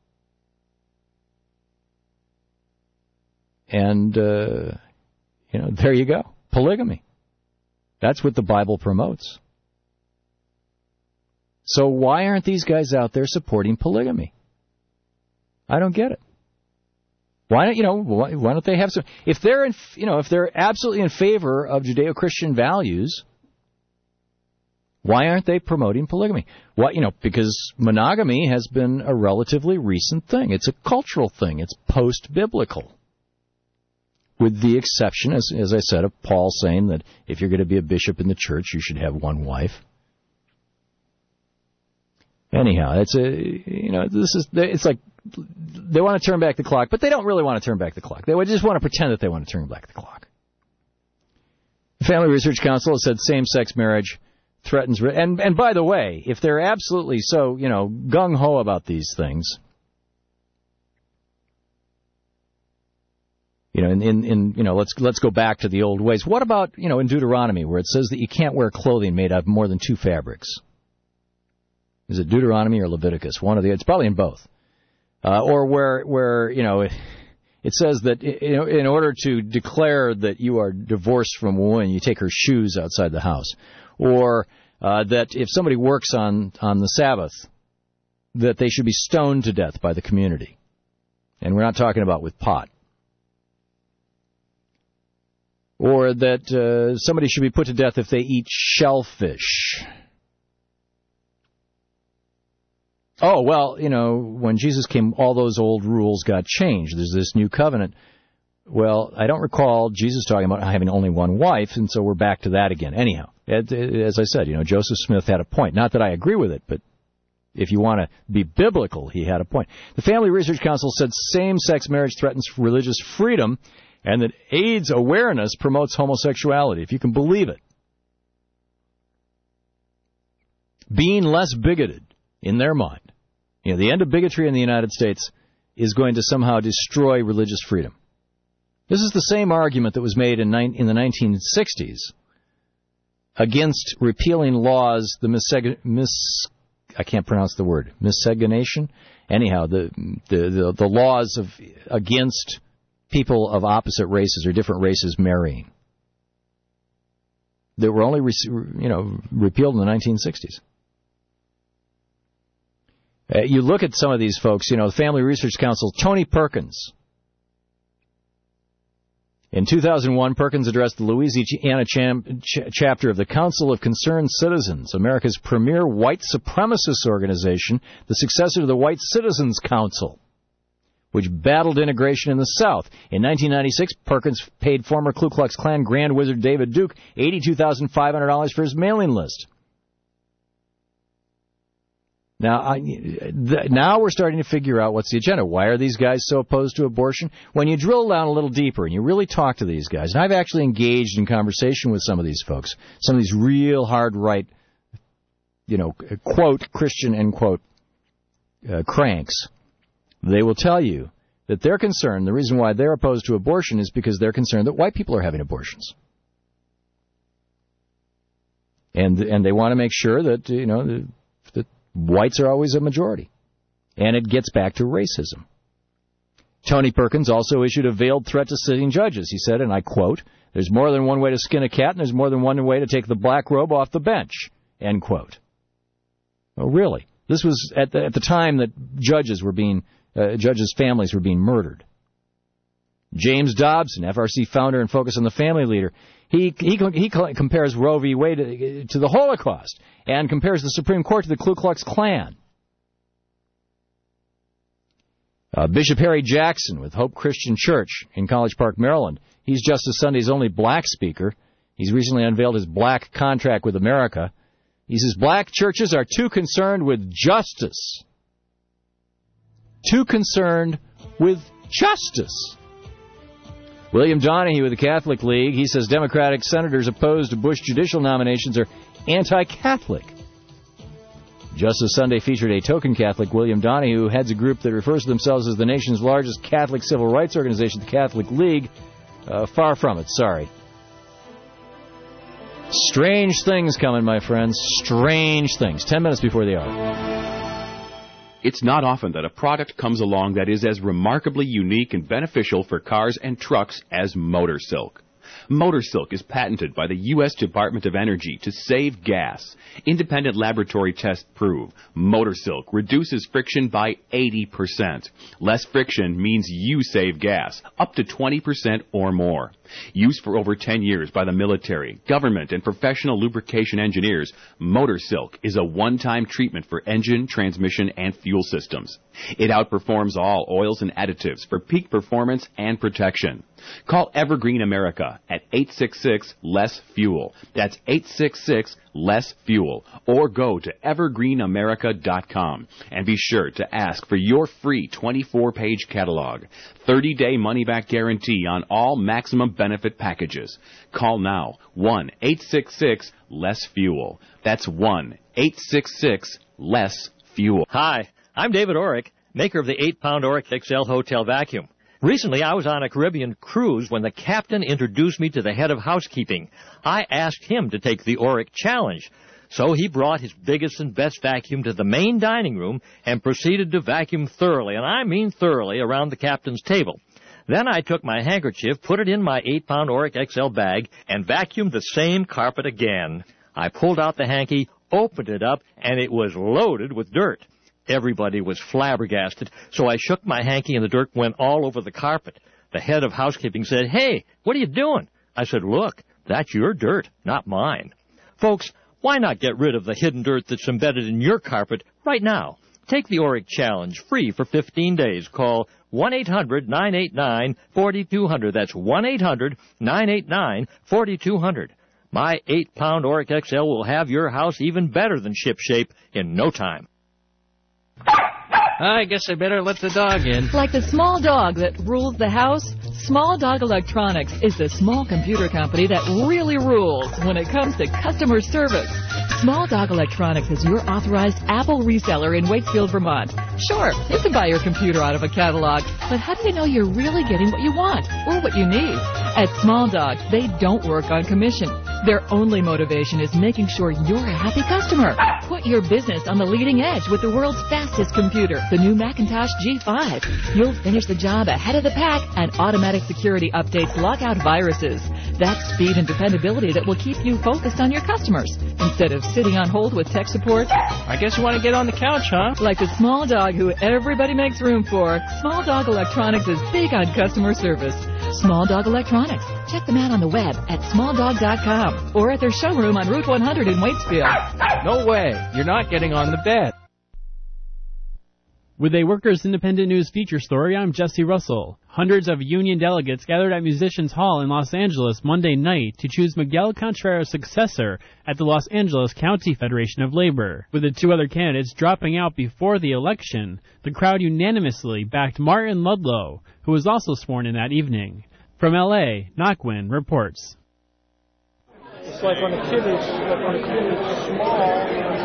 And, there you go. Polygamy. That's what the Bible promotes. So why aren't these guys out there supporting polygamy? I don't get it. Why don't they have some... If they're absolutely in favor of Judeo-Christian values, why aren't they promoting polygamy? Because monogamy has been a relatively recent thing. It's a cultural thing. It's post-biblical. With the exception, as I said, of Paul saying that if you're going to be a bishop in the church, you should have one wife. Anyhow, it's like they want to turn back the clock, but they don't really want to turn back the clock. They just want to pretend that they want to turn back the clock. The Family Research Council has said same-sex marriage threatens... And by the way, if they're absolutely so, gung-ho about these things... let's go back to the old ways. What about, in Deuteronomy, where it says that you can't wear clothing made out of more than 2 fabrics? Is it Deuteronomy or Leviticus? It's probably in both. Or where it says that, in order to declare that you are divorced from a woman, you take her shoes outside the house. Or that if somebody works on the Sabbath, that they should be stoned to death by the community. And we're not talking about with pot. Or that somebody should be put to death if they eat shellfish. oh, well, when Jesus came, all those old rules got changed. There's this new covenant. Well, I don't recall Jesus talking about having only one wife, and so we're back to that again. Anyhow, as I said, Joseph Smith had a point. Not that I agree with it, but if you want to be biblical, he had a point. The Family Research Council said same-sex marriage threatens religious freedom and that AIDS awareness promotes homosexuality, if you can believe it. Being less bigoted, in their mind, the end of bigotry in the United States is going to somehow destroy religious freedom. This is the same argument that was made in the 1960s against repealing laws, I can't pronounce the word, miscegenation? Anyhow, the laws against people of opposite races or different races marrying. That were only, repealed in the 1960s. You look at some of these folks, the Family Research Council, Tony Perkins. In 2001, Perkins addressed the Louisiana chapter of the Council of Concerned Citizens, America's premier white supremacist organization, the successor to the White Citizens Council, which battled integration in the South. In 1996, Perkins paid former Ku Klux Klan Grand Wizard David Duke $82,500 for his mailing list. Now we're starting to figure out what's the agenda. Why are these guys so opposed to abortion? When you drill down a little deeper and you really talk to these guys, and I've actually engaged in conversation with some of these folks, some of these real hard right, quote, Christian, end quote, cranks, they will tell you that they're concerned, the reason why they're opposed to abortion is because they're concerned that white people are having abortions. And they want to make sure that, that whites are always a majority. And it gets back to racism. Tony Perkins also issued a veiled threat to sitting judges. He said, and I quote, "There's more than one way to skin a cat, and there's more than one way to take the black robe off the bench," end quote. Oh, really? This was at the time that judges' families were being murdered. James Dobson, FRC founder and Focus on the Family leader, he compares Roe v. Wade to the Holocaust and compares the Supreme Court to the Ku Klux Klan. Bishop Harry Jackson with Hope Christian Church in College Park, Maryland. He's Justice Sunday's only black speaker. He's recently unveiled his black contract with America. He says black churches are too concerned with justice. Too concerned with justice. William Donahue with the Catholic League, he says Democratic senators opposed to Bush judicial nominations are anti-Catholic. Justice Sunday featured a token Catholic, William Donahue, who heads a group that refers to themselves as the nation's largest Catholic civil rights organization, the Catholic League. Far from it, sorry. Strange things coming, my friends. Strange things. 10 minutes before the hour. It's not often that a product comes along that is as remarkably unique and beneficial for cars and trucks as MotorSilk. MotorSilk is patented by the U.S. Department of Energy to save gas. Independent laboratory tests prove MotorSilk reduces friction by 80%. Less friction means you save gas, up to 20% or more. Used for over 10 years by the military, government, and professional lubrication engineers, MotorSilk is a one-time treatment for engine, transmission, and fuel systems. It outperforms all oils and additives for peak performance and protection. Call Evergreen America at 866-LESS-FUEL. That's 866-LESS-FUEL. Or go to evergreenamerica.com and be sure to ask for your free 24-page catalog. 30-day money-back guarantee on all maximum benefit packages. Call now, 1-866-LESS-FUEL. That's 1-866-LESS-FUEL. Hi, I'm David Orrick, maker of the 8-pound Orrick XL Hotel Vacuum. Recently, I was on a Caribbean cruise when the captain introduced me to the head of housekeeping. I asked him to take the Orrick Challenge. So he brought his biggest and best vacuum to the main dining room and proceeded to vacuum thoroughly, and I mean thoroughly, around the captain's table. Then I took my handkerchief, put it in my 8-pound Orrick XL bag, and vacuumed the same carpet again. I pulled out the hanky, opened it up, and it was loaded with dirt. Everybody was flabbergasted, so I shook my hanky and the dirt went all over the carpet. The head of housekeeping said, "Hey, what are you doing?" I said, "Look, that's your dirt, not mine." Folks, why not get rid of the hidden dirt that's embedded in your carpet right now? Take the Oric Challenge free for 15 days. Call 1-800-989-4200. That's 1-800-989-4200. My 8-pound Oric XL will have your house even better than shipshape in no time. I guess I better let the dog in. Like the small dog that rules the house, Small Dog Electronics is the small computer company that really rules when it comes to customer service. Small Dog Electronics is your authorized Apple reseller in Waitsfield, Vermont. Sure, you can buy your computer out of a catalog, but how do you know you're really getting what you want or what you need? At Small Dog, they don't work on commission. Their only motivation is making sure you're a happy customer. Put your business on the leading edge with the world's fastest computer, the new Macintosh G5. You'll finish the job ahead of the pack, and automatic security updates lock out viruses. That's speed and dependability that will keep you focused on your customers instead of sitting on hold with tech support. I guess you want to get on the couch, huh? Like the small dog who everybody makes room for, Small Dog Electronics is big on customer service. Small Dog Electronics. Check them out on the web at smalldog.com or at their showroom on Route 100 in Waitsfield. No way. You're not getting on the bed. With a Workers Independent News feature story, I'm Jesse Russell. Hundreds of union delegates gathered at Musicians Hall in Los Angeles Monday night to choose Miguel Contreras' successor at the Los Angeles County Federation of Labor. With the two other candidates dropping out before the election, the crowd unanimously backed Martin Ludlow, who was also sworn in that evening. From L.A., Nocwin reports. It's like when a kid is small.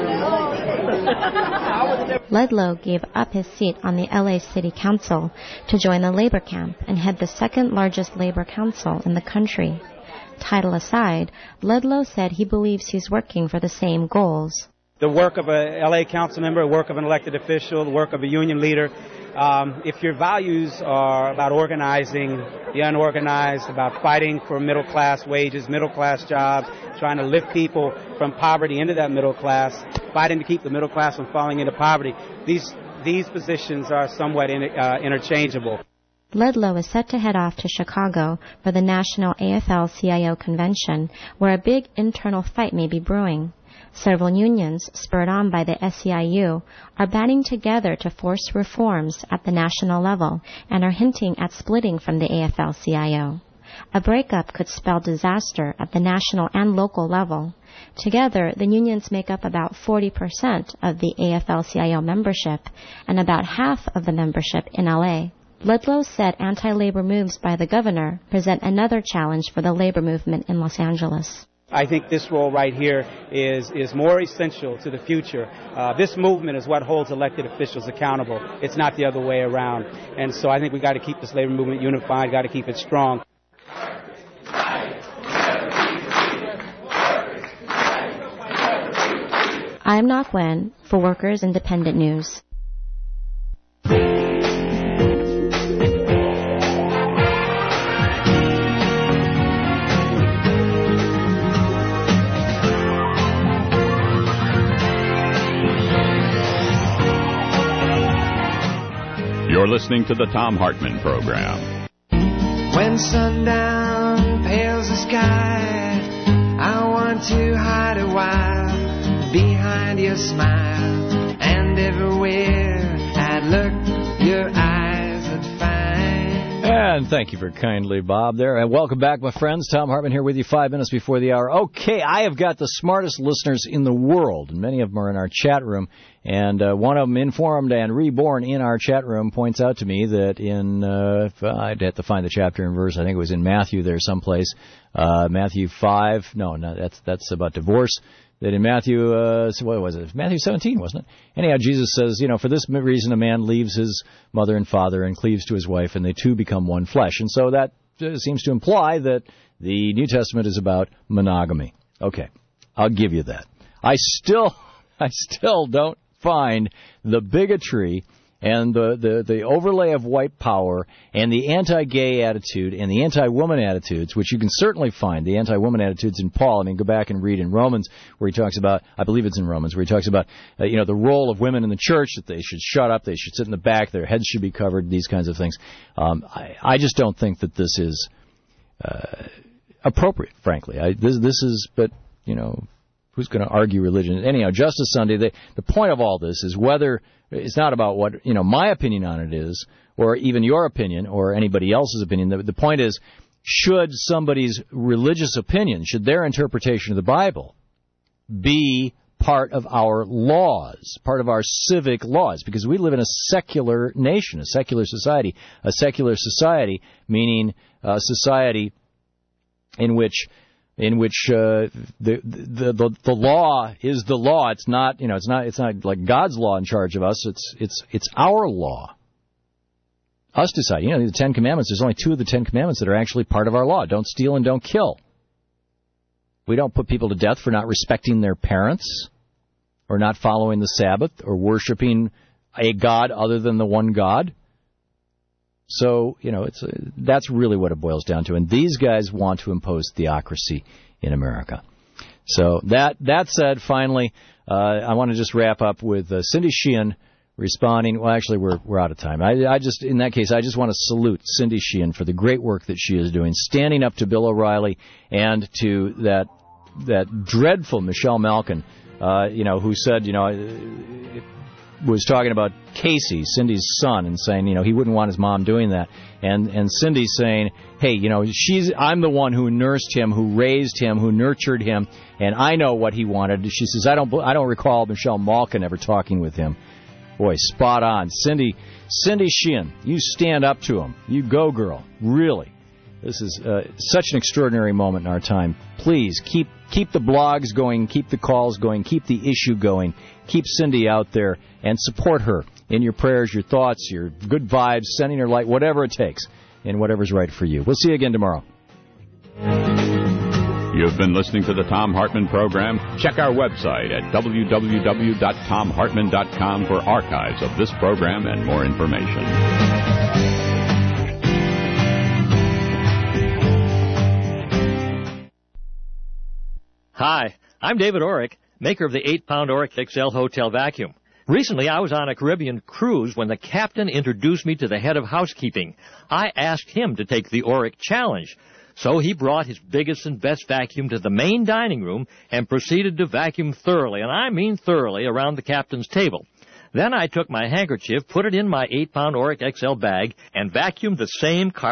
Ludlow gave up his seat on the LA City Council to join the labor camp and head the second largest labor council in the country. Title aside, Ludlow said he believes he's working for the same goals. The work of a LA council member, the work of an elected official, the work of a union leader, if your values are about organizing the unorganized, about fighting for middle-class wages, middle-class jobs, trying to lift people from poverty into that middle class, fighting to keep the middle class from falling into poverty, these positions are somewhat interchangeable. Ludlow is set to head off to Chicago for the National AFL-CIO Convention, where a big internal fight may be brewing. Several unions, spurred on by the SEIU, are banding together to force reforms at the national level and are hinting at splitting from the AFL-CIO. A breakup could spell disaster at the national and local level. Together, the unions make up about 40% of the AFL-CIO membership and about half of the membership in LA. Ludlow said anti-labor moves by the governor present another challenge for the labor movement in Los Angeles. I think this role right here is more essential to the future. This movement is what holds elected officials accountable. It's not the other way around. And so I think we've got to keep this labor movement unified, got to keep it strong. I'm Nocwin for Workers Independent News. You're listening to the Thom Hartmann Program. When sundown pales the sky, I want to hide a while behind your smile, and everywhere I'd look, your eyes would find. And thank you for kindly, Bob, there. And welcome back, my friends. Thom Hartmann here with you 5 minutes before the hour. Okay, I have got the smartest listeners in the world, and many of them are in our chat room. And one of them, Informed and Reborn, in our chat room, points out to me that in, I'd have to find the chapter and verse, I think it was in Matthew there someplace, Matthew 5, no, that's about divorce, that in Matthew, what was it? Matthew 17, wasn't it? Anyhow, Jesus says, for this reason a man leaves his mother and father and cleaves to his wife, and they two become one flesh. And so that seems to imply that the New Testament is about monogamy. Okay, I'll give you that. I still don't find the bigotry and the overlay of white power and the anti-gay attitude and the anti-woman attitudes, which you can certainly find, the anti-woman attitudes in Paul. I mean, go back and read in Romans where he talks about, I believe it's in Romans, where he talks about, the role of women in the church, that they should shut up, they should sit in the back, their heads should be covered, these kinds of things. I just don't think that this is appropriate, frankly. This is, but, who's going to argue religion? Anyhow, Justice Sunday, the point of all this is whether it's not about what, my opinion on it is, or even your opinion, or anybody else's opinion. The point is, should somebody's religious opinion, should their interpretation of the Bible be part of our laws, part of our civic laws? Because we live in a secular nation, a secular society. A secular society meaning a society in which the law is the law. It's not it's not like God's law in charge of us. It's our law. Us decide. The Ten Commandments. There's only 2 of the Ten Commandments that are actually part of our law. Don't steal and don't kill. We don't put people to death for not respecting their parents, or not following the Sabbath, or worshiping a God other than the one God. So, that's really what it boils down to. And these guys want to impose theocracy in America. So that said, finally, I want to just wrap up with Cindy Sheehan responding. Well, actually, we're out of time. In that case, I just want to salute Cindy Sheehan for the great work that she is doing, standing up to Bill O'Reilly and to that dreadful Michelle Malkin, who said, was talking about Casey, Cindy's son, and saying, he wouldn't want his mom doing that. And Cindy's saying, hey, I'm the one who nursed him, who raised him, who nurtured him, and I know what he wanted. She says, I don't recall Michelle Malkin ever talking with him. Boy, spot on. Cindy Sheehan, you stand up to him. You go, girl. Really. This is such an extraordinary moment in our time. Please keep the blogs going, keep the calls going, keep the issue going. Keep Cindy out there and support her in your prayers, your thoughts, your good vibes, sending her light, whatever it takes, and whatever's right for you. We'll see you again tomorrow. You've been listening to the Thom Hartmann Program. Check our website at www.thomhartmann.com for archives of this program and more information. Hi, I'm David Orrick, maker of the 8-pound Orrick XL Hotel Vacuum. Recently, I was on a Caribbean cruise when the captain introduced me to the head of housekeeping. I asked him to take the Orrick Challenge. So he brought his biggest and best vacuum to the main dining room and proceeded to vacuum thoroughly, and I mean thoroughly, around the captain's table. Then I took my handkerchief, put it in my 8-pound Orrick XL bag, and vacuumed the same